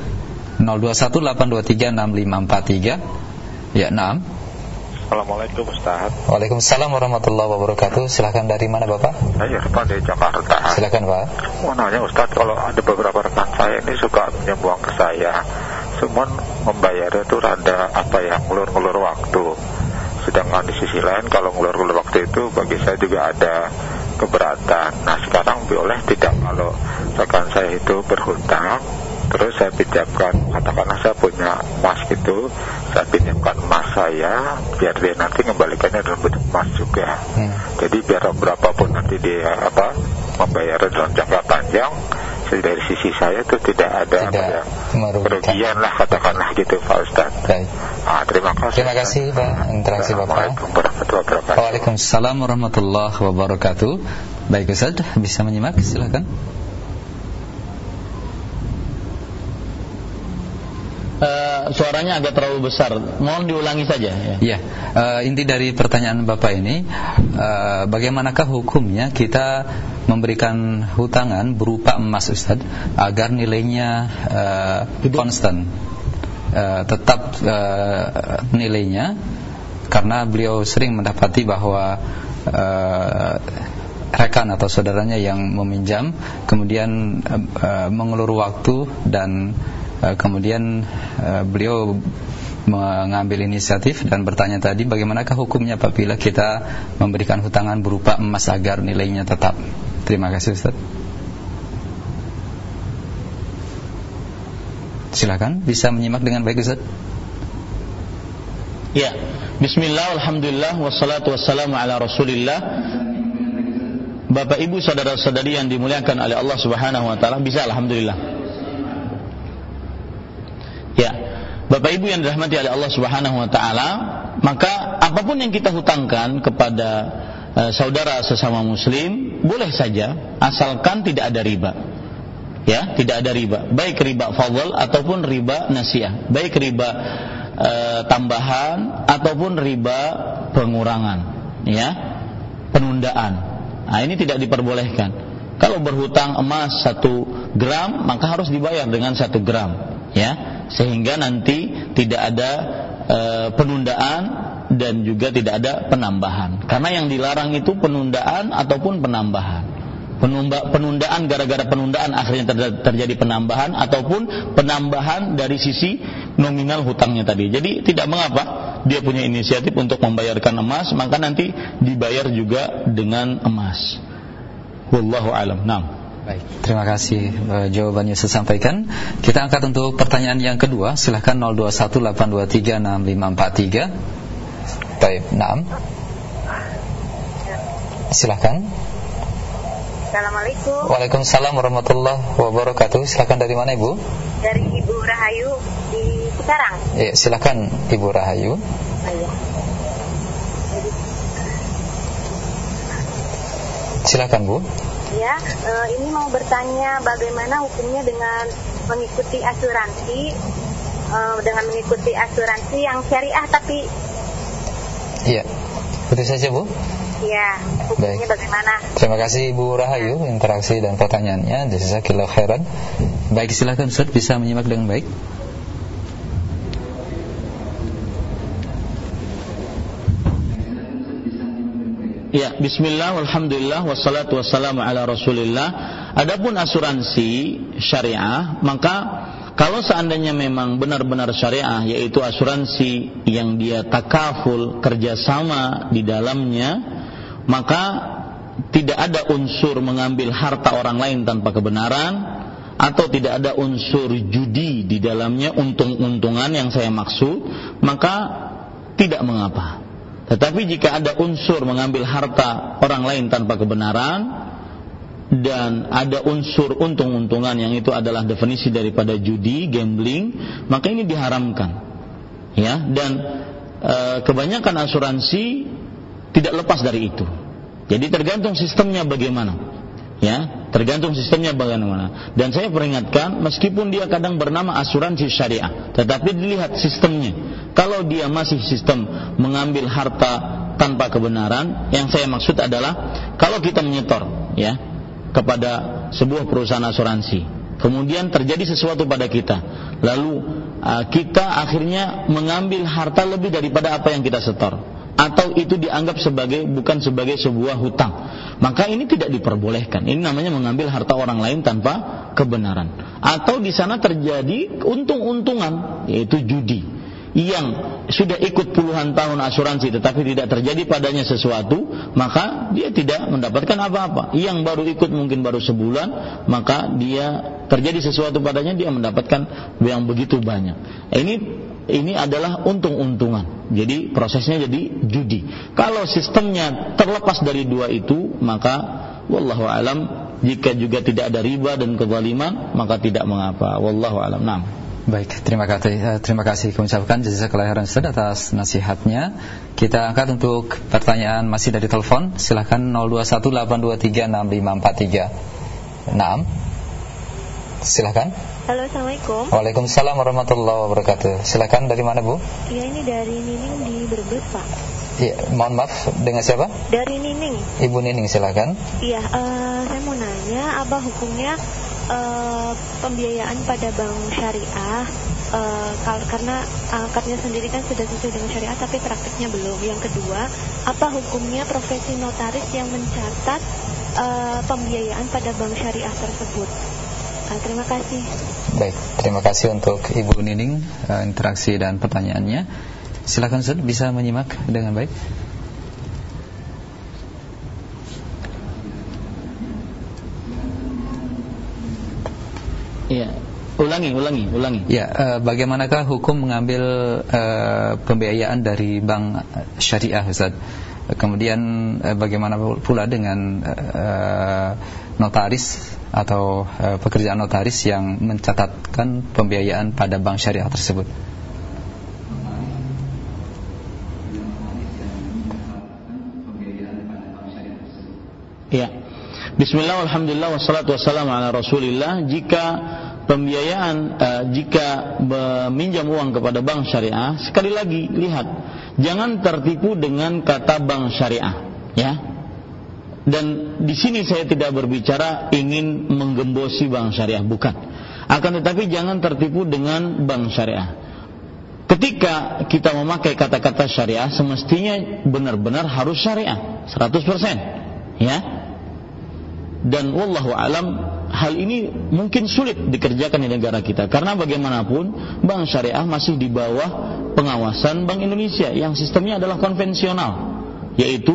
0218236543. Ya, naam. Assalamualaikum Ustaz. Waalaikumsalam warahmatullahi wabarakatuh. Silahkan, dari mana Bapak? Saya Irfan dari Jakarta. Silahkan Pak. Mau nanya Ustaz, kalau ada beberapa rekan saya ini suka menyambung ke saya, cuman membayarnya itu rada ngulur-ngulur waktu. Sedangkan di sisi lain kalau ngulur-ngulur waktu itu bagi saya juga ada keberatan. Nah, sekarang boleh tidak kalau rekan saya itu berhutang, terus saya pinjamkan, katakanlah saya punya emas gitu, saya pinjamkan emas saya, biar dia nanti mengembalikannya dalam bentuk emas juga. Jadi biar berapapun nanti dia membayarnya dalam jangka panjang, dari sisi saya itu tidak ada kerugian lah, katakanlah gitu Pak Ustaz. Baik. Terima kasih. Terima kasih Pak, interaksi Bapak. Waalaikumsalam warahmatullahi wabarakatuh. Baik Ustaz, bisa menyimak, silakan. Suaranya agak terlalu besar, mohon diulangi saja ya. Ya, inti dari pertanyaan Bapak ini, bagaimanakah hukumnya kita memberikan hutangan berupa emas Ustaz agar nilainya konstan, tetap nilainya, karena beliau sering mendapati bahwa rekan atau saudaranya yang meminjam kemudian mengulur waktu, dan kemudian beliau mengambil inisiatif dan bertanya tadi, bagaimanakah hukumnya apabila kita memberikan hutangan berupa emas agar nilainya tetap. Terima kasih Ustaz. Silakan, bisa menyimak dengan baik Ustaz. Ya, bismillah, alhamdulillah, wassalatu wassalamu ala rasulillah. Bapak Ibu saudara-saudari yang dimuliakan oleh Allah Subhanahu wa taala, bisa alhamdulillah. Ya, Bapak Ibu yang dirahmati oleh Allah Subhanahu wa taala, maka apapun yang kita hutangkan kepada saudara sesama muslim boleh saja, asalkan tidak ada riba. Ya, tidak ada riba, baik riba fadl ataupun riba nasiah, baik riba tambahan ataupun riba pengurangan, ya, penundaan. Nah, ini tidak diperbolehkan. Kalau berhutang emas 1 gram, maka harus dibayar dengan 1 gram, ya, sehingga nanti tidak ada penundaan dan juga tidak ada penambahan. Karena yang dilarang itu penundaan ataupun penambahan. Penundaan gara-gara penundaan akhirnya terjadi penambahan, ataupun penambahan dari sisi nominal hutangnya tadi. Jadi tidak mengapa dia punya inisiatif untuk membayarkan emas, maka nanti dibayar juga dengan emas. Wallahu a'lam. Naam. Baik, terima kasih jawabannya saya sampaikan. Kita angkat untuk pertanyaan yang kedua. Silahkan 0218236543. Baik, naam. Silahkan. Assalamualaikum. Waalaikumsalam warahmatullahi wabarakatuh. Silakan, dari mana Ibu? Dari Ibu Rahayu di Cikarang. Ya, silakan Ibu Rahayu. Iya. Silakan Bu. Ya, ini mau bertanya bagaimana hukumnya dengan mengikuti asuransi, yang syariah tapi. Iya, itu saja Bu. Iya, hukumnya Baik. bagaimana? Terima kasih Ibu Rahayu interaksi dan pertanyaannya. Jazakallahu khairan. Baik, silakan Ustaz, bisa menyimak dengan baik. Ya, bismillah, alhamdulillah, wassalatu wassalamu ala rasulillah. Adapun asuransi syariah, maka kalau seandainya memang benar-benar syariah, yaitu asuransi yang dia takaful, kerjasama di dalamnya, maka tidak ada unsur mengambil harta orang lain tanpa kebenaran, atau tidak ada unsur judi di dalamnya, untung-untungan yang saya maksud, maka tidak mengapa. Tetapi jika ada unsur mengambil harta orang lain tanpa kebenaran dan ada unsur untung-untungan yang itu adalah definisi daripada judi, gambling, maka ini diharamkan. Ya, dan kebanyakan asuransi tidak lepas dari itu. Jadi tergantung sistemnya bagaimana. Ya, tergantung sistemnya bagaimana. Dan saya peringatkan, meskipun dia kadang bernama asuransi syariah, tetapi dilihat sistemnya. Kalau dia masih sistem mengambil harta tanpa kebenaran, yang saya maksud adalah kalau kita menyetor ya kepada sebuah perusahaan asuransi, kemudian terjadi sesuatu pada kita, lalu kita akhirnya mengambil harta lebih daripada apa yang kita setor, atau itu dianggap bukan sebagai sebuah hutang, maka ini tidak diperbolehkan. Ini namanya mengambil harta orang lain tanpa kebenaran. Atau di sana terjadi untung-untungan, yaitu judi, yang sudah ikut puluhan tahun asuransi tetapi tidak terjadi padanya sesuatu, maka dia tidak mendapatkan apa-apa. Yang baru ikut mungkin baru sebulan, maka dia terjadi sesuatu padanya, dia mendapatkan yang begitu banyak. Ini adalah untung-untungan. Jadi prosesnya jadi judi. Kalau sistemnya terlepas dari dua itu, maka wallahu alam, jika juga tidak ada riba dan kezaliman, maka tidak mengapa. Wallahu alam. Naam. Baik, terima kasih kami ucapkan jazakallahu khairan Ustaz atas nasihatnya. Kita angkat untuk pertanyaan masih dari telepon. Silakan 0218236543. Naam. Silakan. Halo, Assalamualaikum. Waalaikumsalam warahmatullahi wabarakatuh. Silakan, dari mana Bu? Iya, ini dari Nining di Brebes, Pak. Iya, mohon maaf, dengan siapa? Dari Nining. Ibu Nining, silakan. Iya, saya mau nanya apa hukumnya pembiayaan pada bank syariah, karena akadnya sendiri kan sudah sesuai dengan syariah tapi praktiknya belum. Yang kedua, apa hukumnya profesi notaris yang mencatat pembiayaan pada bank syariah tersebut? Terima kasih. Baik, terima kasih untuk Ibu Nining interaksi dan pertanyaannya. Silakan Ustaz, bisa menyimak dengan baik. Iya, ulangi. Ya, bagaimanakah hukum mengambil pembiayaan dari bank syariah, Ustaz? Kemudian bagaimana pula dengan notaris atau pekerjaan notaris yang mencatatkan pembiayaan pada bank syariah tersebut? Ya. Bismillah, alhamdulillah, wassalatu wassalamu ala rasulillah. Jika pembiayaan, jika meminjam uang kepada bank syariah, sekali lagi lihat, jangan tertipu dengan kata bank syariah, ya. Dan di sini saya tidak berbicara ingin menggembosi bank syariah, bukan. Akan tetapi jangan tertipu dengan bank syariah. Ketika kita memakai kata-kata syariah, semestinya benar-benar harus syariah 100%, ya. Dan wallahu alam, hal ini mungkin sulit dikerjakan di negara kita, karena bagaimanapun bank syariah masih di bawah pengawasan Bank Indonesia yang sistemnya adalah konvensional, yaitu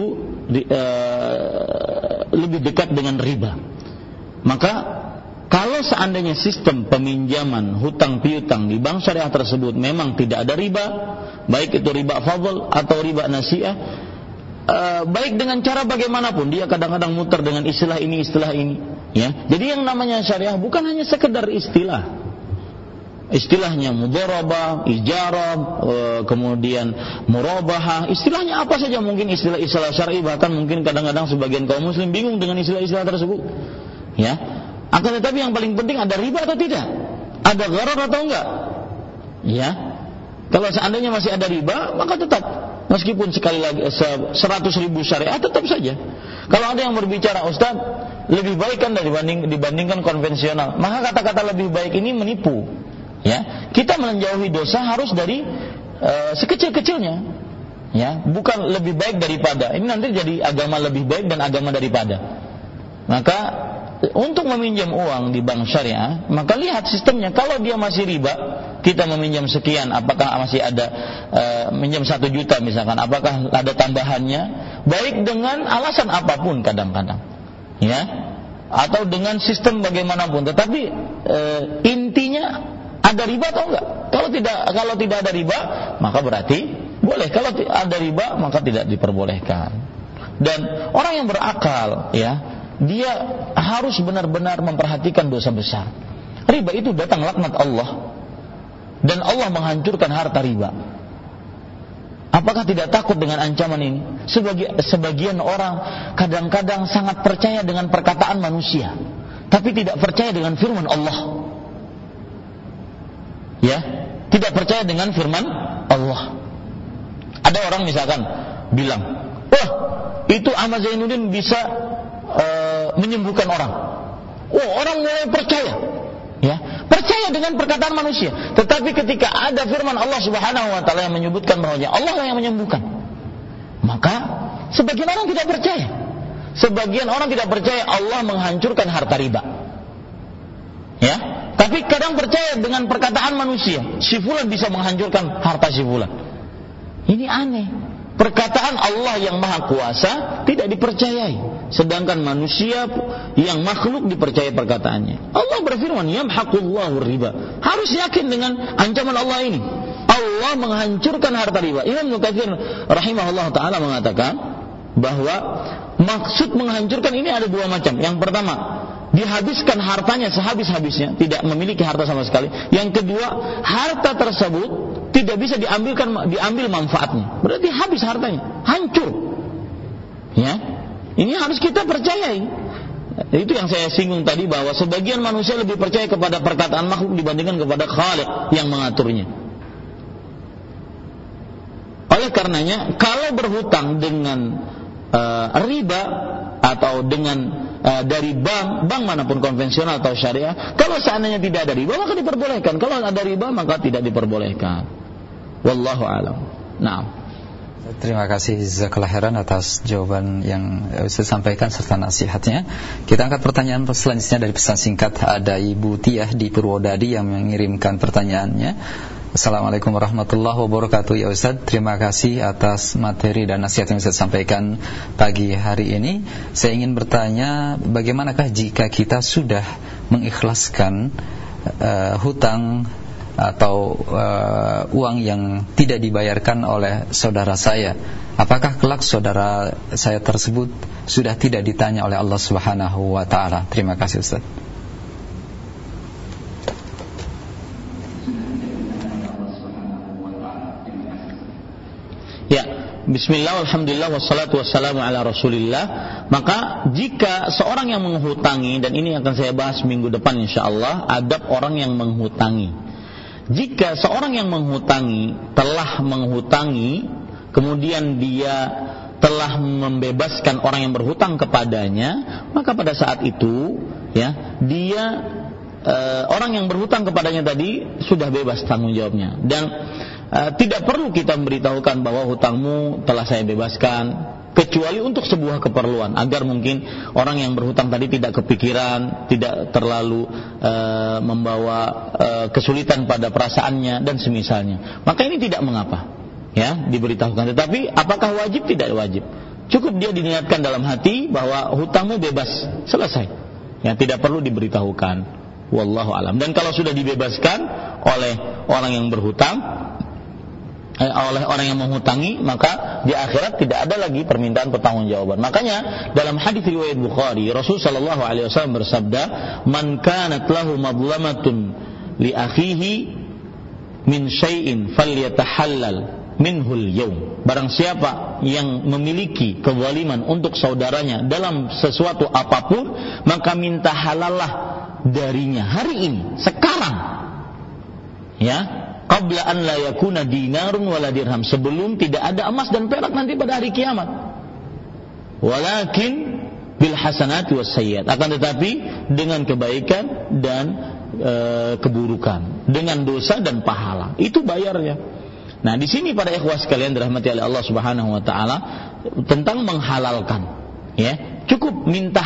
lebih dekat dengan riba. Maka kalau seandainya sistem peminjaman hutang piutang di bank syariah tersebut memang tidak ada riba, baik itu riba fadl atau riba nasiah, baik dengan cara bagaimanapun dia kadang-kadang muter dengan istilah ini ya. Jadi yang namanya syariah bukan hanya sekedar istilahnya mudharabah, ijarah, kemudian murabahah, istilahnya apa saja, mungkin istilah-istilah syar'i, bahkan mungkin kadang-kadang sebagian kaum muslim bingung dengan istilah-istilah tersebut ya. Akan tetapi yang paling penting, ada riba atau tidak, ada gharar atau enggak ya. Kalau seandainya masih ada riba, maka tetap, meskipun sekali lagi 100.000 syariah tetap saja. Kalau ada yang berbicara, Ustaz, lebih baik kan dibandingkan konvensional, maka kata-kata lebih baik ini menipu ya. Kita menjauhi dosa harus dari sekecil-kecilnya ya, bukan lebih baik daripada. Ini nanti jadi agama lebih baik dan agama daripada. Maka untuk meminjam uang di bank syariah, maka lihat sistemnya. Kalau dia masih riba, kita meminjam sekian, apakah masih ada minjam 1 juta misalkan, apakah ada tambahannya, baik dengan alasan apapun kadang-kadang ya, atau dengan sistem bagaimanapun, tetapi intinya ada riba atau enggak. Kalau tidak ada riba, maka berarti boleh. Kalau ada riba, maka tidak diperbolehkan. Dan orang yang berakal ya, dia harus benar-benar memperhatikan dosa besar. Riba itu datang laknat Allah, dan Allah menghancurkan harta riba. Apakah tidak takut dengan ancaman ini? Sebagian orang kadang-kadang sangat percaya dengan perkataan manusia, tapi tidak percaya dengan firman Allah. Ya, tidak percaya dengan firman Allah. Ada orang misalkan bilang, wah, itu Ahmad Zainuddin bisa menyembuhkan orang. Oh, orang mulai percaya. Ya, percaya dengan perkataan manusia. Tetapi ketika ada firman Allah Subhanahu wa taala yang menyebutkan bahwa Allah yang menyembuhkan, maka sebagian orang tidak percaya. Sebagian orang tidak percaya Allah menghancurkan harta riba. Ya, tapi kadang percaya dengan perkataan manusia, si fulan bisa menghancurkan harta si fulan. Ini aneh. Perkataan Allah yang maha kuasa tidak dipercayai, sedangkan manusia yang makhluk dipercaya perkataannya. Allah berfirman, yamhaqullahu riba. Harus yakin dengan ancaman Allah ini. Allah menghancurkan harta riba. Imam Ibnu Katsir rahimahullah taala mengatakan bahwa maksud menghancurkan ini ada 2 macam. Yang pertama, dihabiskan hartanya sehabis-habisnya, tidak memiliki harta sama sekali. Yang kedua, harta tersebut tidak bisa diambil manfaatnya. Berarti habis hartanya, hancur. Ya, ini harus kita percayai. Itu yang saya singgung tadi, bahwa sebagian manusia lebih percaya kepada perkataan makhluk dibandingkan kepada Khaliq yang mengaturnya. Oleh karenanya, kalau berhutang dengan riba atau dengan dari bank manapun, konvensional atau syariah, kalau seandainya tidak ada riba maka diperbolehkan. Kalau ada riba maka tidak diperbolehkan. Wallahu a'lam. Nah, terima kasih jazakallahu khairan atas jawaban yang saya sampaikan serta nasihatnya. Kita angkat pertanyaan selanjutnya dari pesan singkat. Ada Ibu Tiah di Purwodadi yang mengirimkan pertanyaannya. Assalamualaikum warahmatullahi wabarakatuh. Ya Ustaz, terima kasih atas materi dan nasihat yang Ustaz sampaikan pagi hari ini. Saya ingin bertanya, bagaimanakah jika kita sudah mengikhlaskan hutang atau uang yang tidak dibayarkan oleh saudara saya? Apakah kelak saudara saya tersebut sudah tidak ditanya oleh Allah Subhanahu wa taala? Terima kasih Ustaz. Ya, bismillah, alhamdulillah, wassalatu wassalamu ala rasulillah. Maka jika seorang yang menghutangi, dan ini akan saya bahas minggu depan insyaallah, adab orang yang menghutangi. Jika seorang yang menghutangi telah menghutangi, kemudian dia telah membebaskan orang yang berhutang kepadanya, maka pada saat itu ya, dia orang yang berhutang kepadanya tadi sudah bebas tanggung jawabnya. Dan tidak perlu kita memberitahukan bahwa hutangmu telah saya bebaskan, kecuali untuk sebuah keperluan, agar mungkin orang yang berhutang tadi tidak kepikiran, tidak terlalu membawa kesulitan pada perasaannya dan semisalnya. Maka ini tidak mengapa ya diberitahukan. Tetapi apakah wajib? Tidak wajib. Cukup dia diniatkan dalam hati bahwa hutangmu bebas, selesai. Ya, tidak perlu diberitahukan. Wallahu alam. Dan kalau sudah dibebaskan oleh orang yang berhutang, oleh orang yang menghutangi, maka di akhirat tidak ada lagi permintaan pertanggungjawaban. Makanya dalam hadis riwayat Bukhari, Rasul sallallahu alaihi wasallam bersabda, "Man kanat lahu madlamatun li akhihi min syai'in falyatahallal minhul yaum." Barang siapa yang memiliki kezaliman untuk saudaranya dalam sesuatu apapun, maka minta halallah darinya hari ini, sekarang. Ya, qabla an la yakuna dinarun wala dirham, sebelum tidak ada emas dan perak nanti pada hari kiamat. Walakin bil hasanati was sayyiat, akan tetapi dengan kebaikan dan keburukan, dengan dosa dan pahala. Itu bayarnya. Nah, di sini para ikhwah sekalian dirahmati oleh Allah Subhanahu wa taala, tentang menghalalkan, ya. Cukup minta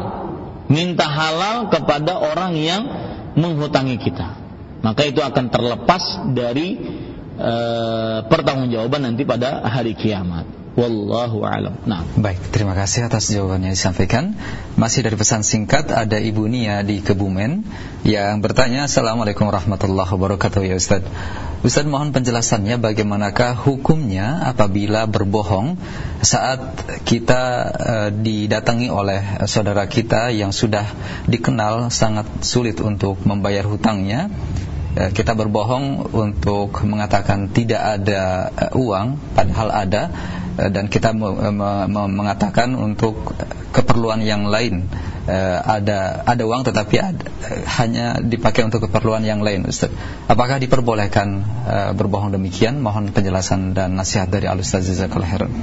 halal kepada orang yang menghutangi kita. Maka itu akan terlepas dari pertanggungjawaban nanti pada hari kiamat. Wallahu a'lam. Nah. Baik, terima kasih atas jawabannya disampaikan. Masih dari pesan singkat, ada Ibu Nia di Kebumen yang bertanya, Assalamualaikum warahmatullahi wabarakatuh ya Ustaz. Ustaz, mohon penjelasannya bagaimanakah hukumnya apabila berbohong saat kita didatangi oleh saudara kita yang sudah dikenal sangat sulit untuk membayar hutangnya. Kita berbohong untuk mengatakan tidak ada uang, padahal ada, dan kita mengatakan untuk keperluan yang lain ada uang tetapi hanya dipakai untuk keperluan yang lain, Ustaz. Apakah diperbolehkan berbohong demikian? Mohon penjelasan dan nasihat dari Al-Ustaz Jazakallahu khairan.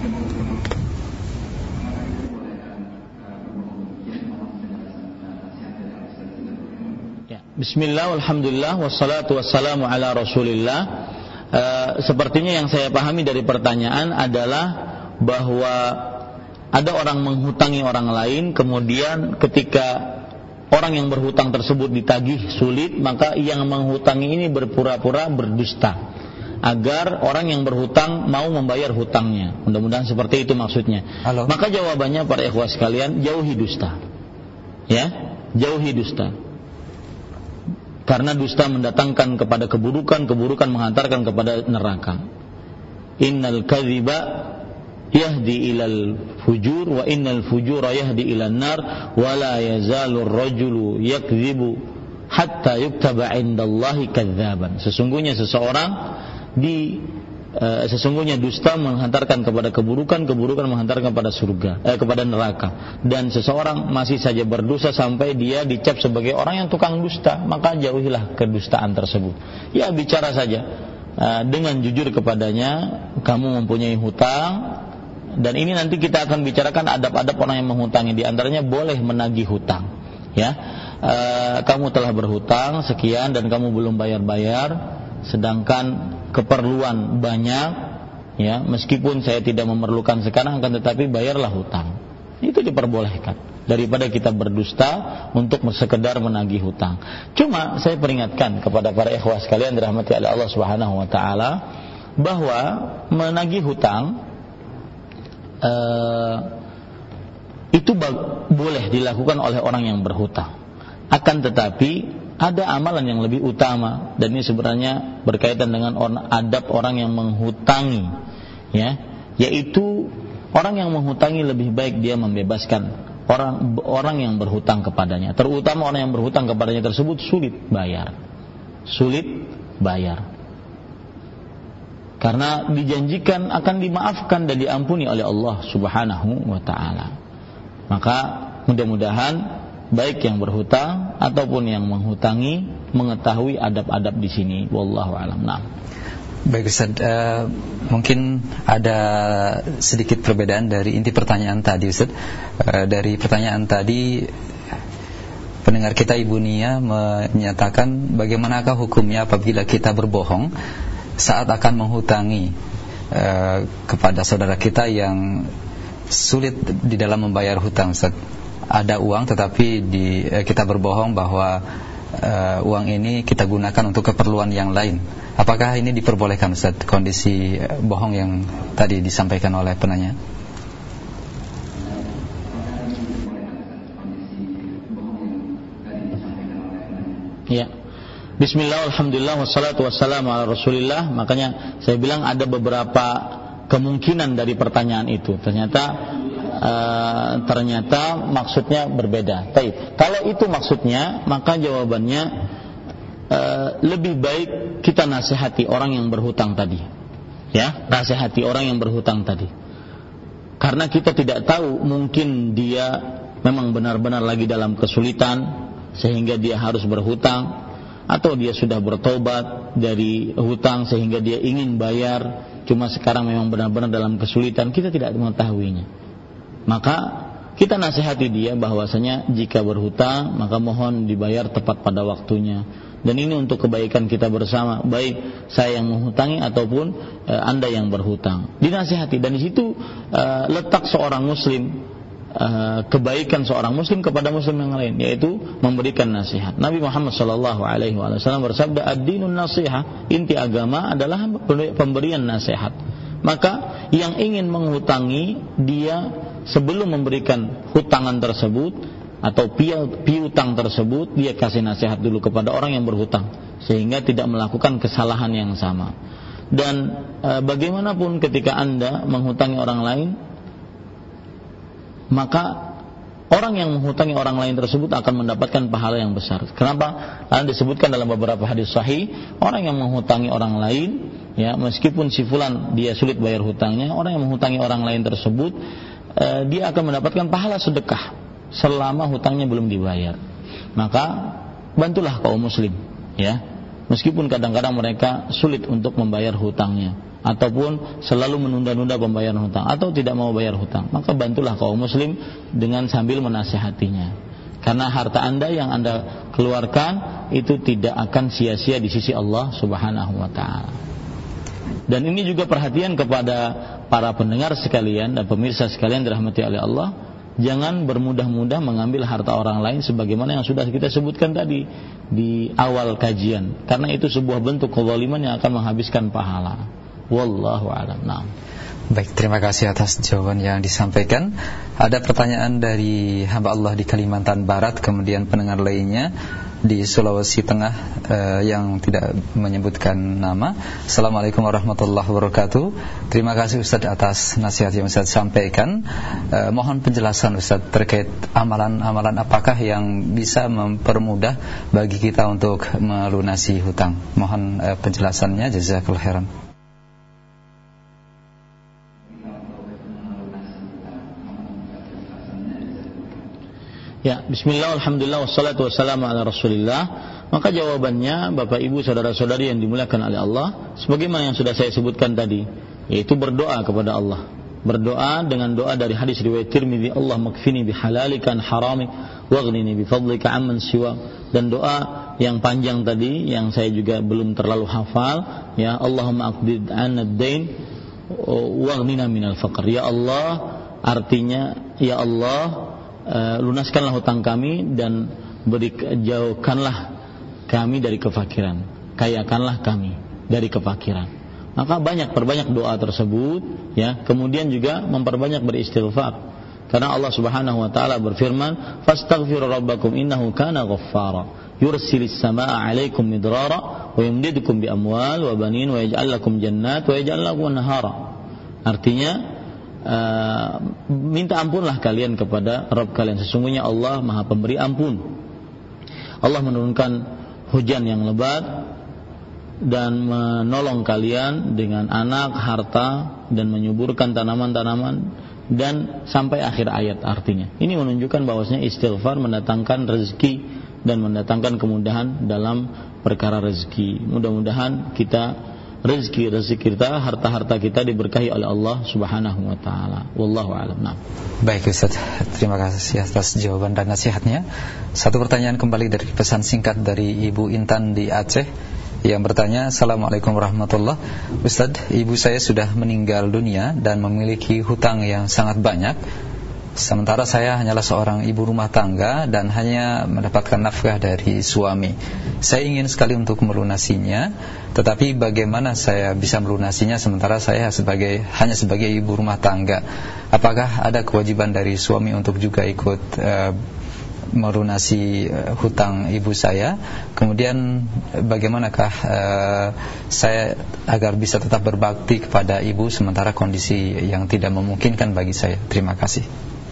Bismillah, alhamdulillah, wassalatu wassalamu ala rasulillah. Sepertinya yang saya pahami dari pertanyaan adalah bahwa ada orang menghutangi orang lain, kemudian ketika orang yang berhutang tersebut ditagih sulit, maka yang menghutangi ini berpura-pura berdusta agar orang yang berhutang mau membayar hutangnya. Mudah-mudahan seperti itu maksudnya. Halo. Maka jawabannya para ikhwah sekalian, jauhi dusta. Ya, jauhi dusta. Karena dusta mendatangkan kepada keburukan, keburukan menghantarkan kepada neraka. Innal kadhiba yahdi ilal fujur wa innal fujura yahdi ilan nar wa la yazalu ar-rajulu yakdhibu hatta yuktaba 'indallahi kadzaban. Sesungguhnya sesungguhnya dusta menghantarkan kepada keburukan, keburukan menghantarkan kepada kepada neraka. Dan seseorang masih saja berdosa sampai dia dicap sebagai orang yang tukang dusta, maka jauhilah kedustaan tersebut. Ya, bicara saja dengan jujur kepadanya, kamu mempunyai hutang, dan ini nanti kita akan bicarakan adab-adab orang yang menghutangi. Di antaranya boleh menagih hutang. Ya, kamu telah berhutang sekian dan kamu belum bayar-bayar, sedangkan keperluan banyak, ya, meskipun saya tidak memerlukan sekarang, akan tetapi bayarlah hutang. Itu diperbolehkan daripada kita berdusta untuk sekedar menagih hutang. Cuma saya peringatkan kepada para ikhwah sekalian dirahmati oleh Allah Subhanahu wa taala, bahwa menagih hutang itu boleh dilakukan oleh orang yang berhutang. Akan tetapi ada amalan yang lebih utama, dan ini sebenarnya berkaitan dengan adab orang yang menghutangi, ya, yaitu orang yang menghutangi lebih baik dia membebaskan orang yang berhutang kepadanya, terutama orang yang berhutang kepadanya tersebut sulit bayar, karena dijanjikan akan dimaafkan dan diampuni oleh Allah Subhanahu wa taala. Maka mudah-mudahan baik yang berhutang ataupun yang menghutangi mengetahui adab-adab di sini. Wallahu a'lam. Nah. Baik Ustaz, mungkin ada sedikit perbedaan dari inti pertanyaan tadi Ustaz. Dari pertanyaan tadi pendengar kita Ibu Nia menyatakan bagaimanakah hukumnya apabila kita berbohong saat akan menghutangi kepada saudara kita yang sulit di dalam membayar hutang Ustaz. Ada uang tetapi kita berbohong bahwa uang ini kita gunakan untuk keperluan yang lain. Apakah ini diperbolehkan Ustaz, kondisi bohong yang tadi disampaikan oleh penanya? Ya. Bismillah, alhamdulillah, wassalatu wassalamu ala rasulillah. Makanya saya bilang ada beberapa kemungkinan dari pertanyaan itu. Ternyata maksudnya berbeda. Baik, kalau itu maksudnya, maka jawabannya lebih baik kita nasihati orang yang berhutang tadi. Ya, nasihati orang yang berhutang tadi. Karena kita tidak tahu, mungkin dia memang benar-benar lagi dalam kesulitan sehingga dia harus berhutang, atau dia sudah bertobat dari hutang sehingga dia ingin bayar, cuma sekarang memang benar-benar dalam kesulitan. Kita tidak mengetahuinya. Maka kita nasihati dia bahwasanya jika berhutang maka mohon dibayar tepat pada waktunya. Dan ini untuk kebaikan kita bersama, baik saya yang menghutangi ataupun Anda yang berhutang. Dinasihati, dan di situ letak seorang muslim, kebaikan seorang muslim kepada muslim yang lain, yaitu memberikan nasihat. Nabi Muhammad SAW bersabda, ad-dinun nasihah, inti agama adalah pemberian nasihat. Maka yang ingin menghutangi, dia sebelum memberikan hutangan tersebut atau piutang tersebut, dia kasih nasihat dulu kepada orang yang berhutang sehingga tidak melakukan kesalahan yang sama. Dan bagaimanapun ketika Anda menghutangi orang lain, maka orang yang menghutangi orang lain tersebut akan mendapatkan pahala yang besar. Kenapa? Karena disebutkan dalam beberapa hadis sahih, orang yang menghutangi orang lain, ya, meskipun si fulan dia sulit bayar hutangnya, orang yang menghutangi orang lain tersebut, dia akan mendapatkan pahala sedekah selama hutangnya belum dibayar. Maka bantulah kaum muslim, ya, meskipun kadang-kadang mereka sulit untuk membayar hutangnya, ataupun selalu menunda-nunda pembayaran hutang, atau tidak mau bayar hutang, maka bantulah kaum muslim dengan sambil menasihatinya. Karena harta Anda yang Anda keluarkan itu tidak akan sia-sia di sisi Allah Subhanahu wa ta'ala. Dan ini juga perhatian kepada para pendengar sekalian dan pemirsa sekalian dirahmati oleh Allah. Jangan bermudah-mudah mengambil harta orang lain sebagaimana yang sudah kita sebutkan tadi di awal kajian, karena itu sebuah bentuk kezaliman yang akan menghabiskan pahala. Wallahu a'lam. Nah. Baik, terima kasih atas jawaban yang disampaikan. Ada pertanyaan dari hamba Allah di Kalimantan Barat, kemudian pendengar lainnya di Sulawesi Tengah yang tidak menyebutkan nama. Assalamualaikum warahmatullahi wabarakatuh. Terima kasih Ustaz atas nasihat yang Ustaz sampaikan. Mohon penjelasan Ustaz terkait amalan-amalan apakah yang bisa mempermudah bagi kita untuk melunasi hutang. Mohon penjelasannya, jazakallahu khairan. Ya, bismillah, alhamdulillah, wassalatu wassalamu ala rasulillah. Maka jawabannya, Bapak Ibu saudara-saudari yang dimuliakan oleh Allah, sebagaimana yang sudah saya sebutkan tadi, yaitu berdoa kepada Allah. Berdoa dengan doa dari hadis riwayat Tirmidzi, Allah makfini bihalalika an haramik waghnini bifadlika amman siwa. Dan doa yang panjang tadi yang saya juga belum terlalu hafal, ya, Allahumma aqdid 'anna ad-dain waghnina minal faqr. Ya Allah, artinya ya Allah, lunaskanlah hutang kami dan jauhkanlah kami dari kefakiran, kayakanlah kami dari kefakiran. Maka perbanyak doa tersebut, ya. Kemudian juga memperbanyak beristighfar, karena Allah Subhanahu wa taala berfirman, fastaghfiru rabbakum innahu kana ghaffara yursilis samaa'a 'alaikum midrara wa yumdidukum bi amwal wa banin wa yaj'al lakum jannat wa yaj'al lakum anhara. Artinya, minta ampunlah kalian kepada Rabb kalian, sesungguhnya Allah Maha Pemberi ampun. Allah menurunkan hujan yang lebat dan menolong kalian dengan anak, harta, dan menyuburkan tanaman-tanaman, dan sampai akhir ayat. Artinya ini menunjukkan bahwasanya istighfar mendatangkan rezeki dan mendatangkan kemudahan dalam perkara rezeki. Mudah-mudahan rezeki kita, harta-harta kita diberkahi oleh Allah Subhanahu wa taala. Wallahu a'lam. Nah. Baik Ustaz, terima kasih atas jawaban dan nasihatnya. Satu pertanyaan kembali dari pesan singkat dari Ibu Intan di Aceh yang bertanya, Assalamualaikum warahmatullahi wabarakatuh. Ustaz, ibu saya sudah meninggal dunia dan memiliki hutang yang sangat banyak. Sementara saya hanyalah seorang ibu rumah tangga dan hanya mendapatkan nafkah dari suami. Saya ingin sekali untuk melunasinya, tetapi bagaimana saya bisa melunasinya sementara saya hanya sebagai ibu rumah tangga? Apakah ada kewajiban dari suami untuk juga ikut melunasi hutang ibu saya. Kemudian bagaimanakah saya agar bisa tetap berbakti kepada ibu sementara kondisi yang tidak memungkinkan bagi saya? Terima kasih.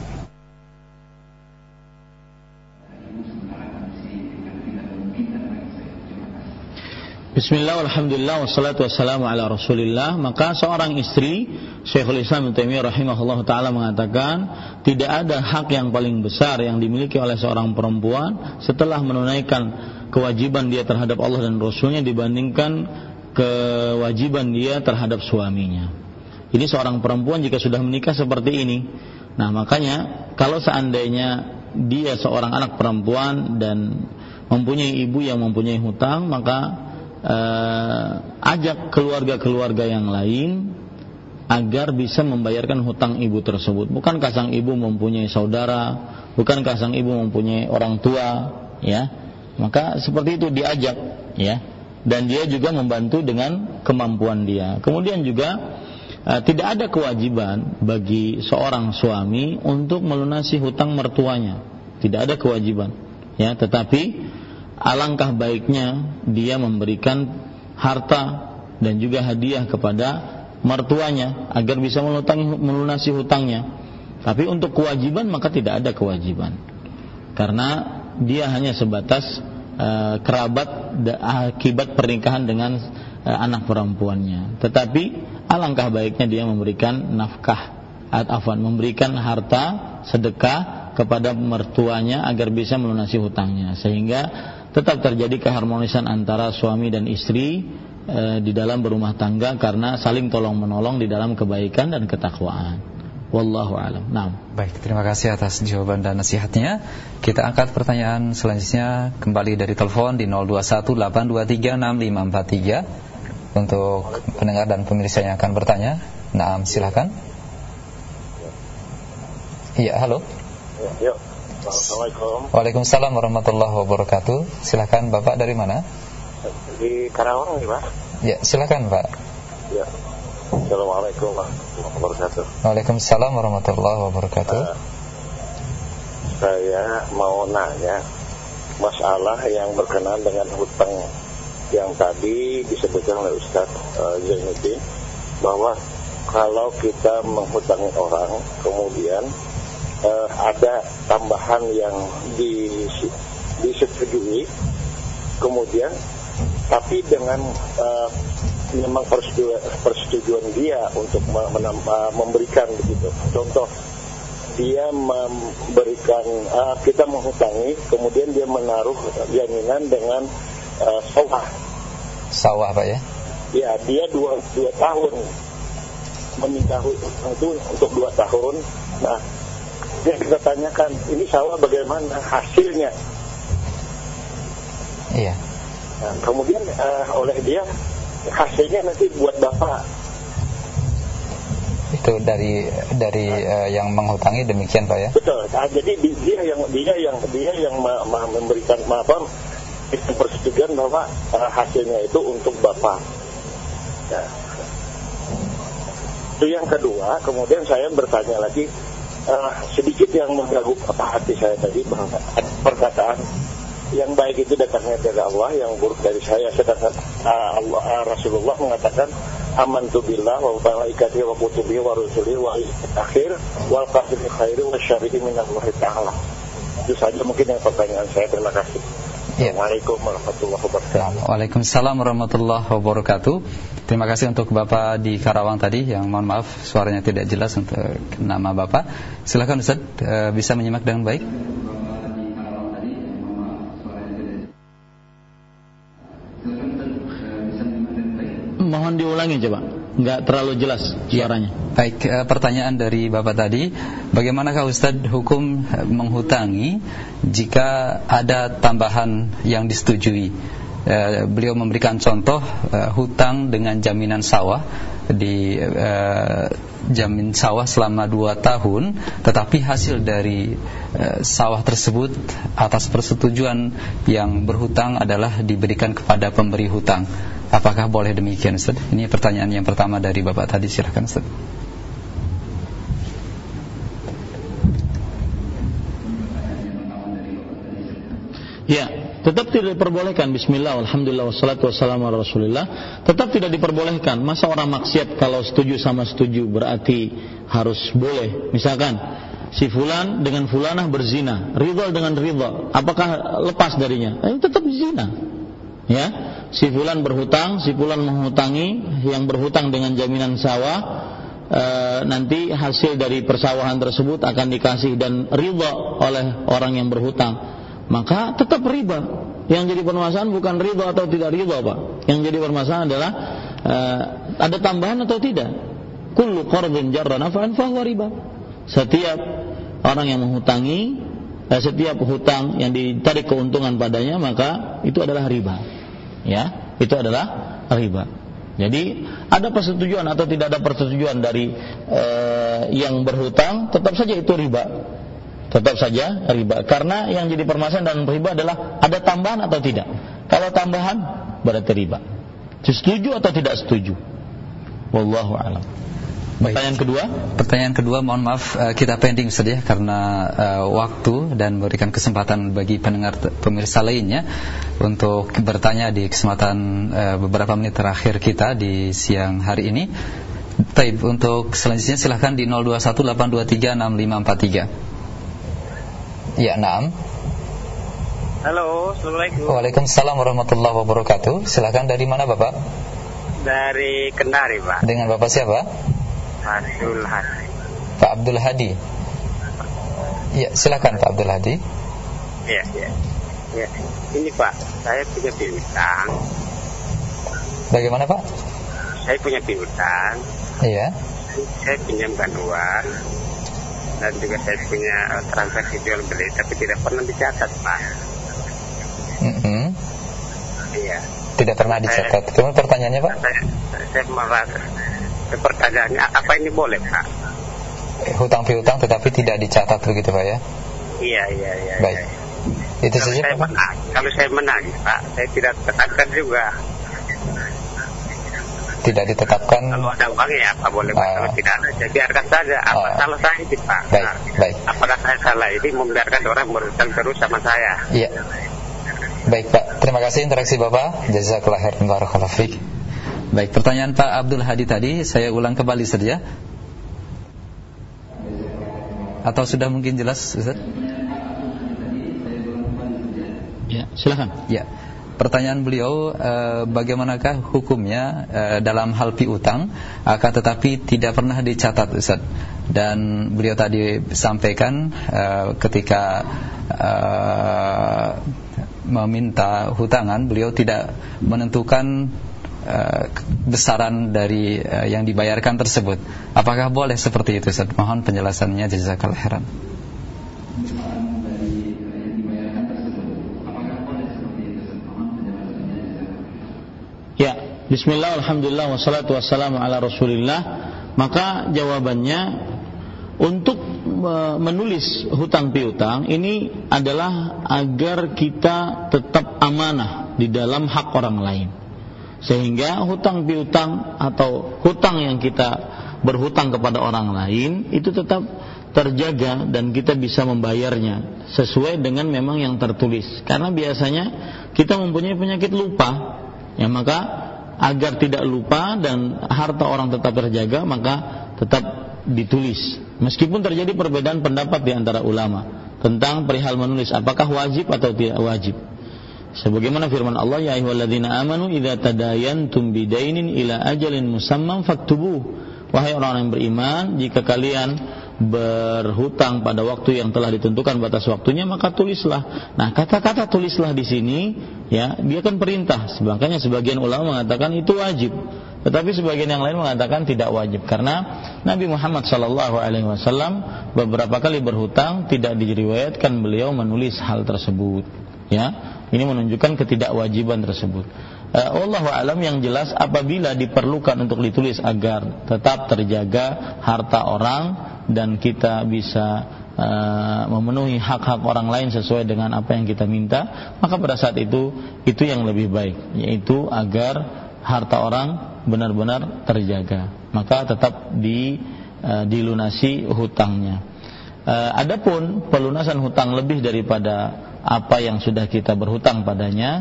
Bismillah, alhamdulillah, wassalatu wassalamu ala rasulillah. Maka seorang istri, Syekhul Islam Ibnu Taimiyah rahimahullah ta'ala mengatakan, tidak ada hak yang paling besar yang dimiliki oleh seorang perempuan setelah menunaikan kewajiban dia terhadap Allah dan Rasulnya dibandingkan kewajiban dia terhadap suaminya. Ini seorang perempuan jika sudah menikah seperti ini. Nah, makanya kalau seandainya dia seorang anak perempuan dan mempunyai ibu yang mempunyai hutang, maka ajak keluarga-keluarga yang lain agar bisa membayarkan hutang ibu tersebut. Bukankah sang ibu mempunyai saudara, bukankah sang ibu mempunyai orang tua, ya? Maka seperti itu diajak, ya. Dan dia juga membantu dengan kemampuan dia. Kemudian juga tidak ada kewajiban bagi seorang suami untuk melunasi hutang mertuanya. Tidak ada kewajiban, ya, tetapi alangkah baiknya dia memberikan harta dan juga hadiah kepada mertuanya agar bisa melunasi hutangnya. Tapi untuk kewajiban maka tidak ada kewajiban, karena dia hanya sebatas kerabat akibat pernikahan dengan anak perempuannya. Tetapi alangkah baiknya dia memberikan nafkah, memberikan harta sedekah kepada mertuanya agar bisa melunasi hutangnya, sehingga tetap terjadi keharmonisan antara suami dan istri di dalam berumah tangga karena saling tolong menolong di dalam kebaikan dan ketakwaan. Wallahu a'lam. Naam. Baik, terima kasih atas jawaban dan nasihatnya. Kita angkat pertanyaan selanjutnya kembali dari telepon di 0218236543 untuk pendengar dan pemirsa yang akan bertanya. Naam, silakan. Iya, halo. Ya. Assalamualaikum. Waalaikumsalam warahmatullahi wabarakatuh. Silakan Bapak, dari mana? Di Karawang nih, Pak. Ya, silakan Pak. Ya. Assalamualaikum warahmatullahi wabarakatuh. Waalaikumsalam warahmatullahi wabarakatuh. Saya mau nanya masalah yang berkenaan dengan hutang yang tadi disebutkan oleh Ustaz Zainuddin, bahwa kalau kita menghutangi orang kemudian ada tambahan yang disetujui, kemudian tapi dengan memang persetujuan dia untuk memberikan begitu. Contoh, dia memberikan kita menghutangi, kemudian dia menaruh jaminan dengan sawah Pak ya? Ya, dia 2 tahun meminta hutang itu untuk 2 tahun. Nah, yang kita tanyakan, ini sawah bagaimana hasilnya? Iya. Nah, kemudian oleh dia hasilnya nanti buat bapak. Itu dari yang menghutangi, demikian Pak ya? Betul. Nah, jadi dia yang memberikan persetujuan bahwa hasilnya itu untuk bapak. Nah, itu yang kedua. Kemudian saya bertanya lagi. Sedikit yang mengganggu hati saya tadi, bahwa perkataan yang baik itu datangnya dari Allah, yang buruk dari saya. Sedangkan Rasulullah mengatakan amantu billah wa malaikatihi wa kutubihi wa rusulihi wa akhir wal qadri khairi wa syarri minallahi ta'ala. Itu saja mungkin yang pertanyaan saya. Terima kasih. Assalamualaikum warahmatullahi wabarakatuh. Waalaikumsalam warahmatullahi wabarakatuh. Terima kasih untuk Bapak di Karawang tadi, yang mohon maaf suaranya tidak jelas untuk nama Bapak. Silakan Ustaz, bisa menyimak dengan baik? Mohon diulangi coba, nggak terlalu jelas suaranya. Baik, pertanyaan dari Bapak tadi, bagaimanakah Ustaz hukum menghutangi jika ada tambahan yang disetujui? Beliau memberikan contoh hutang dengan jaminan sawah, jamin sawah selama 2 tahun, tetapi hasil dari sawah tersebut atas persetujuan yang berhutang adalah diberikan kepada pemberi hutang. Apakah boleh demikian Ustaz? Ini pertanyaan yang pertama dari Bapak tadi, silakan Ustaz. Ya, tetap tidak diperbolehkan. Bismillah, alhamdulillah, wassalatu wassalamu ala rasulillah. Tetap tidak diperbolehkan. Masa orang maksiat kalau setuju sama setuju berarti harus boleh. Misalkan si fulan dengan fulanah berzina, ridha dengan ridha, apakah lepas darinya? Tetap zina. Ya, si fulan berhutang, si fulan menghutangi, yang berhutang dengan jaminan sawah, nanti hasil dari persawahan tersebut akan dikasih dan ridha oleh orang yang berhutang, maka tetap riba. Yang jadi permasalahan bukan ridha atau tidak ridha, Pak. Yang jadi permasalahan adalah ada tambahan atau tidak. Kullu qardin jarra naf'an fa huwa riba. Setiap orang yang menghutangi, setiap hutang yang ditarik keuntungan padanya, maka itu adalah riba. Ya, itu adalah riba. Jadi ada persetujuan atau tidak ada persetujuan dari yang berhutang, tetap saja itu riba. Tetap saja riba. Karena yang jadi permasalahan dalam riba adalah ada tambahan atau tidak. Kalau tambahan berarti riba. Setuju atau tidak setuju? Wallahu a'lam. Baik. Pertanyaan kedua, mohon maaf kita pending Ustaz ya, karena waktu dan berikan kesempatan bagi pendengar pemirsa lainnya untuk bertanya di kesempatan beberapa menit terakhir kita di siang hari ini. Baik, untuk selanjutnya silahkan di 0218236543. Ya, naam. Halo, assalamualaikum. Waalaikumsalam warahmatullahi wabarakatuh. Silahkan, dari mana Bapak? Dari Kendari, Pak. Dengan Bapak siapa? Abdul Hadi. Pak Abdul Hadi. Ya, silakan Pak Abdul Hadi. Ya. Ini Pak, saya punya piutang. Bagaimana Pak? Saya punya piutang. Iya. Saya pinjamkan uang dan juga saya punya transaksi jual beli, tapi tidak pernah dicatat, Pak. Iya. Tidak pernah dicatat. Cuma pertanyaannya Pak? Saya merasa. Pertanyaannya, apa ini boleh Pak? Hutang piutang tetapi tidak dicatat begitu Pak ya? Iya. Baik. Itu kalau saja Pak. Kalau saya menang Pak, saya tidak tetapkan juga. Tidak ditetapkan. Kalau ada uangnya apa boleh Pak? Kalau tidak ada, saya biarkan saja. Apa salah saya ini Pak? Baik. Apakah saya salah ini membiarkan orang berhutang terus sama saya? Iya. Baik Pak, terima kasih interaksi Bapak. Jazakallahu khairan, barakallahu fiik. Baik, pertanyaan Pak Abdul Hadi tadi saya ulang kembali saja. Atau sudah mungkin jelas Ustaz? Ya, silakan. Ya. Pertanyaan beliau, bagaimanakah hukumnya dalam hal piutang akan tetapi tidak pernah dicatat Ustaz? Dan beliau tadi sampaikan ketika meminta hutangan, beliau tidak menentukan besaran dari yang dibayarkan tersebut. Apakah boleh seperti itu Ustaz? Mohon penjelasannya, jazakallahu khairan. Ya, bismillah, alhamdulillah, wassalatu wassalamu ala rasulillah. Maka jawabannya, untuk menulis hutang piutang ini adalah agar kita tetap amanah di dalam hak orang lain, sehingga hutang piutang atau hutang yang kita berhutang kepada orang lain itu tetap terjaga dan kita bisa membayarnya sesuai dengan memang yang tertulis. Karena biasanya kita mempunyai penyakit lupa, ya, maka agar tidak lupa dan harta orang tetap terjaga, maka tetap ditulis. Meskipun terjadi perbedaan pendapat di antara ulama tentang perihal menulis apakah wajib atau tidak wajib. Sebagaimana firman Allah, ya ayyuhalladzina amanu idza tadayantum bidainin ila ajalin musamman faktubuh. Wahai orang yang beriman, jika kalian berhutang pada waktu yang telah ditentukan batas waktunya, maka tulislah. Nah, kata-kata tulislah di sini, ya, dia kan perintah. Makanya sebagian ulama mengatakan itu wajib, tetapi sebagian yang lain mengatakan tidak wajib, karena Nabi Muhammad SAW beberapa kali berhutang tidak diriwayatkan beliau menulis hal tersebut. Ya, ini menunjukkan ketidakwajiban tersebut. Wallahu alam, yang jelas apabila diperlukan untuk ditulis agar tetap terjaga harta orang dan kita bisa memenuhi hak-hak orang lain sesuai dengan apa yang kita minta, maka pada saat itu yang lebih baik, yaitu agar harta orang benar-benar terjaga, maka tetap dilunasi hutangnya. Adapun pelunasan hutang lebih daripada apa yang sudah kita berhutang padanya,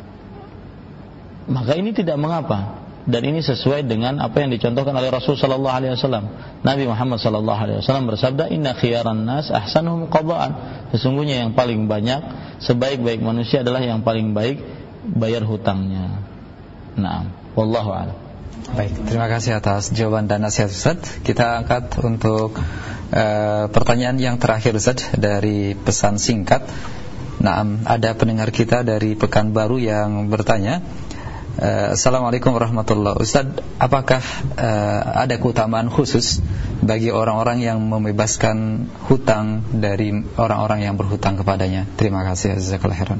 maka ini tidak mengapa. Dan ini sesuai dengan apa yang dicontohkan oleh Rasul sallallahu alaihi wasallam. Nabi Muhammad sallallahu alaihi wasallam bersabda, "Inna khiyaran nas ahsanuhum qada'an." Sesungguhnya yang paling banyak, sebaik-baik manusia adalah yang paling baik bayar hutangnya. Naam, wallahu a'lam. Baik, terima kasih atas jawaban dan nasihat Ustaz. Kita angkat untuk pertanyaan yang terakhir Ustaz dari pesan singkat. Naam, ada pendengar kita dari Pekanbaru yang bertanya, Assalamualaikum warahmatullahi wabarakatuh. Ustaz, apakah ada keutamaan khusus bagi orang-orang yang membebaskan hutang dari orang-orang yang berhutang kepadanya? Terima kasih, jazakallahu khairan.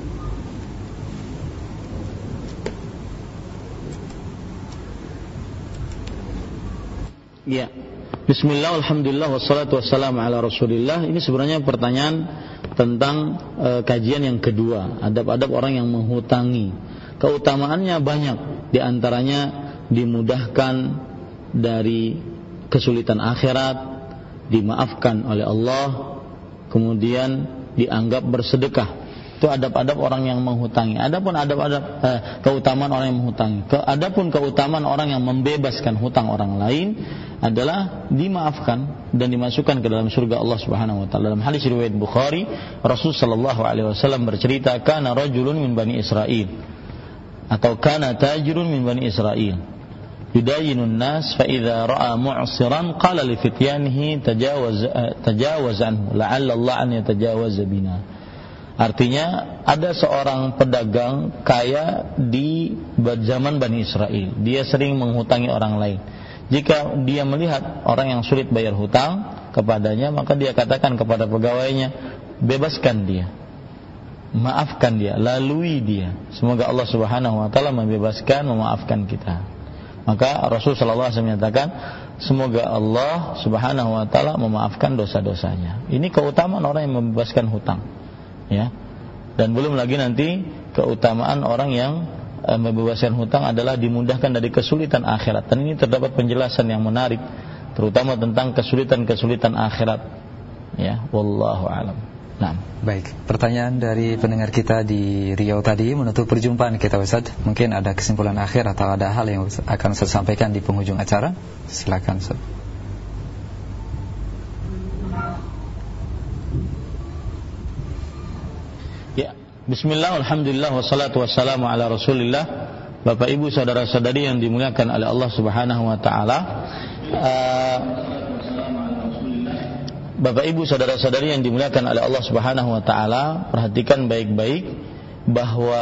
Ya. Bismillah, alhamdulillah, wassalatu wassalamu ala rasulillah. Ini sebenarnya pertanyaan tentang kajian yang kedua, adab-adab orang yang menghutangi. Keutamaannya banyak, di antaranya dimudahkan dari kesulitan akhirat, dimaafkan oleh Allah, kemudian dianggap bersedekah. Itu adab-adab orang yang menghutangi. Adapun adab-adab keutamaan orang yang menghutangi. Adapun keutamaan orang yang membebaskan hutang orang lain adalah dimaafkan dan dimasukkan ke dalam surga Allah Subhanahu wa taala. Dalam hadis riwayat Bukhari, Rasul sallallahu alaihi wasallam bercerita, "Kana rajulun min Bani Israil." Atau kana tajirun min Bani Israil yudayinun nas fa idza ra'a mu'siran qala li fityanihi tajawaz anhu la'alla Allah an yatajawaz bina. Artinya ada seorang pedagang kaya di zaman Bani Israil. Dia sering menghutangi orang lain. Jika dia melihat orang yang sulit bayar hutang kepadanya, maka dia katakan kepada pegawainya, bebaskan dia, maafkan dia, lalui dia. Semoga Allah Subhanahu wa taala membebaskan, memaafkan kita. Maka Rasul sallallahu alaihi wasallam menyatakan, semoga Allah Subhanahu wa taala memaafkan dosa-dosanya. Ini keutamaan orang yang membebaskan hutang. Ya. Dan belum lagi nanti keutamaan orang yang membebaskan hutang adalah dimudahkan dari kesulitan akhirat. Dan ini terdapat penjelasan yang menarik, terutama tentang kesulitan-kesulitan akhirat. Ya, wallahu a'lam. Nah, baik. Pertanyaan dari pendengar kita di Riau tadi menutup perjumpaan kita, Ustaz. Mungkin ada kesimpulan akhir atau ada hal yang akan saya sampaikan di penghujung acara. Silakan, Ustaz. Ya, bismillah, alhamdulillah, wassalatu wassalamu ala rasulillah. Bapak Ibu saudara-saudari yang dimuliakan oleh Allah Subhanahu wa taala, Bapak Ibu saudara-saudari yang dimuliakan oleh Allah Subhanahu wa taala, perhatikan baik-baik bahwa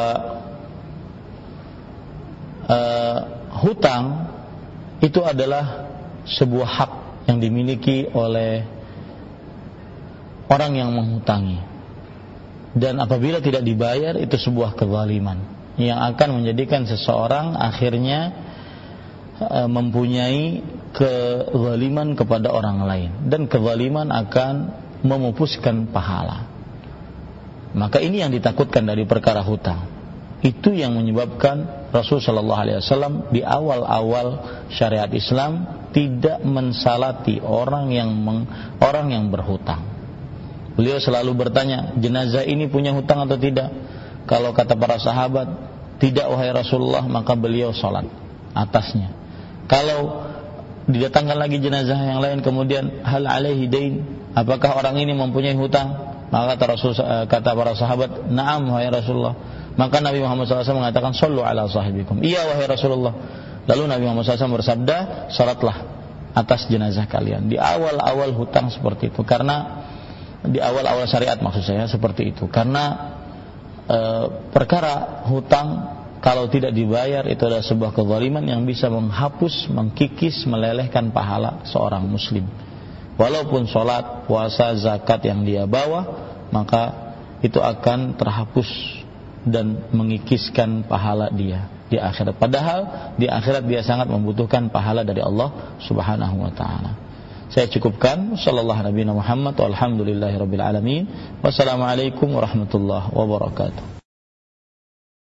hutang itu adalah sebuah hak yang dimiliki oleh orang yang menghutangi. Dan apabila tidak dibayar, itu sebuah kezaliman yang akan menjadikan seseorang akhirnya mempunyai kezaliman kepada orang lain, dan kezaliman akan memupuskan pahala. Maka ini yang ditakutkan dari perkara hutang. Itu yang menyebabkan Rasul sallallahu alaihi wasallam di awal-awal syariat Islam tidak mensalati orang yang berhutang. Beliau selalu bertanya, jenazah ini punya hutang atau tidak? Kalau kata para sahabat, tidak wahai Rasulullah, maka beliau salat atasnya. Kalau didatangkan lagi jenazah yang lain, kemudian hal alaihi dain, apakah orang ini mempunyai hutang? Maka kata para sahabat, na'am wahai Rasulullah. Maka Nabi Muhammad SAW mengatakan, sallu ala sahibikum. Iya wahai Rasulullah. Lalu Nabi Muhammad SAW bersabda, salatlah atas jenazah kalian. Di awal-awal hutang seperti itu, karena di awal-awal syariat maksud saya seperti itu, karena perkara hutang kalau tidak dibayar itu adalah sebuah kezaliman yang bisa menghapus, mengkikis, melelehkan pahala seorang muslim. Walaupun sholat, puasa, zakat yang dia bawa, maka itu akan terhapus dan mengikiskan pahala dia di akhirat. Padahal di akhirat dia sangat membutuhkan pahala dari Allah Subhanahu wa taala. Saya cukupkan. Sallallahu Nabi Muhammad. Walhamdulillahirabbil alamin. Wassalamualaikum warahmatullahi wabarakatuh.